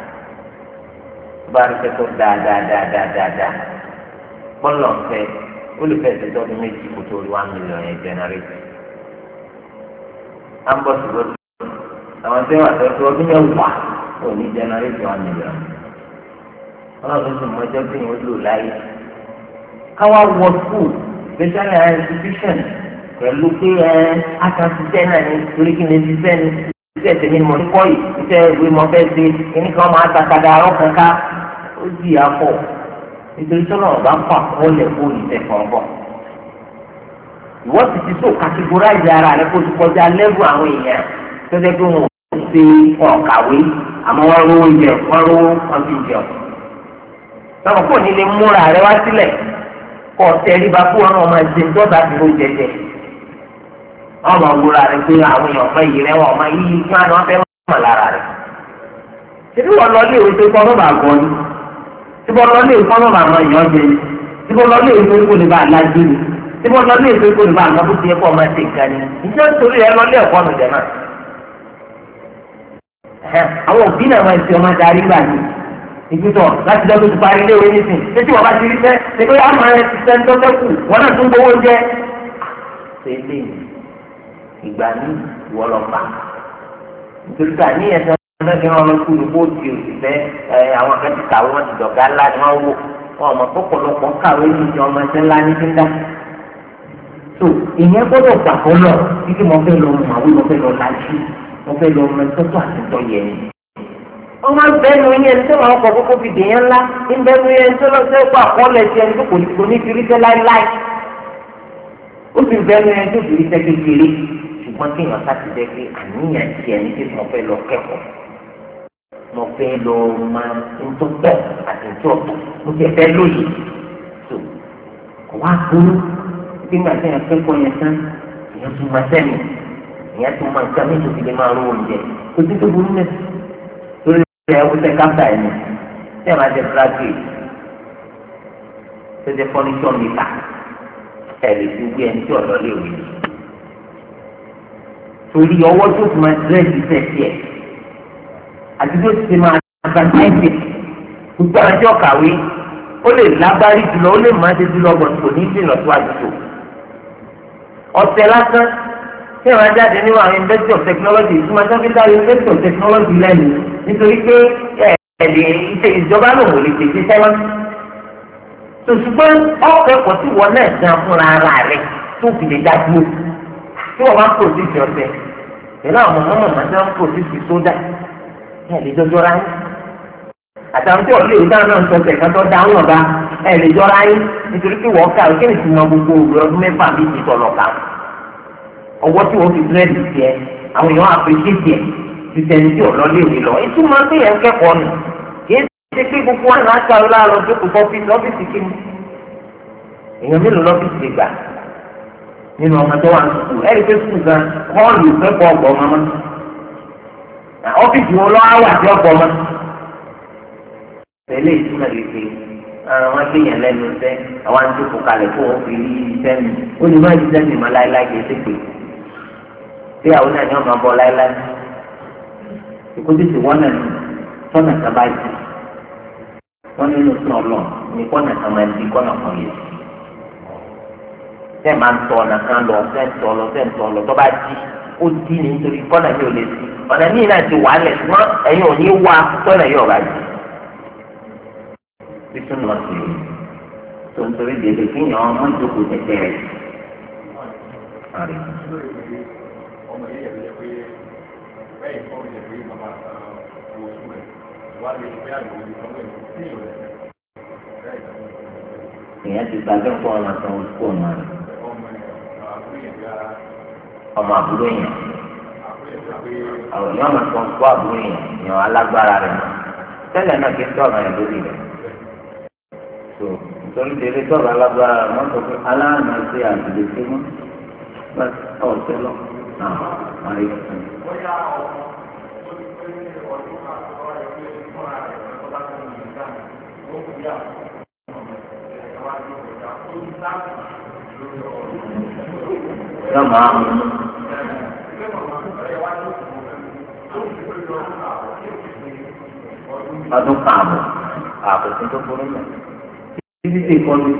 bá rí tẹ́tọ́ dáa dáa dáa dáa dáa dáa bọ́lọ̀ fẹ́ ó lè fẹ́ tẹ́tọ́ ọdún méjì kó tó rí wá mílíọ̀n yẹn jẹnẹrétì á ń bọ̀ sí lọ́dún àwọn tí wọ́n àtẹ́tọ́ ọdún mẹ́wàá ò ní jẹnẹrétì wá mílíọ̀n ọlọ́run sì mọ ẹjọ́ tí yẹn lò láyé káwá wọ skul special institution pẹ̀lú pé ẹ akásíṣẹ́ náà ní torí kí ni ṣiṣẹ́ ní iṣẹ́ tèmi ni mo ní kọ́ yìí iṣẹ́ ìwé mo fẹ́ ṣe kíní kan máa takada arọ́ kankan ó di àpọ̀ nítorí sọ́nà ọ̀bá fà wọ́n lẹ̀ kó ìṣẹ̀ kan bọ̀ ìwọ́n ti ti so categorize ara rẹ kó ti kọjá lẹ́rù àwọn èèyàn tó jẹ́ pé wọn ò ṣe ọ̀kàwé àmọ́ wọ́n rówó jẹ wọ́n rówó wọn fi jẹun sọ̀rọ̀ kò ní lè múra rẹ wá sílẹ̀ kọ́ tẹ́lí bá fún ọ̀nà ọmọ ẹ̀sìn tó bá fi ro jẹjẹ. ọmọ wúra rẹ pé àwọn èèyàn ọmọ yìí rẹ wọn ọmọ yìí fún àná wọn fẹ́ mọ̀ lára rẹ. ṣébí wọn lọ lé ìwé tó kọ́ lọ́ba àgọ́ ni tí wọ́n lọ lé ìwé kọ́ lọ́ba àwọn èèyàn jẹ ni tí wọ́n lọ lé ìwé tó kó lè bá alájú ni tí wọ́n lọ lé ìwé tó kó lè bá àmọ́ bó ti yẹ kó ọmọ ẹ̀sìn kan ni ìjẹ́ nítorí ẹ lọ lé ẹ̀kọ́ nù jẹ náà. àwọn òbí náà máa ń ṣe ọmọ darí gbà ní ìgbésọ̀ láti dọ́gbé tó parí léwé nísìn títí wọ́n bá ti rí fẹ́ ṣe pé àmọ́ ẹ ti sẹ́ni tó fẹ́kù wọ́n náà tún gbowó jẹ́. ṣèlè ìgbà ní ìwọ lọ pa nítorí ká ní ẹ̀sán mẹ́fẹ́ wọn lọ kúrò bó ti òṣìṣẹ́ ẹ àwọn akẹ́kọ̀ọ́ ti kàwé wọn ti dọ̀gá ńlá ni wọ́n wò wọn ọmọ pọ̀pọ̀lọpọ̀ kàwé ní ìjọ ọmọ ẹsẹ̀ ńlá ní dídá. tó ìyẹn gbọ́dọ̀ gbà fún lọ títí mo fẹ́ lọ mọ̀ àwọn mo fẹ́ lọ lájú mo fẹ́ lọ mọ ẹ̀tọ́tọ̀ àtẹ̀tọ̀ yẹn wọ́n máa ń bẹ́nu yẹn tó máa ń kọ́ kókó fi dèèyàn ńlá ń bẹ́nu yẹn tó lọ sí ẹ̀kọ́ àkọọ́lẹ̀ tí ẹni tó kò ní kò ní kiri tẹ́ láíláí ó sì bẹ́nu yẹn tó kiri tẹ́ kékeré ṣùgbọ́n kí èèyàn sáti jẹ́ pé àníyàn ti ẹni tí mo fẹ́ lọ kẹ́kọ̀ọ́ mo fẹ́ lọ máa ń tó bẹ̀ àti tó ọ̀tọ̀ mo ti fẹ́ lóye tó kò wá burú bí màá sẹ́yìn akẹ́kọ̀ọ́ yẹn tán èèyàn tún máa sẹ́yìn èèyàn tún máa nǹkan méjì fi lè máa rún oúnjẹ kò sí tó burú mẹ́sì ṣe ẹwùsẹ kápítà ẹni ṣé ẹ máa jẹ graduate ṣe jẹ furniture maker ẹ lè fi wí ẹni tí ọ̀dọ́ lè wí torí ọwọ́ tó fi máa dírẹ́sì sẹ́sì ẹ̀ àti tó ti máa gbàgbẹ́sì gbogbo àwọn tí ọ̀kàwé ó lè lágbárí jùlọ ó lè má ṣe jùlọ ọgbọ̀n kò ní í dènà tó àdúgbò ọ̀sẹ̀ lásán tí ìwà jáde nínú àwọn university of technology ìtumọ̀ sọ́kítà university of technology lẹ́nu nítorí pé ẹ̀ẹ́dẹ̀ ìṣe ìjọba lòun ò lè tètè sẹ́wọ́n. ṣùgbọ́n ọ̀kẹ́kọ̀ọ́ tí wọ́n náà gan fúnra ara rẹ̀ tó fi lè dájú tí wọ́n máa ń pòsìsì ọ̀sẹ̀ pẹ̀lú àwọn ọmọ mọ̀mọ́ tí wọ́n ń pòsìsì sódà ẹ̀ lè jọjọ́ ra yín. àtàwọn tí wọ́n lè dá náà sọ tẹ̀ka tó dá wọn bá ẹ̀ lè jọra yín nítorí pé wọ́n kà ó kí ni ti mọ gbogbo òwúrọ̀ ọdún mẹ́fà bíi ti sọ̀rọ̀ kà ọwọ́ tí wọ́n fi dúrẹ́dì tiẹ̀ àwọn èèyàn àpèkéjì ẹ̀ ti tẹ̀lé tí ọ̀lọ́ léwu lọ ètò máa ń bẹ̀yẹ̀ kẹ́kọ̀ọ́ nù kì í ṣe pé gbogbo wọn náà ṣàrò láàárọ̀ jókòó fọ́fíìsì ọ́fíìsì kìíní èèyàn mélòó lọ́fíìsì lè gbà nínú ọmọ tó wà ní sùkúù ẹ̀rí pé sùkúù gan kọ́ọ̀lù fẹ́kọ̀ọ́ ọgbọ̀n ọmọ mọ́ ọ́fíìsì wọn lọ́wọ́ wà sí ọgbọ̀n ọmọ tẹ̀lé ìtumọ̀ lè pe àwọn akéèyàn lẹ́nu iṣẹ́ àwọn àdúgbò kalẹ̀ fún òun fi rí iṣẹ́ mi ó ní má ti sẹ́ni mọ́ láéláé kì í ṣe pé tí àwọn náà ní ọmọ bọ́ láéláé ìkó tètè wọ́n náà ní tọ́nà kan bá jù wọ́n nínú sún ọlọ́ ní kọ́nà kan máa di kọ́nà kan yẹ tẹ́ máa ń tọ́ ọ̀nà kan lọ tẹ́ ń tọ́ lọ tẹ́ ń tọ́ lọ tó bá jí ó dí ní nítorí kọ́nà mi ò lè sí ọ̀nà míì náà ti wà á lẹ̀ ṣùgbọ́n ẹ̀yin ò ní wá tọ́nà yóò bá jù títún lọ sí i tó ń torí délé kí yàn ọmọ ìjókòó tẹ̀tẹ̀ rẹ̀. ọmọ yìí yẹ pé bẹ́ẹ̀ kọ́ yẹ pé bàbá wo sùn rẹ̀ wá lè fi àgbò ìfọwọ́ ìlú sí ìrẹ̀ èèyàn ti gbàgbé fún ọmọ tó ń kó ọmọ rẹ̀. ọmọ àbúrò yẹn àwọn èèyàn máa tó ń kó àbúrò yẹn èèyàn alágbára rẹ̀ mọ́ tẹ́lẹ̀ náà kí n tọ́ ọ̀rọ̀ yẹn lórí rẹ̀. so nítorí délé tọ́ọ̀rọ̀ alágbára rẹ̀ wọ́n sọ pé aláàánú ṣe àtìlẹ́ sí mọ́ bá ọ̀sẹ̀ lọ náà wọ́n rí i. yọ máa mú ọdún kààbọ̀ àkókò tó burú mọ́ títí tí kọ́ ló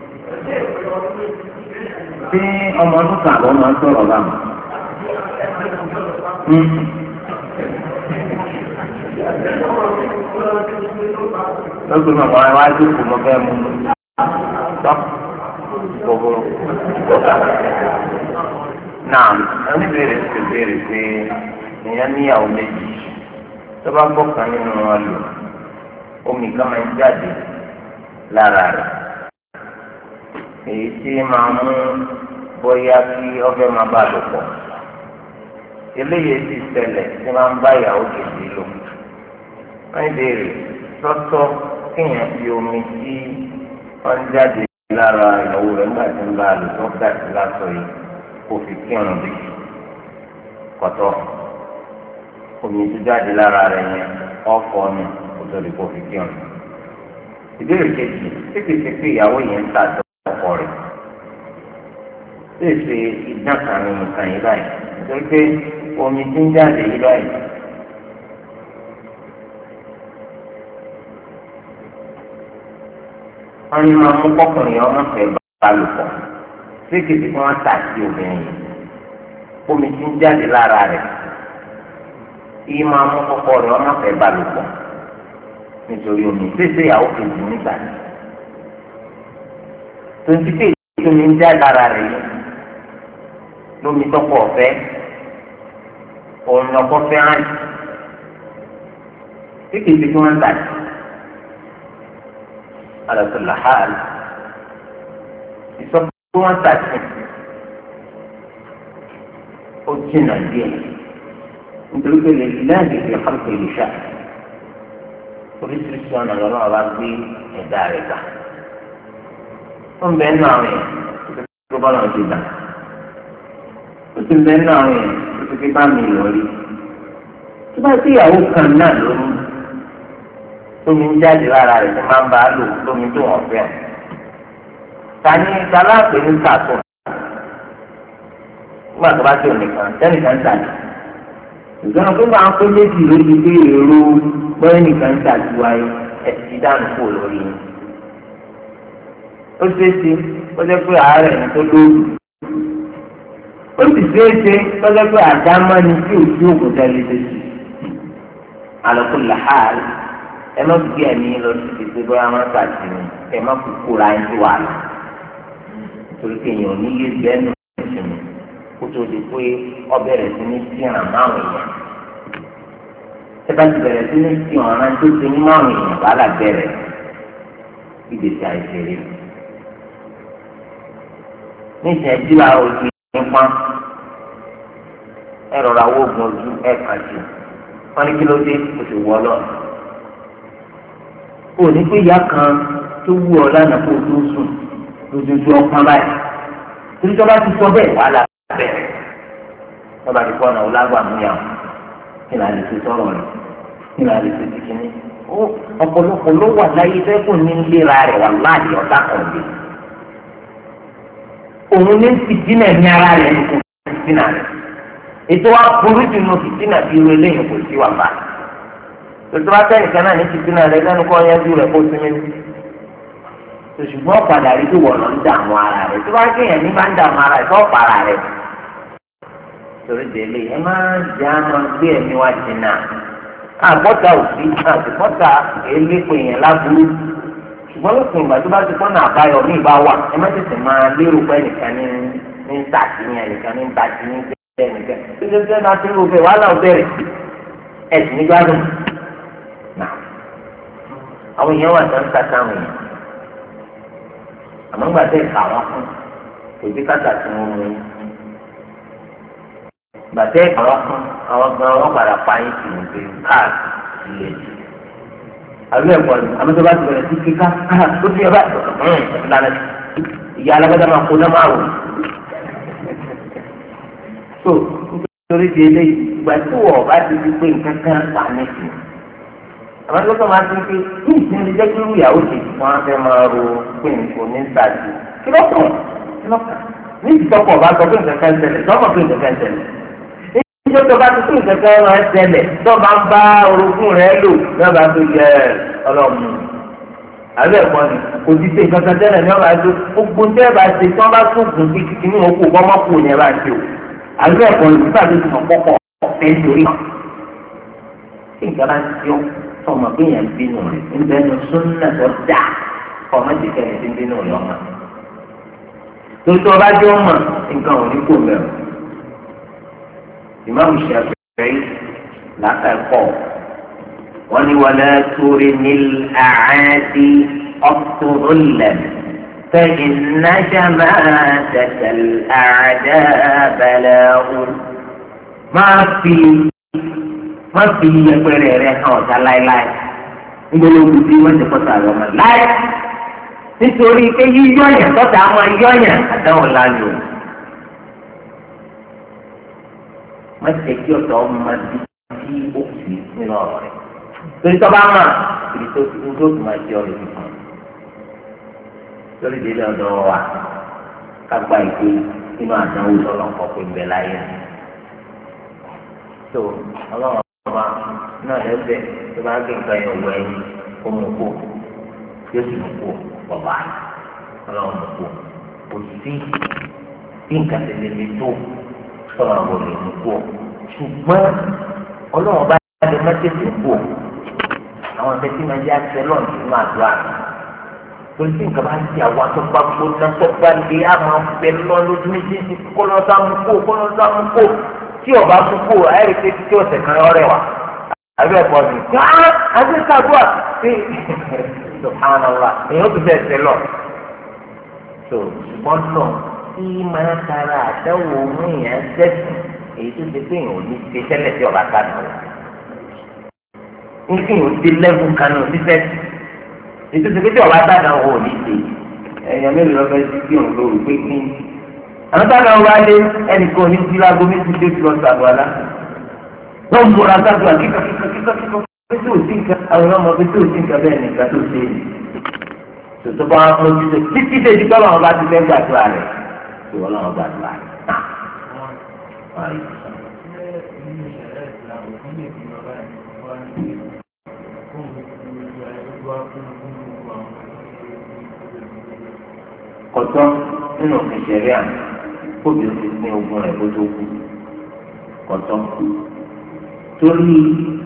tí ọmọ ọdún kààbọ̀ máa ń sọ̀rọ̀ bá mi. lọ́gbọ̀n mọ̀ wá wá jókòó mọ́ fẹ́ mú tọ́ gbogbo. náà ẹni béèrè ti béèrè pé èèyàn níyàwó méjì tó bá gbọ́kàn nínú wọn lò omi kan máa ń jáde lára rẹ̀ èyí tí máa mú bóyá kí ọbẹ̀ máa bá lò pọ̀ eléyìí ti ṣẹlẹ̀ tí máa ń bá ìyàwó kejì lò wọ́n béèrè tọ́tọ́ kéèyàn fi omi tí wọ́n jáde lára ìyàwó rẹ̀ nígbà tí ń bá lò tó gbà sí lásọ yìí kò fi kírun bí kọ́tọ́ omi tó jáde lára rẹ̀ yẹn ọ̀fọ̀ ni kò tó di kó fi kírun. ìbéèrè kejì kékeré pé ìyàwó yẹn ń ta ọkọ rẹ̀ ṣèṣe ìdán kan ní nǹkan yìí báyìí nítorí pé omi tí ń jáde yìí báyìí wọ́n ní máa mú kọkùnrin ọmọ fẹ́ bá lò pọ̀ kékeré tí wọ́n tà sí obìnrin yìí omi tí ń jáde lára rẹ̀ yìí máa mú kọ́kọ́ rẹ̀ ọmọ fẹ́ bá lò pọ̀ nítorí omi ṣèṣe ìyàwó kejì nígbà tí tonti pé omi ń jáde lára rẹ̀ yìí lómi tọ́pọ̀ ọ̀fẹ́ òun lọ́kọ́ fẹ́ràn kékeré tí wọ́n tà sí alàtúlà hàl ìsọfún tí wọ́n tà sí ó jìnnà díẹ̀ nítorí pé lè láàyè fi hàlùkù ìlúṣà oríṣiríṣi ọ̀nà lọ́nà ọba gbé ẹ̀dá rẹ̀ gbà ó ń bẹ nínú àwọn yẹn tó bá lọ́n ti gbà ó sì ń bẹ nínú àwọn yẹn tó ti fi bá mi lọ rí tó bá sí ìyàwó kan náà lónìí tómi ń jáde lára rẹ̀ tó máa ń bá a lò lómi tó wọ́n fẹ́ tani galáàpẹ̀ ní sàtún nígbà tó bá tó nìkan tẹ́nìkan ń tàbí ìgbọ́n pé máa ń pé méjì lórí pé èrò bọ́ẹ̀ nìkan ń tàbí wáyé ẹ̀sìn dànù kò lórí yẹn ó ṣeé ṣe ó jẹ́ pé àárẹ̀ ní tó lóògùn ó sì ṣeé ṣe ó jẹ́ pé àdámọ́ ni tí ò sí òògùn tẹ́lẹ̀ tó ṣe àlọ́kù làhálì ẹ má gbé ẹ̀mí lọ sí ìdíje bóyá wọn ṣàtì ní ẹ má kú kóra ẹ ti wà lọ torí pé èèyàn ò ní yé bẹ́ẹ̀ nù ìsinmi kó tó di pé ọ bẹ̀rẹ̀ sí ní sí ọ̀ràn márùn èèyàn ẹ bá ti bẹ̀rẹ̀ sí ní sí ọ̀ràn tó ti ní márùn èèyàn wàhálà bẹ̀rẹ̀ ìgbésí àìsèré ní ìṣẹ́jú la ojú nípa ẹ rọra wó oògùn ojú ẹ kà sí wọn ní kí ló dé oṣù wọ lọ o ní pé ìyá kan tó wú ọ lánàá kó o tó sùn lójoojú ọkàn báyìí torí tó bá ti sọ bẹ́ẹ̀ wàhálà bẹ̀rẹ̀ tó bá ti kọ́ ọ̀nà ọ̀làgbàmúyàwó kí ni a lè fi sọ̀rọ̀ rẹ̀ kí ni a lè fi tìkíní ọ̀pọ̀lọpọ̀ ló wà láyé fẹ́kùn ní ìlera rẹ̀ wà láàyè ọ̀tá kan lè òun ní fìtínà ní ara rẹ̀ ní kò fìtínà rẹ̀ ètò wa burú jù nù fìtínà bí irú eléyìí kò sí wà bá tòtò bá tẹ̀ nìkan náà ní fìtínà rẹ̀ lẹ́nu kọ́ yẹn rẹ̀ kó sinmi ṣùgbọ́n padà rí tó wọ̀ lọ ń dààmú ara rẹ̀ tó bá kéèyàn ní bá ń dààmú ara rẹ̀ tó para rẹ̀ torí délé ẹ máa jẹ́ àmọ́ gbé ẹ̀mí wá jìnnà àgbọ́ta òsì àtìkọ́ta elépo èèyàn láburú ṣùgbọ́n lópin ìgbà tó bá ti pọ́nà àbáyọ ní ìbá wà ẹ má tètè máa lérò pé ẹnìkan ní ní ń tàkì ní ẹnìkan ní ń tàkì ní bẹ́ẹ̀ nìkan tó ṣe ṣe máa ti rò bẹ́ẹ̀ wàhálà ò bẹ̀rẹ̀ ẹ̀sìn ní gbádùn náà àwọn èèyàn wà tó ń ta sáwọn èèyàn àmọ́ ńgbà tẹ́ ìka wọn fún kò sí kàtà tí wọ́n mú yín gbàtẹ́ ìka wọn fún àwọn gan wọn padà pa yín sí ní pé káàkiri ilé jù àbí ẹ̀kọ́ ni àmọ́ tó bá ti bẹ̀rẹ̀ sí kíká ó ti yẹ bá ìlànà ìyá alágbádá máa kó náà máa wò so nítorí di eléyìí ìgbà tí wọ́n bá ti di pé nǹkan kan wà nísìn àmọ́ tó kọ́ máa ti pé ní ìsinmi jẹ́ kí ìyàwó ti fún wa fẹ́ máa ro pé nǹkan ní ìsàdì kí ló kàn kí ló kàn ní ìtọ́kọ̀ bá sọ pé nǹkan kan ṣẹlẹ̀ tọ́kọ̀ pé nǹkan kan ṣẹlẹ̀ ní ìjọ tó bá ti pé nǹkan kan máa ṣẹlẹ̀ tó máa ń bá orogún rẹ̀ lò ní ọba tó yẹ ọlọ́mù àbẹ́ ẹ̀kọ́ ni kò ti ṣe nǹkan kan tẹ́lẹ̀ ní ọba tó gbogbo tẹ́ bá ṣe tí wọ́n bá tún gùn bí kíkiri òkú kọ́mọ́kù ní ẹ bá ṣe o àbẹ́ ẹ̀kọ́ ni nígbà tó ti mọ̀ pọ́pọ̀ ọ̀fẹ́ nítorí náà tí nǹkan bá ń ṣe ọ́ ọmọ bí yẹn bínú rẹ níbẹ̀ ní súnà tó dà ọmọ ti kẹ́ni tí ń bínú rẹ ọmọ. lóṣù ọba jẹ́ ọmọ nǹkan ò ní kó mẹ́rin. ìmáàmù Ṣáfi'í làákà ẹ̀kọ́ wọ́n ní wọlé torí ní àádí ọ̀túnrúlẹ̀ fẹ́yìn nájà máa tẹ̀sẹ̀ àdá bẹ̀rẹ̀ ọ̀hún. máa fi wọ́n fi yẹpẹrẹ rẹ hàn ọ̀tá láéláé nígbàlódé ogun tí wọ́n ti kọ́ta àwọn ọmọ láé nítorí pé yíyọ̀yàn tọ́ta àwọn yíyọ̀yàn àdáwọn lánàá wọ́n ti kí ọ̀tá ọmọ bí tí ó sì nínú ọ̀rọ̀ rẹ̀ torí tọ́ bá mà ibi tó ti tó tó máa jẹ́ ọ̀rọ̀ ìfún lórí ìdílé ọ̀dọ́ wa kágbá ìpè nínú àdánwò lọ́lọ́kọ̀ pé ń bẹ láyé tó ọlọ́run ọba náà lẹ́sẹ̀ tó bá gbé nǹkan yẹn wọ ẹyin kó mú kó yóò sì mú kó bọ̀bá ọlọ́run mú kó kò sí bí nǹkan tẹ̀lé mi tó sọ̀rọ̀ àwọn olè mú kó ṣùgbọ́n ọlọ́run ọba lè má tètè kó àwọn ẹgbẹ́ tí máa jẹ́ àṣẹ lọ́nà nínú àdúrà torí tí nǹkan bá ń di àwọn atọ́gbà gbóná tọ́gbà lé àmọ́ fẹ́ lọ́ lójú méjèèjì kó lọ́ sá mú kó kó lọ́ sá mú kó tí ọba tún kó ayẹyẹ pé tí ọ̀sẹ̀ kan ọ̀rẹ́ wa àbí ẹ̀kọ́ ni káá àti sàdúrà sí subhanallah èèyàn tún bẹ̀ ṣe lọ. tó ṣùgbọ́n náà tí máa tara àdáwò mú èèyàn sẹ́sìn èyí tó ti pé èèyàn ò ní ṣe tẹ́lẹ̀ tí ọba sàdúrà ní kí èèyàn ti lẹ́gùn kan náà sí sẹ́sìn èyí tó ti pé tí ọba sàdúrà ò ní ṣe èèyàn mélòó lọ́fẹ́ sí kí òun lóru pé kí àwọn táwọn ọba dé ẹnìkan ní ti lágbo méjì dé lọ sàdùn àlá wọn múra sàdùn àlá kíkọ kíkọ kíkọ kíkọ pété òsì nǹkan àwọn ọmọ pété òsì nǹkan bẹ́ẹ̀ nìkan tó ṣe é tòtò bá wọn mójú tó títí dé ti tọ́lọ̀ wọn bá ti fẹ́ gbàdúrà rẹ̀ tó wọn lọ́wọ́ gbàdúrà rẹ̀ náà. kọ̀tọ́ nínú òfin ṣẹ̀ríà kóbi ó ti pín ogún rẹ̀ kó tó kú kọ̀tọ́ torí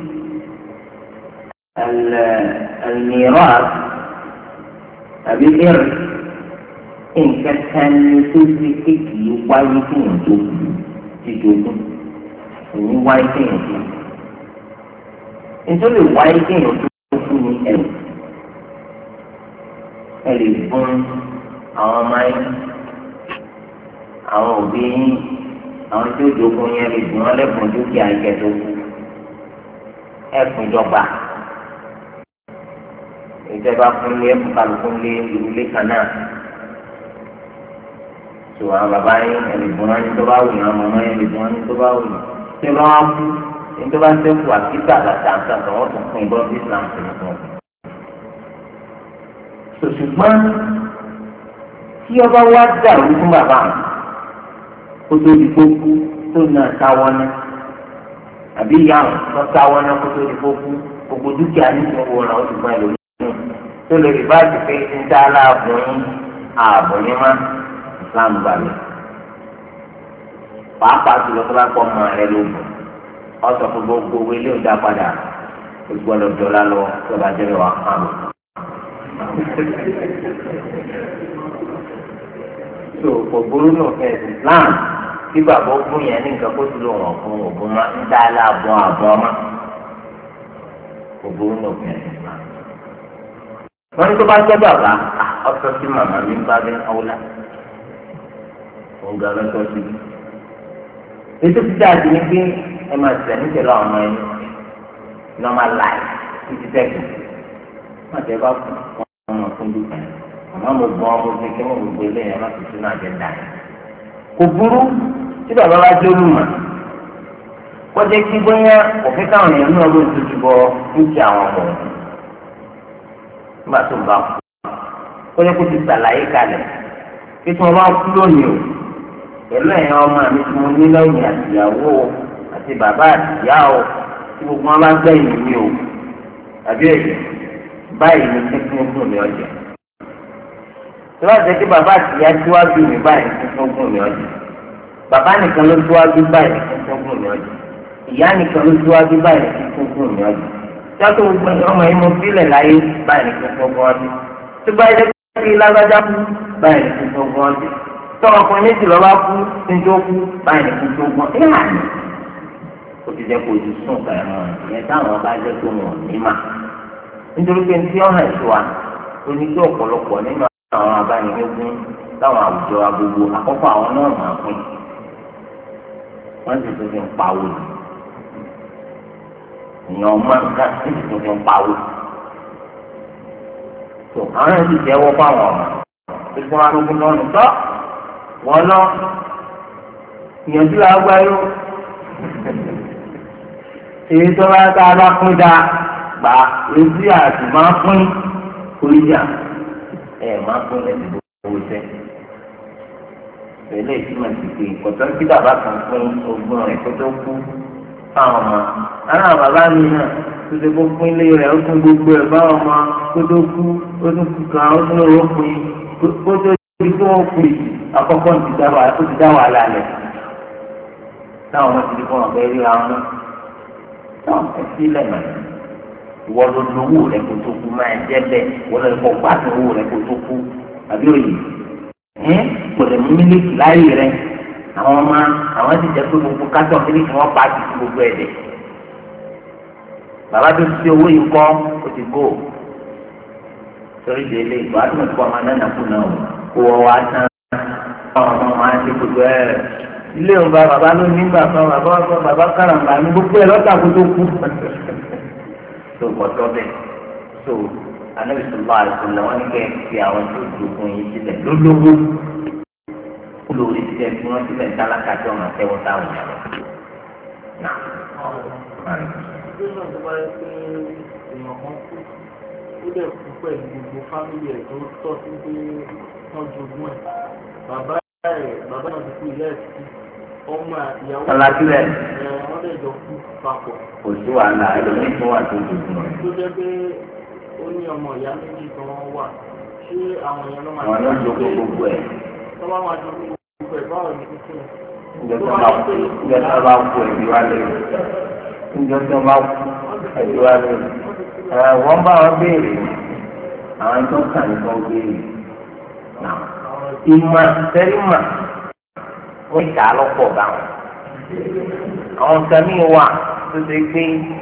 ẹlẹ́mìíràn tàbí ẹ̀rì nǹkan kan ní tó ti kéèkì wáyé kéèyàn tó kú ti jogún òní wáyé kéèyàn tó kú nítorí wáyé kéèyàn tó kú ní ẹ̀rì ẹ̀rì fún àwọn ọmọ yín àwọn òbí yín àwọn tí ó jogún yẹn lè dùn wọn lẹ́kùn dúkìá ìkẹtọ ẹkùn ìjọba ìjọba fún lé ẹkùn kálukú lé ìrúlé kan náà tó àwọn bàbá yín ẹlẹgbọn wọn ní tó bá wù yín àwọn ọmọ yín ẹlẹgbọn wọn ní tó bá wù yín tí wọn wá kú ní tó bá sẹ́kù àkíkà àtàǹtà tó wọn tún fún ìbọn Islam tó ní fún un. ṣùgbọ́n tí ọba wá dàrú fún bàbá mi kó tó di kókú tó náà táwọn náà àbí ìyá àwọn tó táwọn náà kó tó di kókú gbogbo dúkìá ní ìṣòwò ọ̀ràn ó ti fún ẹlòmíràn tó lè rí báyìí pé ń dá aláàbò yín ààbò yín má Islam balẹ̀ pàápàá jùlọ tó bá pọ̀ mọ́ ẹ lóògùn ọ̀sọ̀ fún gbogbo owó ilé ìdá padà gbogbo ọlọ́dọ́lá lọ tó bá jẹ́ wà kán lọ. so kò burú náà fẹ́ Islam tí bàbá fún yẹn ní nǹkan kó tó lò wọ́n fún ògùn máa ń dá aláàbọ̀ àbọ̀ ọmọ kò burú náà fẹ́ Islam. wọ́n ní tó bá jẹ́ bàbá ọ̀sọ̀ sí màmá mi bá bẹ́ ọ̀la òun gan lọ́sọ̀ sí i. ètò ti dáa di ní pé ẹ máa tẹ̀ ní tẹ̀lé àwọn ọmọ yẹn normal life títí tẹ̀kù má tẹ̀ bá fún ọmọ fún dúkìá àmọ́ mo gbọ́ ọmọ fi kí wọ́n gbogbo ilé yẹn má fi sínú àjẹ́ndà yẹn. kò burú tí bàbá wa jẹ́ olùmọ̀ kọjá kí bóyá òfin káwọn èèyàn náà ló tutù bọ dúkìá àwọn ọmọ nígbà tó ń bá kú kọjá kó ti sàlàyé kalẹ̀ kí tí wọ́n bá kú lónìí o pẹ̀lú ẹ̀yàn ọmọ mi tí mo ní lẹ́yìn àtìyàwó àti bàbá àtìyá o tí gbogbo wọn bá gbẹ̀yìn mi o àbí èyí báyìí ni kíkún ogún mi ọjà tí wọ́n jẹ́ kí bàbá àtìyá síwájú mi báyìí ni kíkún ogún mi ọjà bàbá nìkan ló síwájú báyìí ni kíkún ogún mi ọjà ìyá nìkan ló síwájú báyìí ni kíkún ogún mi ọjà tí wọ́n tó gbogbo ọmọ yìí mo fílẹ̀ láyé báyìí ni kíkún ogún ọjà tí báyìí kí lágbájá kú báyìí ní kíkún ogún ọdún tọmọ ọkùnrin méjì lọ́ba kú níjó kú báyìí ní kíkún ogún ọdún ìhà ni ó ti jẹ́ kó o ti sún ọ̀gá ẹ̀rọ ìyẹn táwọn bá jẹ́ tó wọn ní mà nítorí pé ní ọ̀hún ẹ̀ṣọ́ wa ó ní kí ọ̀pọ̀lọpọ̀ nínú àwọn abánilógún láwọn àwùjọ agbègbè àkọ́kọ́ àwọn náà máa pín wọ́n sì tún fi ń pawó èèyàn ọmọ nǹkan sì tún fi ń pawó àwọn ẹni tí jẹ́wọ́ fáwọn ọmọ tuntun wọn lókun lọ́nù tọ́ wọn lọ ìyànjú àgbáyé èyí tó bá tá a bá pín dá gbà èyí àti máa pín oríjà ẹ máa pín ẹsẹ̀ gbogbo iṣẹ́ pẹ̀lú ìtumọ̀ sí pé ìkọ̀tọ́ tí bàbá kan pín ogún rẹ̀ kó tó kú fáwọn ọmọ àwọn bàbá mi náà tó ṣe kó pín ilé rẹ̀ ó fún gbogbo ẹ̀ báwọn ọmọ kó tó kú ó tún kú kan ó tún lọ́wọ́ pín kó tó di kó o pín àkọ́kọ́ ti dá wàhálà lẹ̀ táwọn ọmọ ti di fún ọ̀bẹ ríra wọn táwọn ẹ̀ sílẹ̀ mọ̀ ìwọ ló lówó rẹ̀ kó tó kú máa jẹ́ bẹ́ẹ̀ wọ́n lọ kó gbádùn owó rẹ̀ kó tó kú àbí òye ẹ̀ gbọ́dọ̀ mú mílíkì láyé rẹ̀ àwọn ọmọ àwọn ti jẹ́ pé gbogbo kátó mílíkì wọn pa ti gbogbo ẹ̀ dẹ̀ bàbá tó ti owó yìí kọ́ ó ti gbó torí délé ìgbà tó ń kọ́ ọmọ náà nàkú náà kó wọ́n wá tán àwọn ọmọ máa ń ṣe gbogbo ẹ̀ ilé ìwọ̀nba bàbá ló ní gbà kan bàbá bàbá káràmbà ní gbogbo ẹ̀ lọ́tà kó tó kú tó gbọ́dọ̀ bẹ́ẹ̀ tó anábìsọ̀lá àìsàn làwọn ní kẹ́ ẹ fi àwọn tó dùnkún yìí sílẹ̀ lólówó olórí sílẹ̀ tí wọ́n sílẹ̀ tálákà tí wọ́n máa tẹ́wọ́ táwọn yàrá náà. Ìgbésẹ̀ tó bá yẹ pé èèyàn kan kú, ó dẹ̀ kú pẹ̀lú gbogbo fámìlì ẹ̀ tó tọ́ sí pé wọ́n jogún ẹ̀. Bàbá ẹ̀ bàbá náà ti kú ilé ẹ̀ sí ọmọ ìyàwó ọ̀làjúlẹ̀ ẹ̀ wọ́n dẹ̀ jọ kú papọ̀. kò sí wàhálà ẹlòmíín tó wà tó jogún rẹ̀. Tó jẹ́ pé ó ní ọmọ ìyá méjì kan wà, ṣé àwọn èèyàn náà máa àwọn ló ń jogún gbogbo ẹ̀. tó bá máa jogún gbogbo ẹ̀ báwo ni kíkún ẹ̀? ìjọba ìjọba bá kú ẹbí wa lè ìjọba bá kú ẹbí wa lè ẹ wọ́n bá wọn béèrè àwọn tó kàn ní kó béèrè náà ìmọ̀ sẹ́rìmà wọ́n ìdá lọ́pọ̀ bá wọn àwọn sẹ́mi wà tó ṣe pé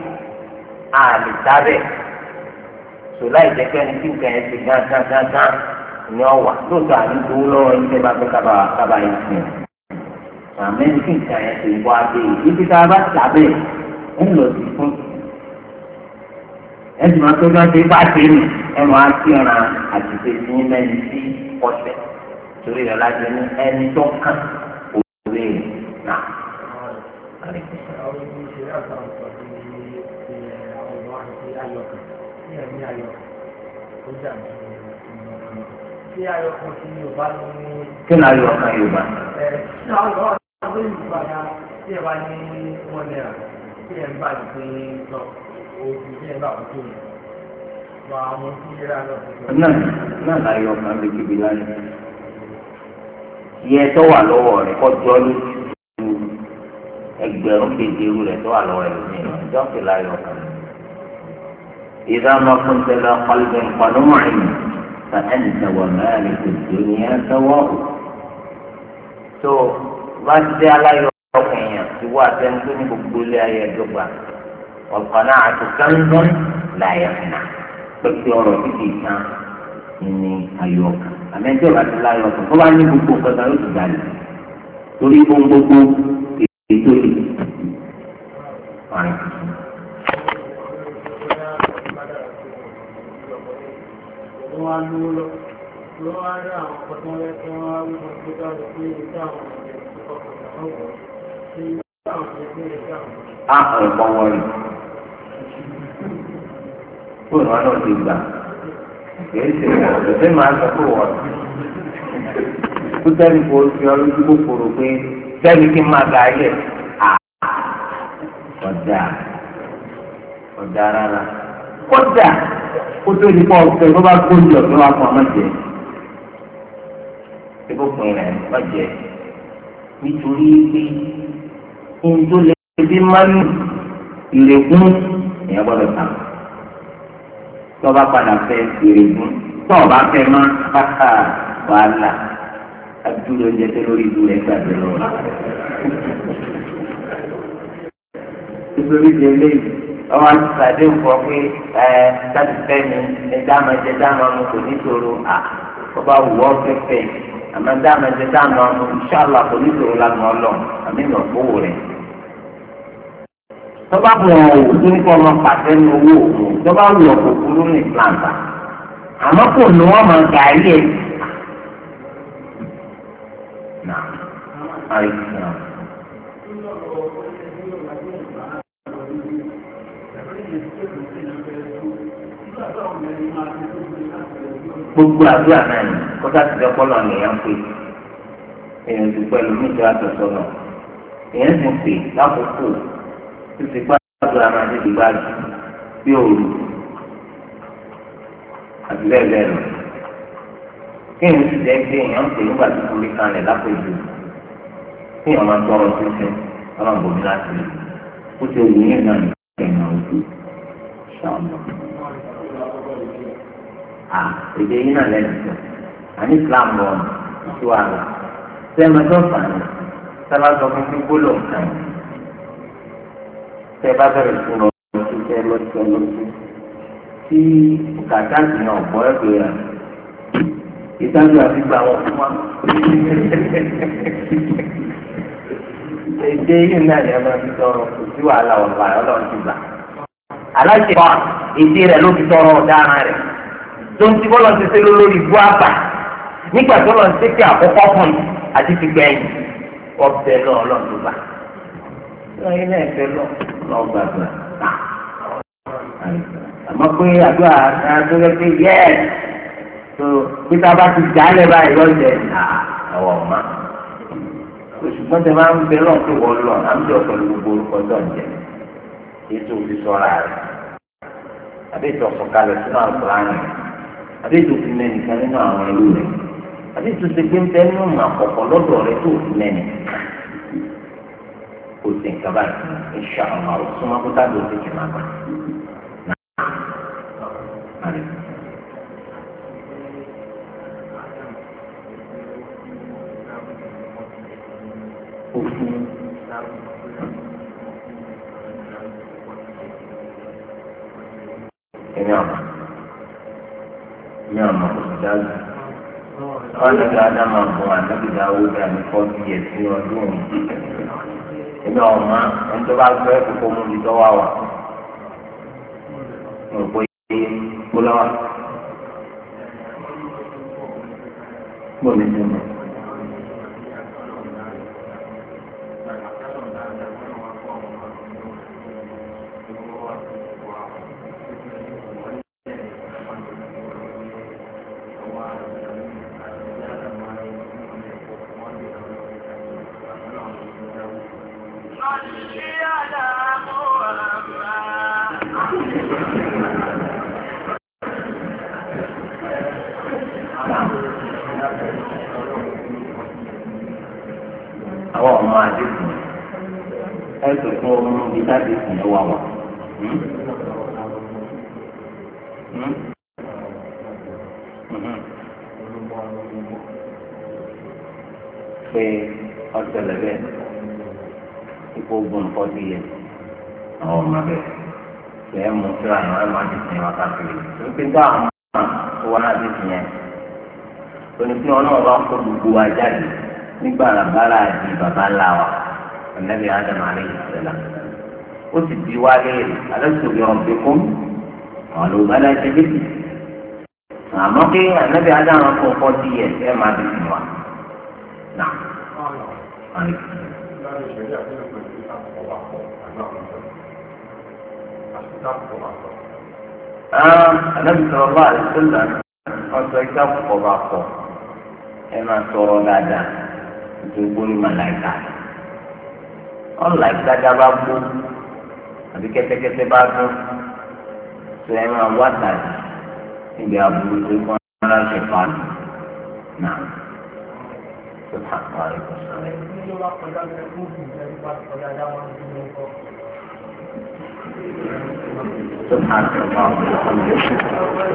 àlè sábẹ̀ sọlá ìjẹ́kẹ́ ní kí nǹkan ẹ̀ ti gán gán gán gán ní ọ̀wà lóòótọ́ àní gbowó lọ́wọ́ yín tẹ́ bá fẹ́ kábà kábà yín sìn àmì ní kí nǹkan ẹ̀ ti wá dé ibi tá a bá sábẹ̀ ẹ̀ lọ sí fún ẹ̀ sì máa tó bá ṣe bá ṣe nù ẹ̀ máa ti ọ̀ràn àtìsẹ́ sí mẹ́rin sí ọ̀sẹ̀ torí rẹ̀ láti ní ẹni tó kàn òwe rẹ̀ náà. Kí ayọ̀ kan sí Yorùbá ní. Kí ni ayọ̀ kan Yorùbá? Ẹ ṣé àwọn ọ̀dọ́ Yorùbá ya tí ẹ bá ní wọ́n náírà tí ẹ ń bá ní pé lọ oṣù tí ẹ bá kú tó yẹ. Wà á mú kí ẹ rà lọ. Náà náà láyọ̀ kan lè kébi láyé. Iye tó wà lọ́wọ́ rẹ̀ kọjọ́ lójú ẹgbẹ̀rún kejì irú rẹ̀ tó wà lọ́wọ́ rẹ̀ lónìí ìjọ́ fi láyọ̀ kan. إذا ما كنت ذا قلب قنوع فأنت ومالك الدنيا سواء. so bá ti dé aláyọ̀ ọkùnrin yẹn ti wá àtẹnu tó ní gbogbo ilé ayé ẹ̀dọ́gba والقناعة كنز لا يفنى pẹ̀lú ọ̀rọ̀ títí ìtàn ní ayọ̀ ọkàn àmẹ́jọ́ láti láyọ̀ ọkàn tó bá ní gbogbo ọ̀gá yóò ti dàlẹ̀ torí ohun gbogbo ètò yìí. Wọ́n á lówó lọ, wọ́n á rí àwọn ọ̀pọ̀ tí wọ́n lẹ́sẹ̀ wọ́n á rí wọn tó dáre pé ìdá àwọn ọ̀rẹ́ ìfọ̀kànlá ọ̀pọ̀ sí á ẹ̀kọ́ wọ̀nyí fóònù wọn náà ti gbà kìí ṣe wọ̀ lọ́sẹ̀ máa sọ pé wọ̀ kó sẹ́ni kò fi ọlọ́dún kòkòrò pé sẹ́ni kí n máa ga ayé à ọ̀dà ọ̀dà rárá kódà kó tó di pọ̀ ọ̀sẹ̀ tó bá gbóúnjẹ ọ̀sẹ̀ wá fún ọmọ jẹ ìbùkún rẹ̀ ọ̀jẹ̀ nítorí pé ohun tó lè bí mánú ìrègùn èèyàn gbọ́dọ̀ tà tó bá padà fẹ́ ìrègùn tó bá fẹ́ má bàtà wàhálà adúlọ oúnjẹ tó lórí ìlú rẹ̀ gbàgbé lọ. nítorí ti eléyìí ọmọ àti sàdé nǹkan pé ẹ sáàtì fẹ́mi ẹ dáàmà jẹ dáàmà mu kò ní ṣòro à tó bá wù ọ́ fẹ́fẹ́ àmọ́ dáàmà jẹ dáàmà mu ìṣàlọ́ kò ní ṣòro lágbọ̀n ọlọ́run àmì ìnà owó rẹ̀. tó bá wù ọ́ òwò tó ní kọ́ ọmọ pàṣẹ ní owó òwò tó bá wù ọ́ kò kúrú ní ìplàǹtà àmọ́ kò ní wọ́n máa gà ayé ẹ̀. nà àìsàn. gbogbo àdúrà náà ni kọ́tà ti dẹ́ kọ́lọ̀ nìyẹn pé èèyàn ti pẹ̀lú níjọ àtọ̀tọ̀ náà èèyàn ti pè lákòókò tó ti gbá àdúrà máa ti dìgbà jù bí òru àti bẹ́ẹ̀ bẹ́ẹ̀ lọ. kéèyàn ti jẹ́ pé èèyàn ń pè nígbà tó kúrò kalẹ̀ lápèjù kéèyàn máa tọrọ sísẹ ọlọ́run bòmí láti rí ó ti wù yín náà ní kéèyàn ojú ṣàlọ́. èdè yín náà lẹ́nu tó àní Islam lọ sí wàhálà sẹ́mi tó fàánù sábà sọ fún kí gbólò nǹkan tẹ́ bá bẹ̀rẹ̀ sí lọ sí tẹ́ lọ sí lọ sí tí kàtà sí náà gbọ́ ẹgbẹ́ rẹ̀ ìtajú àti gba wọn fún wa. èdè yín náà lẹ́nu máa fi tọrọ kò sí wàhálà ọ̀la ọlọ́run ti gbà. aláṣẹ wa èdè rẹ̀ ló fi tọrọ ọ̀daràn rẹ̀ tó ń ti bọ́lọ̀ ti ṣe lórí ibú àbà nígbà tó lọ́n ṣe kí àkọ́kọ́ fún yìí àti ti gbẹ̀yìn ọbẹ̀ lọ ọlọ́dún bá lọ́yìn náà ẹ̀fẹ́ lọ lọ́ gbàgbà àmọ́ pé àdúrà àdúrà pé yẹ́ẹ̀ tó pété bá ti jà á lẹ̀ báyìí lọ́jẹ̀ ẹ̀wọ̀ ọ̀ma ṣùgbọ́n tẹ máa ń bẹ lọ́n pé wọ́n lọ àmì ọ̀pẹ̀lú gbogbo orúkọ tó ń jẹ ètò òfìsọ́ra rẹ̀ àbí ìtọ̀sọ̀ kalẹ̀ sínú àgbáyé àbí ìtòsí mẹ́nìkan nínú àwọn ẹlú rẹ̀ àbí ìtòsí gbẹ́ńtẹ́ nínú àkọ́kọ́ lọ́dọ̀ rẹ̀ tó fi mẹ́nì kò sí nǹkan báyìí ìṣe àwọn àwọn súnmọ́ kó tábìlì ó ti kì máa gbà. Ini apa? Ini apa? Sudah. Kalau tidak ada mampuan, tapi jauh dari kondisi itu dulu. Ini orang untuk apa? Hukum di bawah. Boleh, boleh. Boleh juga. Àwọn ọmọ àdéhùn ẹsùn fún ọmọ ìdájọ́ ìsìn ẹwà wà. Pé ọ̀sẹ̀lẹ̀ bẹ́ẹ̀ ipò ogun nǹkan ti yẹ àwọn ọmọ bẹ́ẹ̀ ṣe é mú síra àwọn ẹ̀mọ́ àdéhùn ẹwà káàkiri. Nígbà tí àwọn ọmọ tó wá àdéhùn yẹn onípín ọlọ́run bá kó gbogbo wa jáde nígbà bàbára di bàbá ńlá wa Ànábì Ádámù alayhi salam ó sì di wá léèrè alastu bi rabbikum qalu bala ṣẹ́gbẹ́sì àmọ́ pé Ànábì Ádámù kó fọ́tí yẹ ẹ máa di fún wa náà. ìṣẹ̀lẹ̀ àti ìpè ní àkọ́kọ́ wà pọ̀ àgbà ọ̀sẹ̀ àti àkọ́kọ́ wà pọ̀. Ànábì sallallahu alaihi wasallam ọ̀sọ̀ ìjà pọ̀ bá pọ̀ ẹ máa sọ̀rọ̀ dáadáa nítorí gbórí màláìka. Ọ̀là ìtajà bá gbó àbí kẹ́tẹ́kẹ́tẹ́ bá dún tó ẹ máa wá tàbí níbi àbúrò tó kọ́ ọ́nà ṣe fàánù náà. سبحان الله سبحان الله